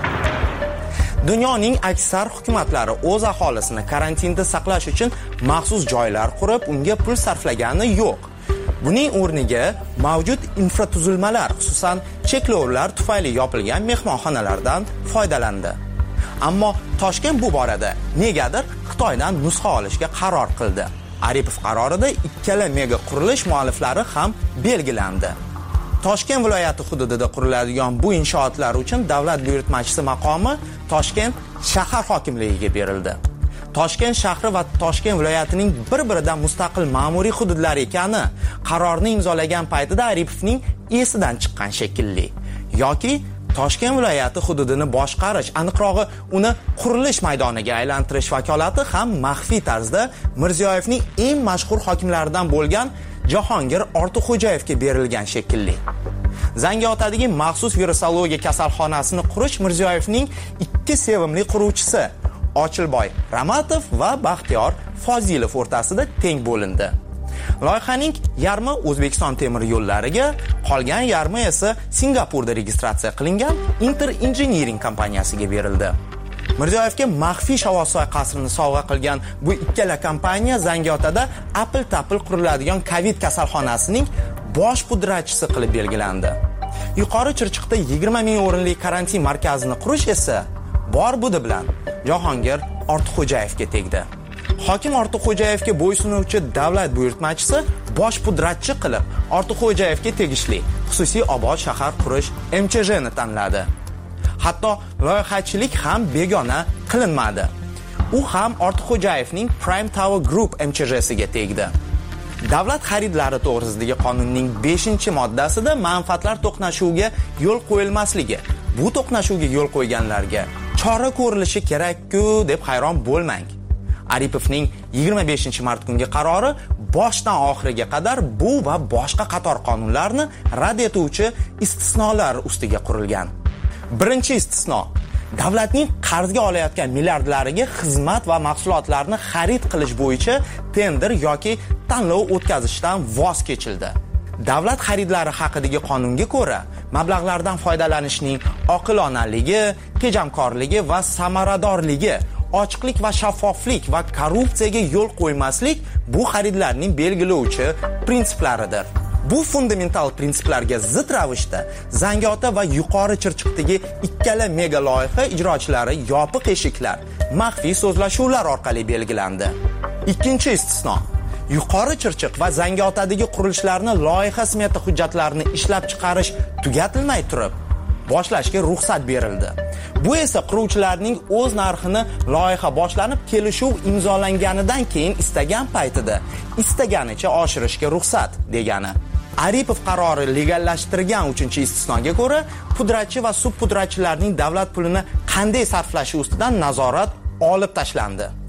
Dunyoning aksar hukumatlari o'z aholisini karantinda saqlash uchun maxsus joylar qurib, unga pul sarflagani yo'q. Buning o'rniga mavjud infratuzilmalar, xususan cheklovlar tufayli yopilgan mehmonxonalardan foydalandi. Ammo Toshkent bu borada negadir Xitoydan nusxa olishga qaror qildi. Aripov qarorida ikkala mega qurilish mualliflari ham belgilandi. Toshkent viloyati hududida quriladigan bu inshootlar uchun davlat buyurtmachisi maqomi Toshkent shahar hokimligiga berildi. Toshkent shahri va Toshkent viloyatining bir-biridan mustaqil ma'muriy hududlar ekani qarorni imzolagan paytida Aripovning esidan chiqqan shekilli. Yoki Toshkent viloyati hududini boshqarish, aniqrog'i uni qurilish maydoniga aylantirish vakolati ham maxfiy tarzda Mirziyoyevning eng mashhur hokimlaridan bo'lgan Jahongir Ortiqxo'jayevga berilgan shekilli. Zangiotadagi maxsus virusologiya kasalxonasini qurish Mirziyoyevning ikki sevimli quruvchisi Ochilboy Ramatov va Baxtiyor Fozilov o'rtasida teng bo'lindi. Loyihaning yarmi O'zbekiston temir yo'llariga, qolgan yarmi esa Singapurda registratsiya qilingan Inter Engineering kompaniyasiga berildi. Mirziyoyevga maxfiy Shavvosoy qasrini sovg'a qilgan bu ikkala kompaniya Zangiotada apil-tapil quriladigan Covid kasalxonasining bosh pudratchisi qilib belgilandi. Yuqori Chirchiqda 20 ming o'rinli karantin markazini qurish esa bor budi bilan Jahongir Ortiqxo'jayevga tegdi. Hokim Ortiqxo'jayevga bo'ysunuvchi davlat buyurtmachisi bosh pudratchi qilib Ortiqxo'jayevga tegishli xususiy obod shahar qurish MCHni tanladi. Hatto loyihachilik ham begona qilinmadi. U ham Ortiqxo'jayevning Prime Tower Group MCHsiga tegdi. Davlat xaridlari to'g'risidagi qonunning 5-moddasida manfaatlar to'qnashuviga yo'l qo'yilmasligi. Bu to'qnashuvga yo'l qo'yganlarga chora ko'rilishi kerak-ku deb hayron bo'lmang. Aripovning 25-mart kungi qarori boshdan oxiriga qadar bu va boshqa qator qonunlarni rad etuvchi istisnolar ustiga qurilgan. Birinchi istisno: davlatning qarzga olayotgan milliardlariga xizmat va mahsulotlarni xarid qilish bo'yicha tender yoki tanlov o'tkazishdan voz kechildi. Davlat xaridlari haqidagi qonunga ko'ra, mablag'lardan foydalanishning oqilonaligi, tejamkorligi va samaradorligi, ochiqlik va shaffoflik va korrupsiyaga yo'l qo'ymaslik bu xaridlarning belgilovchi prinsiplaridir. Bu fundamental prinsiplarga zid ravishda Zangiota va Yuqori Chirchiqdagi ikkala mega loyiha ijrochilari yopiq eshiklar, maxfiy so'zlashuvlar orqali belgilandi. Ikkinchi istisno: Yuqori Chirchiq va Zangiotadagi qurilishlarni loyiha smeta hujjatlarini ishlab chiqarish tugatilmay turib boshlashga ruxsat berildi. Bu esa quruvchilarning o'z narxini loyiha boshlanib kelishuv imzolanganidan keyin istagan paytida istaganicha oshirishga ruxsat degani. Aripov qarori legallashtirgan 3-istisnoga ko'ra, pudratchi va subpudratchilarning davlat pulini qanday sarflashi ustidan nazorat olib tashlandi.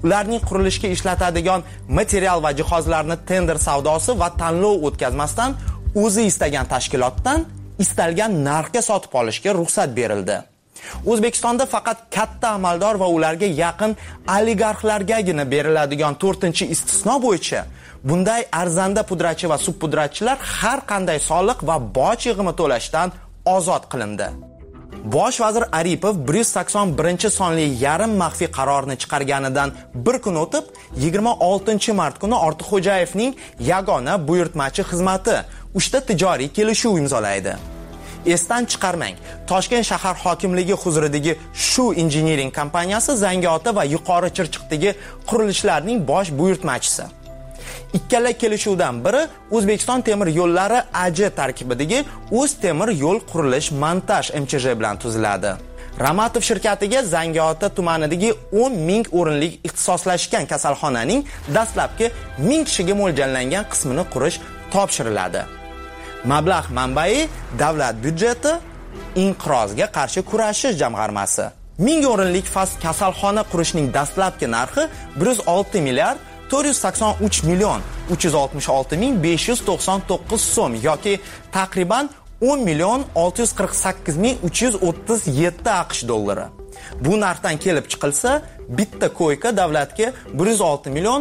ularning qurilishga ishlatadigan material va jihozlarni tender savdosi va tanlov o'tkazmasdan o'zi istagan tashkilotdan istalgan narxga sotib olishga ruxsat berildi. O'zbekistonda faqat katta amaldor va ularga yaqin oligarxlargagina beriladigan 4-istisno bo'yicha bunday arzanda pudrachi va subpudrachilar har qanday soliq va boj yig'imi to'lashdan ozod qilindi. Bosh vazir Aripov 181-sonli yarim maxfiy qarorni chiqarganidan bir kun o'tib, 26-mart kuni Ortiqxo'jayevning yagona buyurtmachi xizmati 3 ta tijoriy kelishuv imzolaydi. Esdan chiqarmang, Toshkent shahar hokimligi huzuridagi Shu Engineering kompaniyasi Zangiota va Yuqori Chirchiqdagi qurilishlarning bosh buyurtmachisi. Ikkala kelishuvdan biri O'zbekiston temir yo'llari AJ tarkibidagi O'z temir yo'l qurilish montaj MChJ bilan tuziladi. Ramatov shirkatiga Zangiota tumanidagi 10,000 o'rinlik ixtisoslashgan kasalxonaning dastlabki 1000 kishiga mo'ljallangan qismini qurish topshiriladi. Mablag' manbai davlat byudjeti inqirozga qarshi kurashish jamg'armasi. 1000 o'rinlik kasalxona qurishning dastlabki narxi 106 milliard 483 million 366 ming 599 so'm yoki taqriban 10 million 648 ming 337 AQSh dollari. Bu narxdan kelib chiqilsa, bitta koyka davlatga 106 million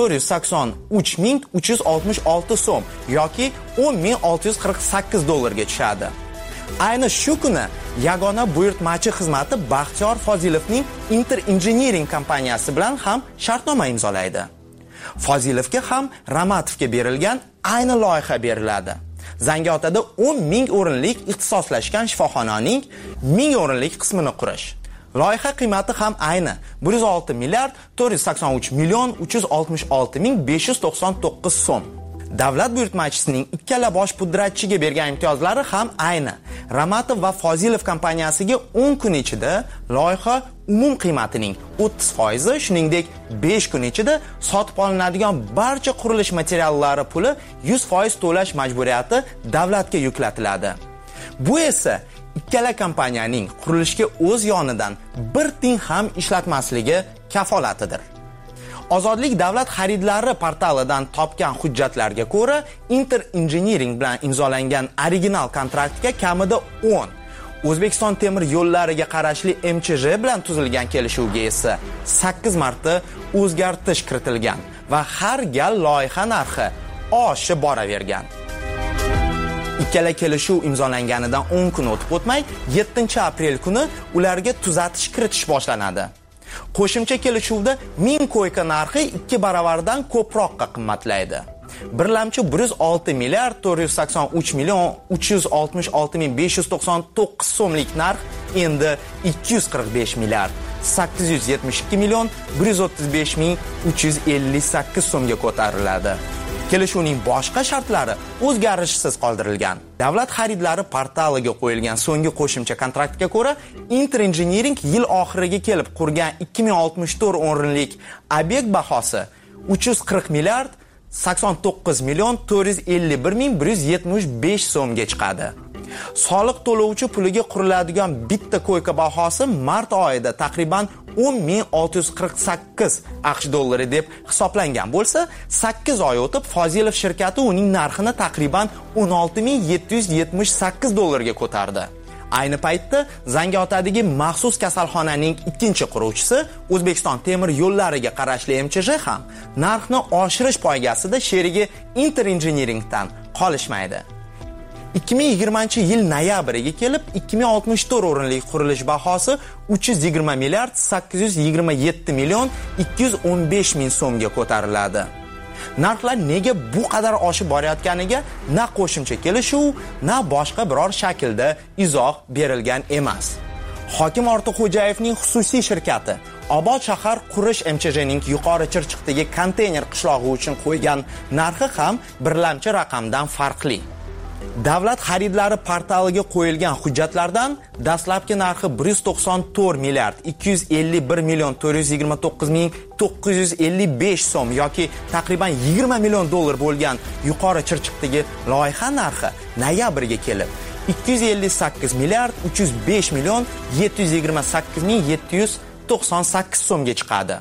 483 ming 366 so'm yoki 10 ming 648 dollarga tushadi. Ayni shu kuni yagona buyurtmachi xizmati Baxtiyor Fozilovning Inter Engineering kompaniyasi bilan ham shartnoma imzolaydi. Fozilovga ham Ramatovga berilgan ayni loyiha beriladi. Zangiotada 10,000 o'rinlik ixtisoslashgan shifoxonaning 1000 o'rinlik qismini qurish. Loyiha qiymati ham ayni 106 milliard 483 million 366 ming 599 so'm. Davlat buyurtmachisining ikkala bosh pudratchiga bergan imtiyozlari ham ayni. Ramatov va Fozilov kompaniyasiga 10 kun ichida loyiha umum qiymatining 30%, shuningdek 5 kun ichida sotib olinadigan barcha qurilish materiallari puli 100% to'lash majburiyati davlatga yuklatiladi. Bu esa ikkala kompaniyaning qurilishga o'z yonidan bir tiyin ham ishlatmasligi kafolatidir. Ozodlik davlat xaridlari portalidan topgan hujjatlarga ko'ra, Inter Engineering bilan imzolangan original kontraktga kamida 10, O'zbekiston temir yo'llariga qarashli MChJ bilan tuzilgan kelishuvga esa 8 marta o'zgartirish kiritilgan va har gal loyiha narxi oshib boravergan. Ikkala kelishuv imzolanganidan 10 kun o'tib o'tmay, 7-aprel kuni ularga tuzatish kiritish boshlanadi. Qo'shimcha kelishuvda 1000 koyka narxi 2 baravardan ko'proqqa qimmatlaydi. Birlamchi 106 milliard 483 million 366 ming 599 so'mlik narx endi 245 milliard 872 million 135 ming 358 so'mga ko'tariladi. Kelishuvning boshqa shartlari o'zgarishsiz qoldirilgan. Davlat xaridlari portaliga qo'yilgan so'nggi qo'shimcha kontraktga ko'ra, Inter Engineering yil oxiriga kelib qurgan 2064 o'rinlik obyekt bahosi 340 milliard 89 million 451 ming 175 so'mga chiqadi. Soliq to'lovchi puliga quriladigan bitta koyka bahosi mart oyida taqriban 10,648 AQSh dollari deb hisoblangan bo'lsa, 8 oy o'tib Fozilov shirkati uning narxini taqriban 16,778 dollarga ko'tardi. Ayni paytda Zangiotadagi maxsus kasalxonaning ikkinchi quruvchisi O'zbekiston temir yo'llariga qarashli MChJ ham narxni oshirish poygasida sherigi Inter Engineeringdan qolishmaydi. 2020-yil noyabriga kelib 2064 o'rinlik qurilish bahosi 320 milliard 827 million 215 ming so'mga ko'tariladi. Narxlar nega bu qadar oshib borayotganiga na qo'shimcha kelishuv, na boshqa biror shaklda izoh berilgan emas. Hokim Ortiqxo'jayevning xususiy shirkati Obod shahar qurish MChJning Yuqori Chirchiqdagi konteyner qishlog'i uchun qo'ygan narxi ham birlamchi raqamdan farqli. Davlat xaridlari portaliga qo'yilgan hujjatlardan dastlabki narxi 194 milliard 251 million 429 ming 955 so'm yoki taqriban 20 million dollar bo'lgan Yuqori Chirchiqdagi loyiha narxi noyabrga kelib 258 milliard 305 million 728 ming 798 so'mga chiqadi.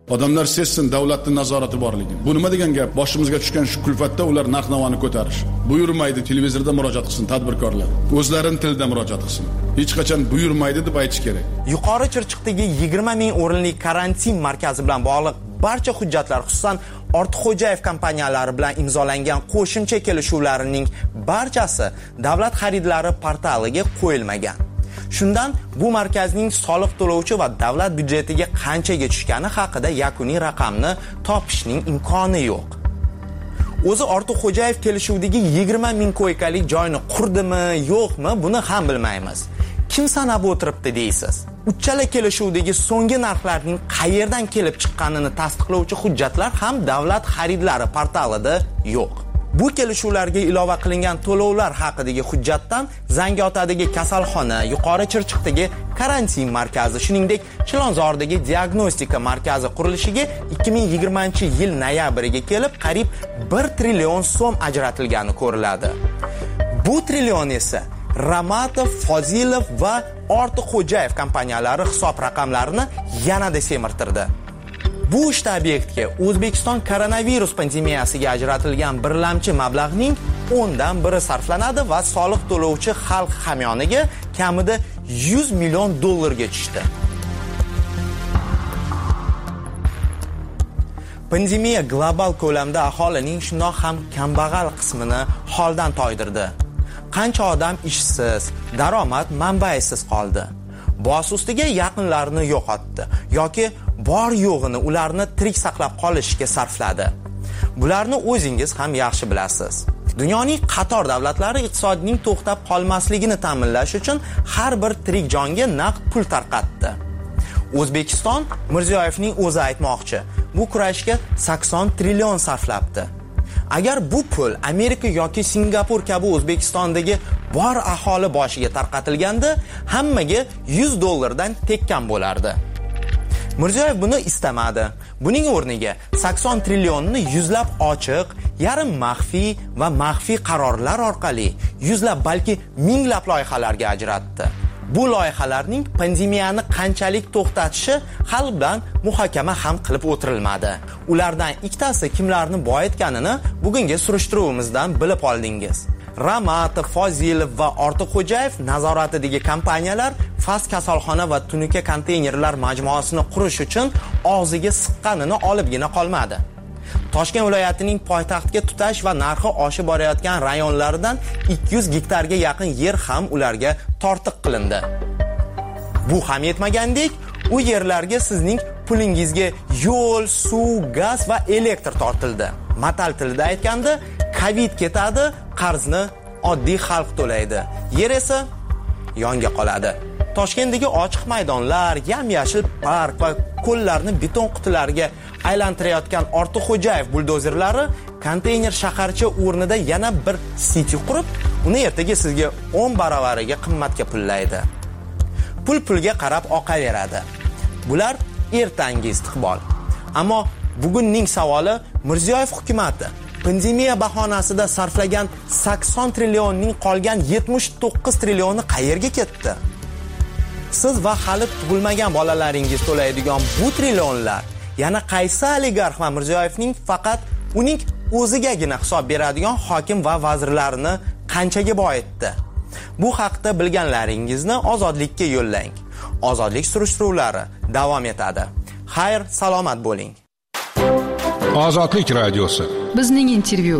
Odamlar sezsin davlatning nazorati borligini. Bu nima degan gap? Boshimizga tushgan shu kulfatda ular narx-navoni ko'tarish. Buyurmaydi, televizorda murojaat qilsin tadbirkorlar. O'zlarining tilida murojaat qilsin. Hech qachon buyurmaydi deb aytish kerak. Yuqori Chirchiqdagi 20 ming o'rinli karantin markazi bilan bog'liq barcha hujjatlar, xususan Ortiqxo'jayev kompaniyalari bilan imzolangan qo'shimcha kelishuvlarining barchasi davlat xaridlari portaliga qo'yilmagan. Shundan bu markazning soliq to'lovchi va davlat byudjetiga qanchaga tushgani haqida yakuniy raqamni topishning imkoni yo'q. O'zi Ortiqxo'jayev kelishuvdagi 20 ming ko'ykalik joyni qurdimi, yo'qmi, buni ham bilmaymiz. Kim sanab o'tiribdi deysiz? Uchala kelishuvdagi so'nggi narxlarning qayerdan kelib chiqqanini tasdiqlovchi hujjatlar ham davlat xaridlari portalida yo'q. Bu kelishuvlarga ilova qilingan to'lovlar haqidagi hujjatdan Zangiotadagi kasalxona, Yuqori Chirchiqdagi karantin markazi, shuningdek Chilonzordagi diagnostika markazi qurilishiga 2020-yil noyabriga kelib qariyb 1 trillion so'm ajratilgani ko'riladi. Bu trillion esa Ramatov, Fozilov va Ortiqxo'jayev kompaniyalari hisob raqamlarini yanada semirtirdi. Bu uchta obyektga O'zbekiston koronavirus pandemiyasiga ajratilgan birlamchi mablag'ning 10dan biri sarflanadi va soliq to'lovchi xalq hamyoniga kamida 100 million dollarga tushdi. Pandemiya global ko'lamda aholining shundoq ham kambag'al qismini holdan toydirdi. Qancha odam ishsiz, daromad manbaisiz qoldi. Bosh ustiga yaqinlarini yo'qotdi yoki bor yo'g'ini ularni tirik saqlab qolishga sarfladi. Bularni o'zingiz ham yaxshi bilasiz. Dunyoning qator davlatlari iqtisodining to'xtab qolmasligini ta'minlash uchun har bir tirik jonga naqd pul tarqatdi. O'zbekiston Mirziyoyevning o'zi aytmoqchi, bu kurashga 80 trillion sarflabdi. Agar bu pul Amerika yoki Singapur kabi O'zbekistondagi bor aholi boshiga tarqatilganda, hammaga 100 dollardan tekkan bo'lardi. Mirziyoyev buni istamadi. Buning o'rniga 80 trillionni yuzlab ochiq, yarim maxfiy va maxfiy qarorlar orqali yuzlab balki minglab loyihalarga ajratdi. Bu loyihalarning pandemiyani qanchalik to'xtatishi hali bilan muhokama ham qilib o'tirilmadi. Ulardan ikkitasi kimlarni boyitganini bugungi surishtiruvimizdan bilib oldingiz. Ramatov, Fozilov va Ortiqxo'jayev nazoratidagi kompaniyalar fast kasalxona va tunuka konteynerlar majmuasini qurish uchun og'ziga siqqanini olibgina qolmadi. Toshkent viloyatining poytaxtga tutash va narxi oshib borayotgan rayonlaridan 200 gektarga yaqin yer ham ularga tortiq qilindi. Bu ham yetmagandek, u yerlarga sizning pulingizga yo'l, suv, gaz va elektr tortildi. Matal tilida aytganda, Covid ketadi, qarzni oddiy xalq to'laydi. Yer esa yonga qoladi. Toshkentdagi ochiq maydonlar, yam-yashil park va ko'llarni beton qutilariga aylantirayotgan Ortiqxo'jayev buldozerlari konteyner shaharcha o'rnida yana bir city qurib, uni ertaga sizga 10 baravariga qimmatga pullaydi. Pul-pulga qarab oqaveradi. Bular ertangi istiqbol. Ammo bugunning savoli, Mirziyoyev hukumatı pandemiya bahonasida sarflagan 80 trillionning qolgan 79 trillioni qayerga ketdi? Siz va hali tug'ilmagan bolalaringiz to'laydigan bu trillionlar yana qaysi oligarx va Mirziyoyevning faqat uning o'zigagina hisob beradigan hokim va vazirlarini qanchaga boyitdi? Bu haqda bilganlaringizni Ozodlikka yo'llang. Ozodlik surishtiruvlari davom etadi. Xayr, salomat bo'ling. Ozodlik radiosi. Bizning intervyu.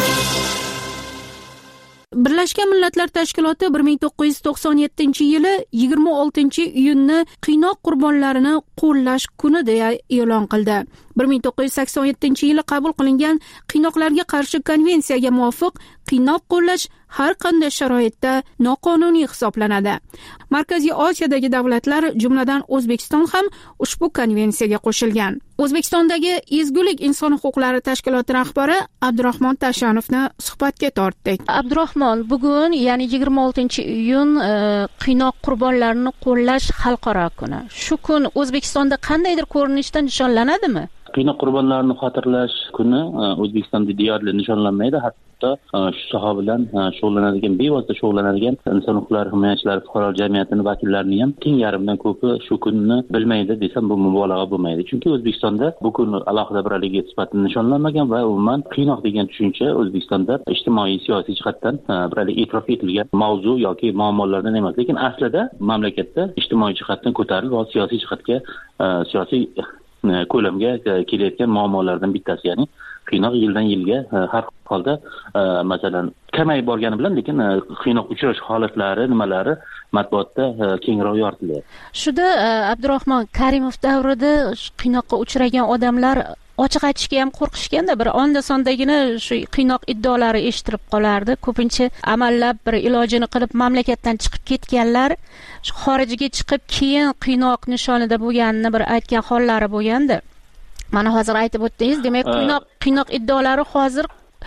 Birlashgan Millatlar Tashkiloti 1997-yili 26-iyunni qiynoq qurbonlarini qo'llash kuni deya e'lon qildi. 1987-yili qabul qilingan qiynoqlarga qarshi konvensiyaga muvofiq qiynoq qo'llash har qanday sharoitda noqonuniy hisoblanadi. Markaziy Osiyodagi davlatlar, jumladan O'zbekiston ham ushbu konvensiyaga qo'shilgan. O'zbekistondagi Ezgulik inson huquqlari tashkiloti rahbari Abdurahmon Tashanovni suhbatga tortdik. Abdurahmon, bugun, ya'ni 26-iyun qiynoq qurbonlarini qo'llash xalqaro kuni. Shu kun O'zbekistonda qandaydir ko'rinishda nishonlanadimi? qiynoq qurbonlarini xotirlash kuni O'zbekistonda deyarli nishonlanmaydi. Hatto shu soha bilan shug'ullanadigan, bevosita shug'ullanadigan inson huquqlari himoyachilari, fuqarolik jamiyatining vakillarini ham teng yarmidan ko'pi shu kunni bilmaydi desam bu mubolag'a bo'lmaydi. Chunki O'zbekistonda bu kun alohida bir aligit sifatida nishonlanmagan va umuman qiynoq degan tushuncha O'zbekistonda ijtimoiy, siyosiy jihatdan bir e'tirof etilgan mavzu yoki muammolardan emas, lekin aslida mamlakatda ijtimoiy jihatdan ko'tarilib va siyosiy jihatga, siyosiy ko'lamga kelayotgan muammolardan bittasi, ya'ni qiynoq yildan yilga har holda masalan kamayib borgani bilan, lekin qiynoq uchrash holatlari, nimalari matbuotda kengroq yoritilyapti. Shuda Abdurahmon Karimov davrida qiynoqqa uchragan odamlar ochiq aytishga ham qo'rqishganda, bir onda sondagina shu qiynoq iddaolari eshitilib qolardi. Ko'pincha amallab bir ilojini qilib mamlakatdan chiqib ketganlar xorijga chiqib keyin qiynoq nishonida bo'lganini bir aytgan hollari bo'lgandi. Mana hozir aytib o'tdingiz, demak qiynoq iddaolari hozir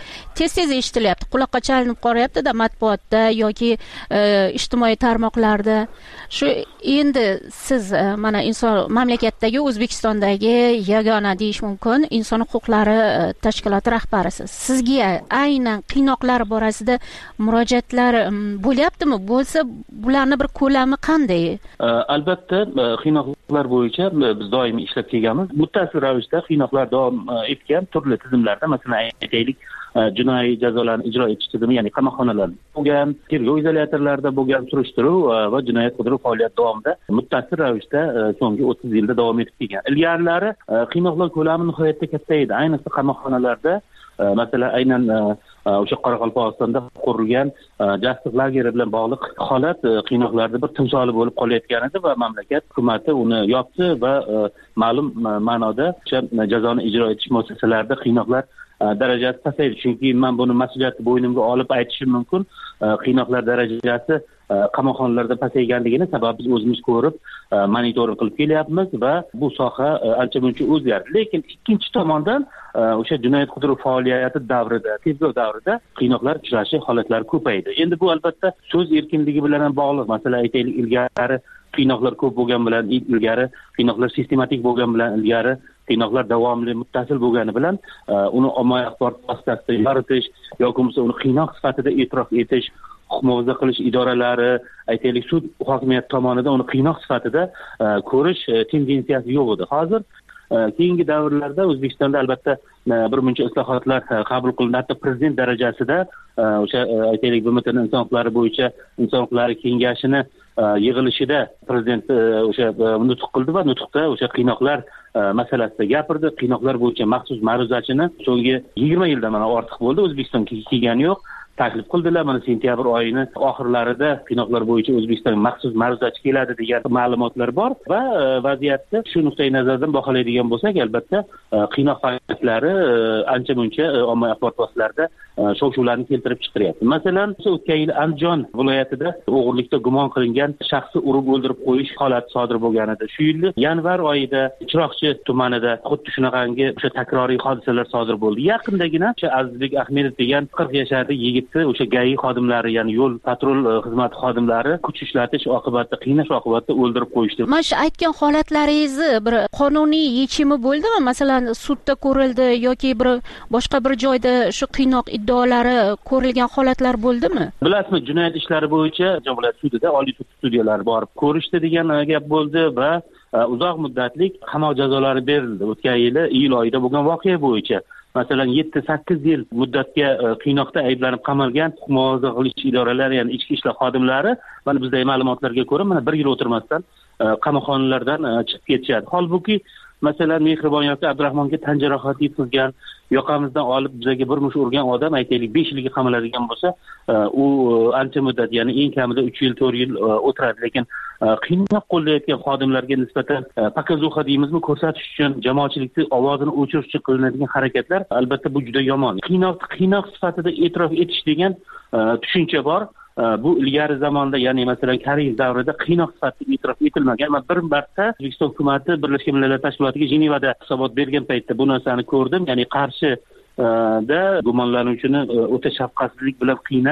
tez eshitilyapti, quloqqa chalinib qolyapti-da matbuotda yoki ijtimoiy tarmoqlarda. Shu endi siz mana inson mamlakatdagi, O'zbekistondagi yagona deyish mumkin inson huquqlari tashkiloti rahbarisiz. Sizga aynan qiynoqlar borasida murojaatlar bo'lyaptimi? Bo'lsa, bularning bir ko'lami qanday? Albatta, qiynoqlar bo'yicha biz doimiy ishlab kelganmiz. Muttasil ravishda qiynoqlar davom etgan turli tizimlarda, masalan aytaylik, jinoiy jazolarni ijro etish tizimi, ya'ni qamoqxonalarda bo'lgan, tergov izolyatorlarida bo'lgan surishtiruv va jinoyat qidiruv faoliyati davomida muttasil ravishda so'nggi 30 yilda davom etib kelgan. Ilgarilari qiynoqlar ko'lami nihoyatda katta edi, ayniqsa qamoqxonalarda. Masalan, aynan o'sha Qoraqalpog'istonda qurilgan jasliq lageri bilan bog'liq holat qiynoqlarda bir timsoli bo'lib qolayotgan edi va mamlakat hukumati uni yopdi va ma'lum ma'noda o'sha jazoni ijro etish muassasalarida qiynoqlar darajasi pasaydi. Chunki men buni mas'uliyatni bo'ynimga olib aytishim mumkin. Qiynoqlar darajasi qamoqxonalarda pasayganligini sabab biz o'zimiz ko'rib monitoring qilib kelyapmiz va bu soha ancha-muncha o'zgardi. Lekin ikkinchi tomondan o'sha jinoyat qidiruv faoliyati davrida, tergov davrida qiynoqlar uchrashi holatlari ko'paydi. Endi bu albatta so'z erkinligi bilan ham bog'liq. Masalan, aytaylik, ilgari qiynoqlar ko'p bo'lgan bilan, ilgari qiynoqlar sistematik bo'lgan bilan, ilgari qiynoqlar davomli, muttasil bo'lgani bilan uni ommaviy axborot vositasida yoritish yoki bo'lmasa uni qiynoq sifatida e'tirof etish, huquq muhofaza qilish idoralari, aytaylik sud hokimiyati tomonidan uni qiynoq sifatida ko'rish tendensiyasi yo'q edi. Hozir keyingi davrlarda O'zbekistonda albatta bir muncha islohotlar qabul qilindi. Hatto prezident darajasida o'sha aytaylik BMTning inson huquqlari bo'yicha inson huquqlari kengashini yig'ilishida prezident o'sha nutq qildi va nutqda o'sha qiynoqlar masalasida gapirdi. Qiynoqlar bo'yicha maxsus ma'ruzachini so'nggi 20 yildan mana ortiq bo'ldi O'zbekistonga kelgani yo'q. Taklif qildilar. Mana sentyabr oyini oxirlarida qiynoqlar bo'yicha O'zbekistonga maxsus ma'ruzachi keladi degan ma'lumotlar bor va vaziyatni shu nuqtai nazardan baholaydigan bo'lsak, albatta qiynoq faoliyatlari ancha-muncha ommaviy axborot vositalarida shov-shuvlarni keltirib chiqaryapti. Masalan, o'tgan yil Andijon viloyatida o'g'irlikda gumon qilingan shaxsni urib o'ldirib qo'yish holati sodir bo'lgan edi. Shu yil yanvar oyida Chiroqchi tumanida xuddi shunaqangi o'sha takroriy hodisalar sodir bo'ldi. Yaqindagina o'sha Azizbek Ahmedov degan 40 yoshli yigit o'sha GAI xodimlari, ya'ni yo'l patrul xizmati xodimlari kuch ishlatish oqibatida, qiynash oqibatida o'ldirib qo'yishdi. Mana shu aytgan holatlaringizni bir qonuniy yechimi bo'ldimi? Masalan, sudda ko'rildi yoki bir boshqa bir joyda shu qiynoq iddaolari ko'rilgan holatlar bo'ldimi? Bilasizmi, jinoyat ishlari bo'yicha viloyat sudida, oliy sud sudyalari borib ko'rishdi degan gap bo'ldi va uzoq muddatlik qamoq jazolari berildi. O'tgan yili iyul oyida bo'lgan voqea bo'yicha masalan 7-8 yil muddatga qiynoqda ayblanib qamalgan huquq muhofaza qilish idoralari, ya'ni ichki ishlar xodimlari mana bizdagi ma'lumotlarga ko'ra mana 1 yil o'tirmasdan qamoqxonalardan chiqib ketishadi. Holbuki masalan Mehribon yoki Abdurahmonga tan jarohati yetkazgan, yoqamizdan olib bizga bir mush urgan odam aytaylik 5 yilga qamaladigan bo'lsa, u ancha muddat, ya'ni eng kamida 3 yil, 4 yil o'tiradi. Lekin qiynoq qo'llayotgan xodimlarga nisbatan показуха deymizmi, ko'rsatish uchun jamoatchilikni ovozini o'chirish uchun qilinadigan harakatlar albatta bu juda yomon. Qiynoq sifatida e'tirof etish degan tushuncha bor. Bu ilgari zamonda, ya'ni masalan Kariyev davrida qiynoq sifatida e'tirof etilmagan. Men bir marta O'zbekiston hukumatı Birlashgan Millatlar Tashkilotiga Jenevada hisobot bergan paytda bu narsani ko'rdim. Ya'ni Qarshida gumonlanuvchini o'ta shafqatsizlik bilan qiynab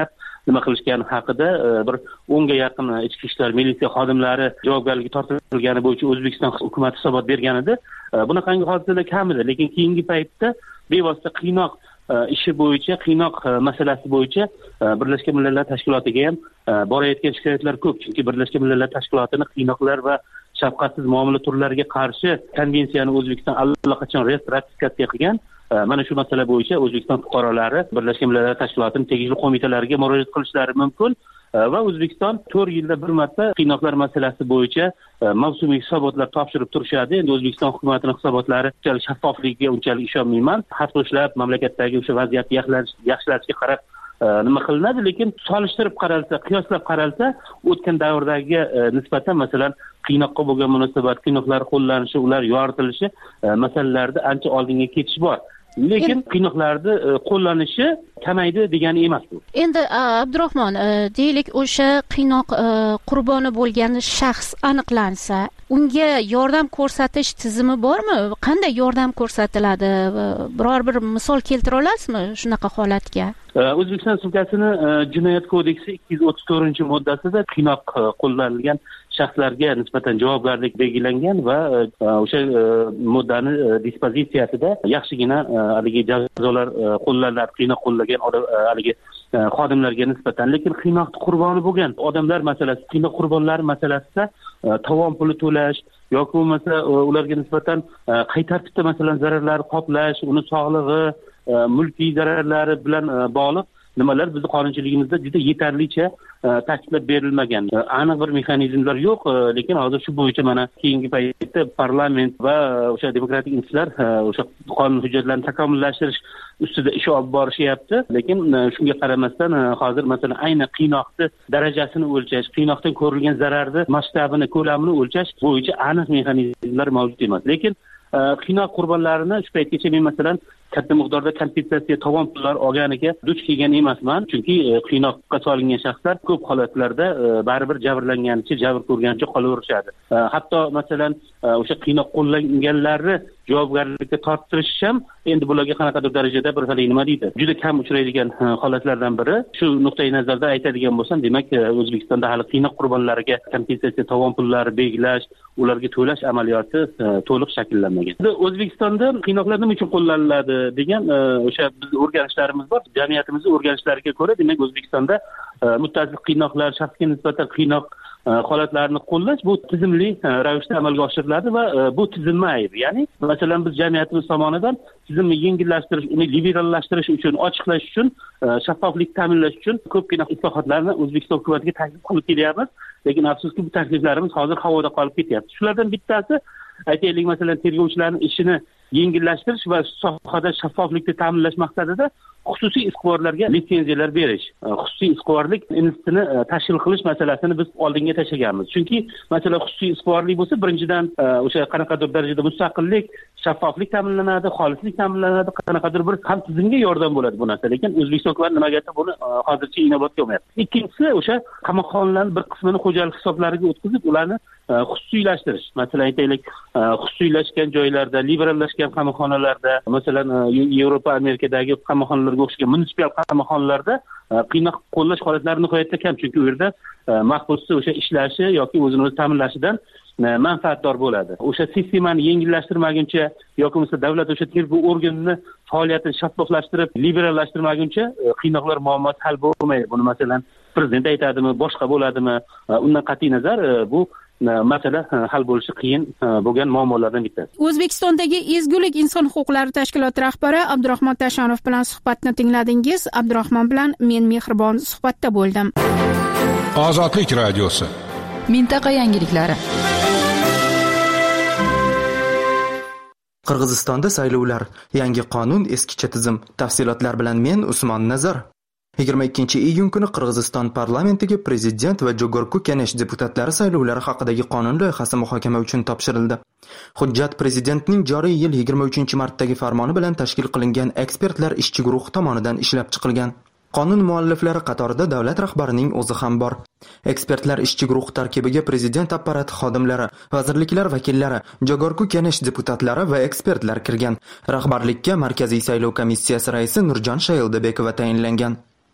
nima qilishgani haqida bir 10 ga yaqin ichki ishlar militsiya xodimlari javobgarlikka tortilgani bo'yicha O'zbekiston hukumati hisobot bergan edi. Bunaqangi hodisalar kam edi, lekin keyingi paytda bevosita qiynoq ishi bo'yicha, qiynoq masalasi bo'yicha Birlashgan Millatlar Tashkilotiga ham borayotgan shikoyatlar ko'p. Chunki Birlashgan Millatlar Tashkilotining qiynoqlar va shafqatsiz muomala turlariga qarshi konvensiyani O'zbekiston allaqachon ratifikatsiya qilgan. Mana shu masala bo'yicha O'zbekiston fuqarolari Birlashgan Millatlar Tashkilotining tegishli qo'mitalariga murojaat qilishlari mumkin. Va O'zbekiston 4 yilda bir marta qiynoqlar masalasi bo'yicha mavsumiy hisobotlar topshirib turishadi. Endi O'zbekiston hukumatining hisobotlari unchalik shaffofligiga unchalik ishonmayman. Har qo'shlab mamlakatdagi o'sha vaziyatni yaxshilashga qarab nima qilinadi, lekin solishtirib qaralsa, qiyoslab qaralsa, o'tgan davrdagi nisbatan masalan qiynoqqa bo'lgan munosabat, qiynoqlar qo'llanishi, ular yoritilishi masalalarida ancha oldinga ketish bor. Lekin qiynoqlarni qo'llanishi kamaydi degani emas bu. Endi Abdurahmon, deylik o'sha qiynoq qurboni bo'lgan shaxs aniqlansa, unga yordam ko'rsatish tizimi bormi? Qanday yordam ko'rsatiladi? Biror bir misol keltira olasizmi shunaqa holatga? O'zbekiston Respublikasining Jinoyat kodeksi 234-moddasida qiynoq qo'llanilgan shaxslarga nisbatan javobgarlik belgilangan va o'sha moddani dispozitsiyasida yaxshigina haligi jazolar qo'llaniladi qiynoq qo'llagan haligi xodimlarga nisbatan. Lekin qiynoq qurboni bo'lgan odamlar masalasi, qiynoq qurbonlari masalasida tovon puli to'lash yoki bo'lmasa ularga nisbatan qay tartibda masalan zararlar qoplash, uni sog'lig'i, mulkiy zararlari bilan bog'liq nimalar bizning qonunchiligimizda juda yetarlicha ta'kidlab berilmagan. Aniq bir mexanizmlar yo'q, lekin hozir shu bo'yicha mana keyingi paytda parlament va o'sha demokratik institutlar o'sha qonun hujjatlarini takomillashtirish ustida ish olib borishyapti. Lekin shunga qaramasdan hozir masalan aynan qiynoqni darajasini o'lchash, qiynoqdan ko'rilgan zararni masshtabini, ko'lamini o'lchash bo'yicha aniq mexanizmlar mavjud emas. Lekin qiynoq qurbonlarini shu paytgacha men masalan katta miqdorda kompensatsiya tovon pullar olganiga duch kelgan emasman. Chunki qiynoqqa solingan shaxslar ko'p holatlarda baribir jabrlanganicha, jabr ko'rganicha qolaverishadi. Hatto masalan o'sha qiynoq qo'llanganlarni javobgarlikka torttirish ham endi bularga qanaqadir darajada bir xil nima deydi, juda kam uchraydigan holatlardan biri. Shu nuqtai nazarda aytadigan bo'lsam, demak O'zbekistonda hali qiynoq qurbonlariga kompensatsiya tovon pullari belgilash, ularga to'lash amaliyoti to'liq shakllanmagan. O'zbekistonda qiynoqlar nima uchun qo'llaniladi degan o'sha biz o'rganishlarimiz bor. Jamiyatimizning o'rganishlariga ko'ra, demak O'zbekistonda muttasil qiynoqlar, shaxsga nisbatan qiynoq holatlarini qo'llash bu tizimli ravishda amalga oshiriladi va bu tizimli ayb. Ya'ni masalan biz jamiyatimiz tomonidan tizimni yengillashtirish, uni liberallashtirish uchun, ochiqlash uchun, shaffoflik ta'minlash uchun ko'pgina islohotlarni O'zbekiston hukumatiga taklif qilib kelyapmiz. Lekin afsuski bu takliflarimiz hozir havoda qolib ketyapti. Shulardan bittasi aytaylik masalan tergovchilarning ishini yengillashtirish va sohada shaffoflikni ta'minlash maqsadida xususiy izquvarlarga litsenziyalar berish, xususiy izquvarlik institutini tashkil qilish masalasini biz oldinga tashlaganmiz. Chunki masalan xususiy izquvarlik bo'lsa, birinchidan o'sha qanaqadir darajada mustaqillik, shaffoflik ta'minlanadi, xolislik ta'minlanadi, qanaqadir bir ham tizimga yordam bo'ladi bu narsa. Lekin O'zbekiston hukumati nimaga buni hozircha inobatga olmayapti. Ikkinchisi o'sha qamoqxonalarning bir qismini xo'jalik hisoblariga o'tkazib, ularni xususiylashtirish. Masalan aytaylik, xususiylashgan joylarda, liberallashgan qamoqxonalarda, masalan Yevropa, Amerikadagi qamoqxonalarga o'xshagan munisipal qamoqxonalarda qiynoq qo'llash holatlari nihoyatda kam. Chunki u yerda mahbusni o'sha ishlashi yoki o'zini o'zi ta'minlashidan manfaatdor bo'ladi. O'sha sistemani yengillashtirmaguncha yoki bo'lmasa davlat o'sha tergov organini faoliyatini shaffoflashtirib, liberallashtirmaguncha qiynoqlar muammosi hal bo'lmaydi. Buni masalan prezident aytadimi, boshqa bo'ladimi? Undan qat'iy nazar bu masala hal bo'lishi qiyin bo'lgan muammolardan bittasi. O'zbekistondagi Ezgulik inson huquqlari tashkiloti rahbari Abdurahmon Tashanov bilan suhbatni tingladingiz. Abdurahmon bilan men Mehribon suhbatda bo'ldim. Ozodlik radiosi. Mintaqa yangiliklari. Qirg'izistonda saylovlar, yangi qonun, eskicha tizim. Tafsilotlar bilan men Usmon Nazar. 22-iyun kuni Qirg'iziston parlamentiga prezident va Jogorku Kenesh deputatlari saylovlari haqidagi qonun loyihasi muhokama uchun topshirildi. Hujjat prezidentning joriy yil 23-martdagi farmoni bilan tashkil qilingan ekspertlar ishchi guruhi tomonidan ishlab chiqilgan. Qonun mualliflari qatorida davlat rahbarining o'zi ham bor. Ekspertlar ishchi guruh tarkibiga prezident apparati xodimlari, vazirliklar vakillari, Jogorku Kenesh deputatlari va ekspertlar kirgan. Rahbarlikka Markaziy saylov komissiyasi raisi Nurjon Shayildebekova tayinlangan.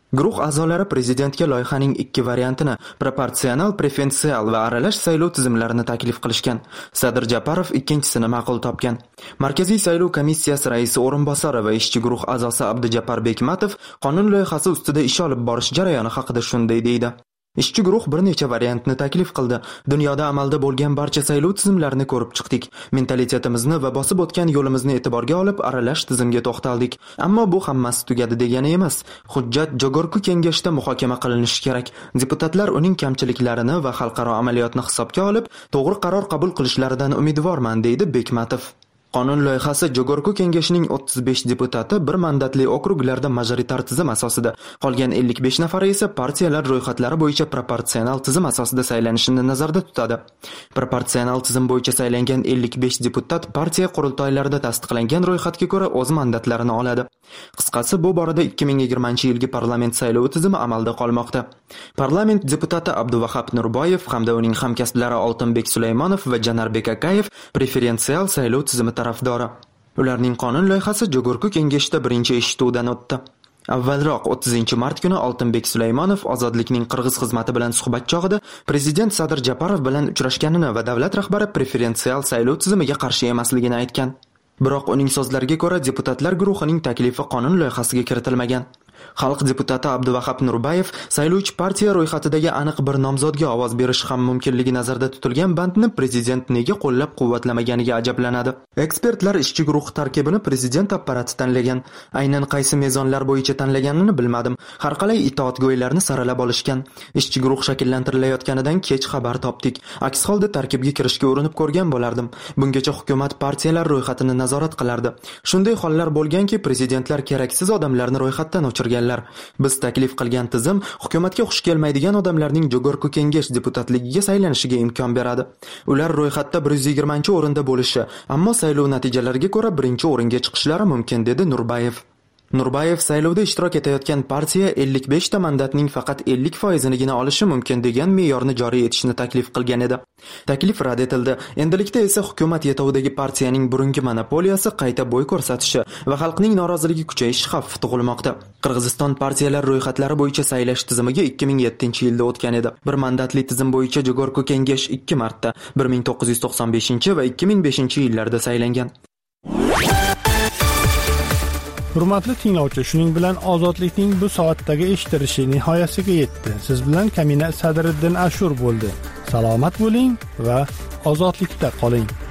Guruh a'zolari prezidentga loyihaning 2 variantini, proporsional, preferensial va aralash saylov tizimlarini taklif qilishgan. Sadir Japarov ikkinchisini ma'qul topgan. Markaziy saylov komissiyasi raisi o'rinbosari va ishchi guruh a'zosi Abdujabbar Bekmatov qonun loyihasi ustida ish olib borish jarayoni haqida shunday deydi. Ishchi guruh bir necha variantni taklif qildi. Dunyoda amalda bo'lgan barcha saylov tizimlarini ko'rib chiqdik. Mentalitetimizni va bosib o'tgan yo'limizni e'tiborga olib aralash tizimga to'xtaldik. Ammo bu hammasi tugadi degani emas. Hujjat Jogorku kengashda muhokama qilinishi kerak. Deputatlar uning kamchiliklarini va xalqaro amaliyotni hisobga olib, to'g'ri qaror qabul qilishlaridan umidvorman, deydi Bekmatov. Qonun loyihasi Jogorku kengashining 35 deputati bir mandatli okruglarda majoritar tizim asosida, qolgan 55 nafari esa partiyalar ro'yxatlari bo'yicha proporsional tizim asosida saylanishini nazarda tutadi. Proporsional tizim bo'yicha saylangan 55 deputat partiya qurultoylarida tasdiqlangan ro'yxatga ko'ra o'z mandatlarini oladi. Qisqasi, bu borada 2020-yilgi parlament saylovi tizimi amalda qolmoqda. Parlament deputati Abduvahab Nurboyev hamda uning hamkasblari Oltinbek Sulaymonov va Janarbek Akayev preferensial saylov tizimi tarafdori. Ularning qonun loyihasi Jogorku kengashida birinchi eshituvdan o'tdi. Avvalroq 30-mart kuni Oltinbek Sulaymonov Ozodlikning qirg'iz xizmati bilan suhbat chog'ida prezident Sadir Japarov bilan uchrashganini va davlat rahbari preferensial saylov tizimiga qarshi emasligini aytgan. Biroq uning so'zlariga ko'ra deputatlar guruhining taklifi qonun loyihasiga kiritilmagan. Xalq deputati Abduvahab Nurboyev saylovchi partiya ro'yxatidagi aniq bir nomzodga ovoz berish ham mumkinligi nazarda tutilgan bandni prezident nega qo'llab-quvvatlamaganiga ajablanadi. Ekspertlar ishchi guruh tarkibini prezident apparati tanlagan. Aynan qaysi mezonlar bo'yicha tanlaganini bilmadim. Har qalay itoatgo'ylarni saralab olishgan. Ishchi guruh shakllantirilayotganidan kech xabar topdik. Aks holda tarkibga kirishga urinib ko'rgan bo'lardim. Bungacha hukumat partiyalar ro'yxatini nazorat qilardi. Shunday hollar bo'lganki, prezidentlar keraksiz odamlarni ro'yxatdan o'chirgan. Biz taklif qilgan tizim hukumatga xush kelmaydigan odamlarning Jogorku kengash deputatligiga saylanishiga imkon beradi. Ular ro'yxatda 120-o'rinda bo'lishi, ammo saylov natijalariga ko'ra birinchi o'ringa chiqishlari mumkin, dedi Nurboyev. Nurboyev saylovda ishtirok etayotgan partiya 55 ta mandatning faqat 50%nigina olishi mumkin degan me'yorni joriy etishni taklif qilgan edi. Taklif rad etildi. Endilikda esa hukumat yetovidagi partiyaning burungi monopoliyasi qayta bo'y ko'rsatishi va xalqning noroziligi kuchayishi xavfi tug'ilmoqda. Qirg'iziston partiyalar ro'yxatlari bo'yicha saylash tizimiga 2007-yilda o'tgan edi. Bir mandatli tizim bo'yicha Jogorku kengash 2 marta 1995 va 2005-yillarda saylangan. Hurmatli tinglovchi, shuning bilan ozodlikning bu soatdagi eshitilishi nihoyasiga yetdi. Siz bilan Kamina Sadiriddin Ashur bo'ldi. Salomat bo'ling va ozodlikda qoling.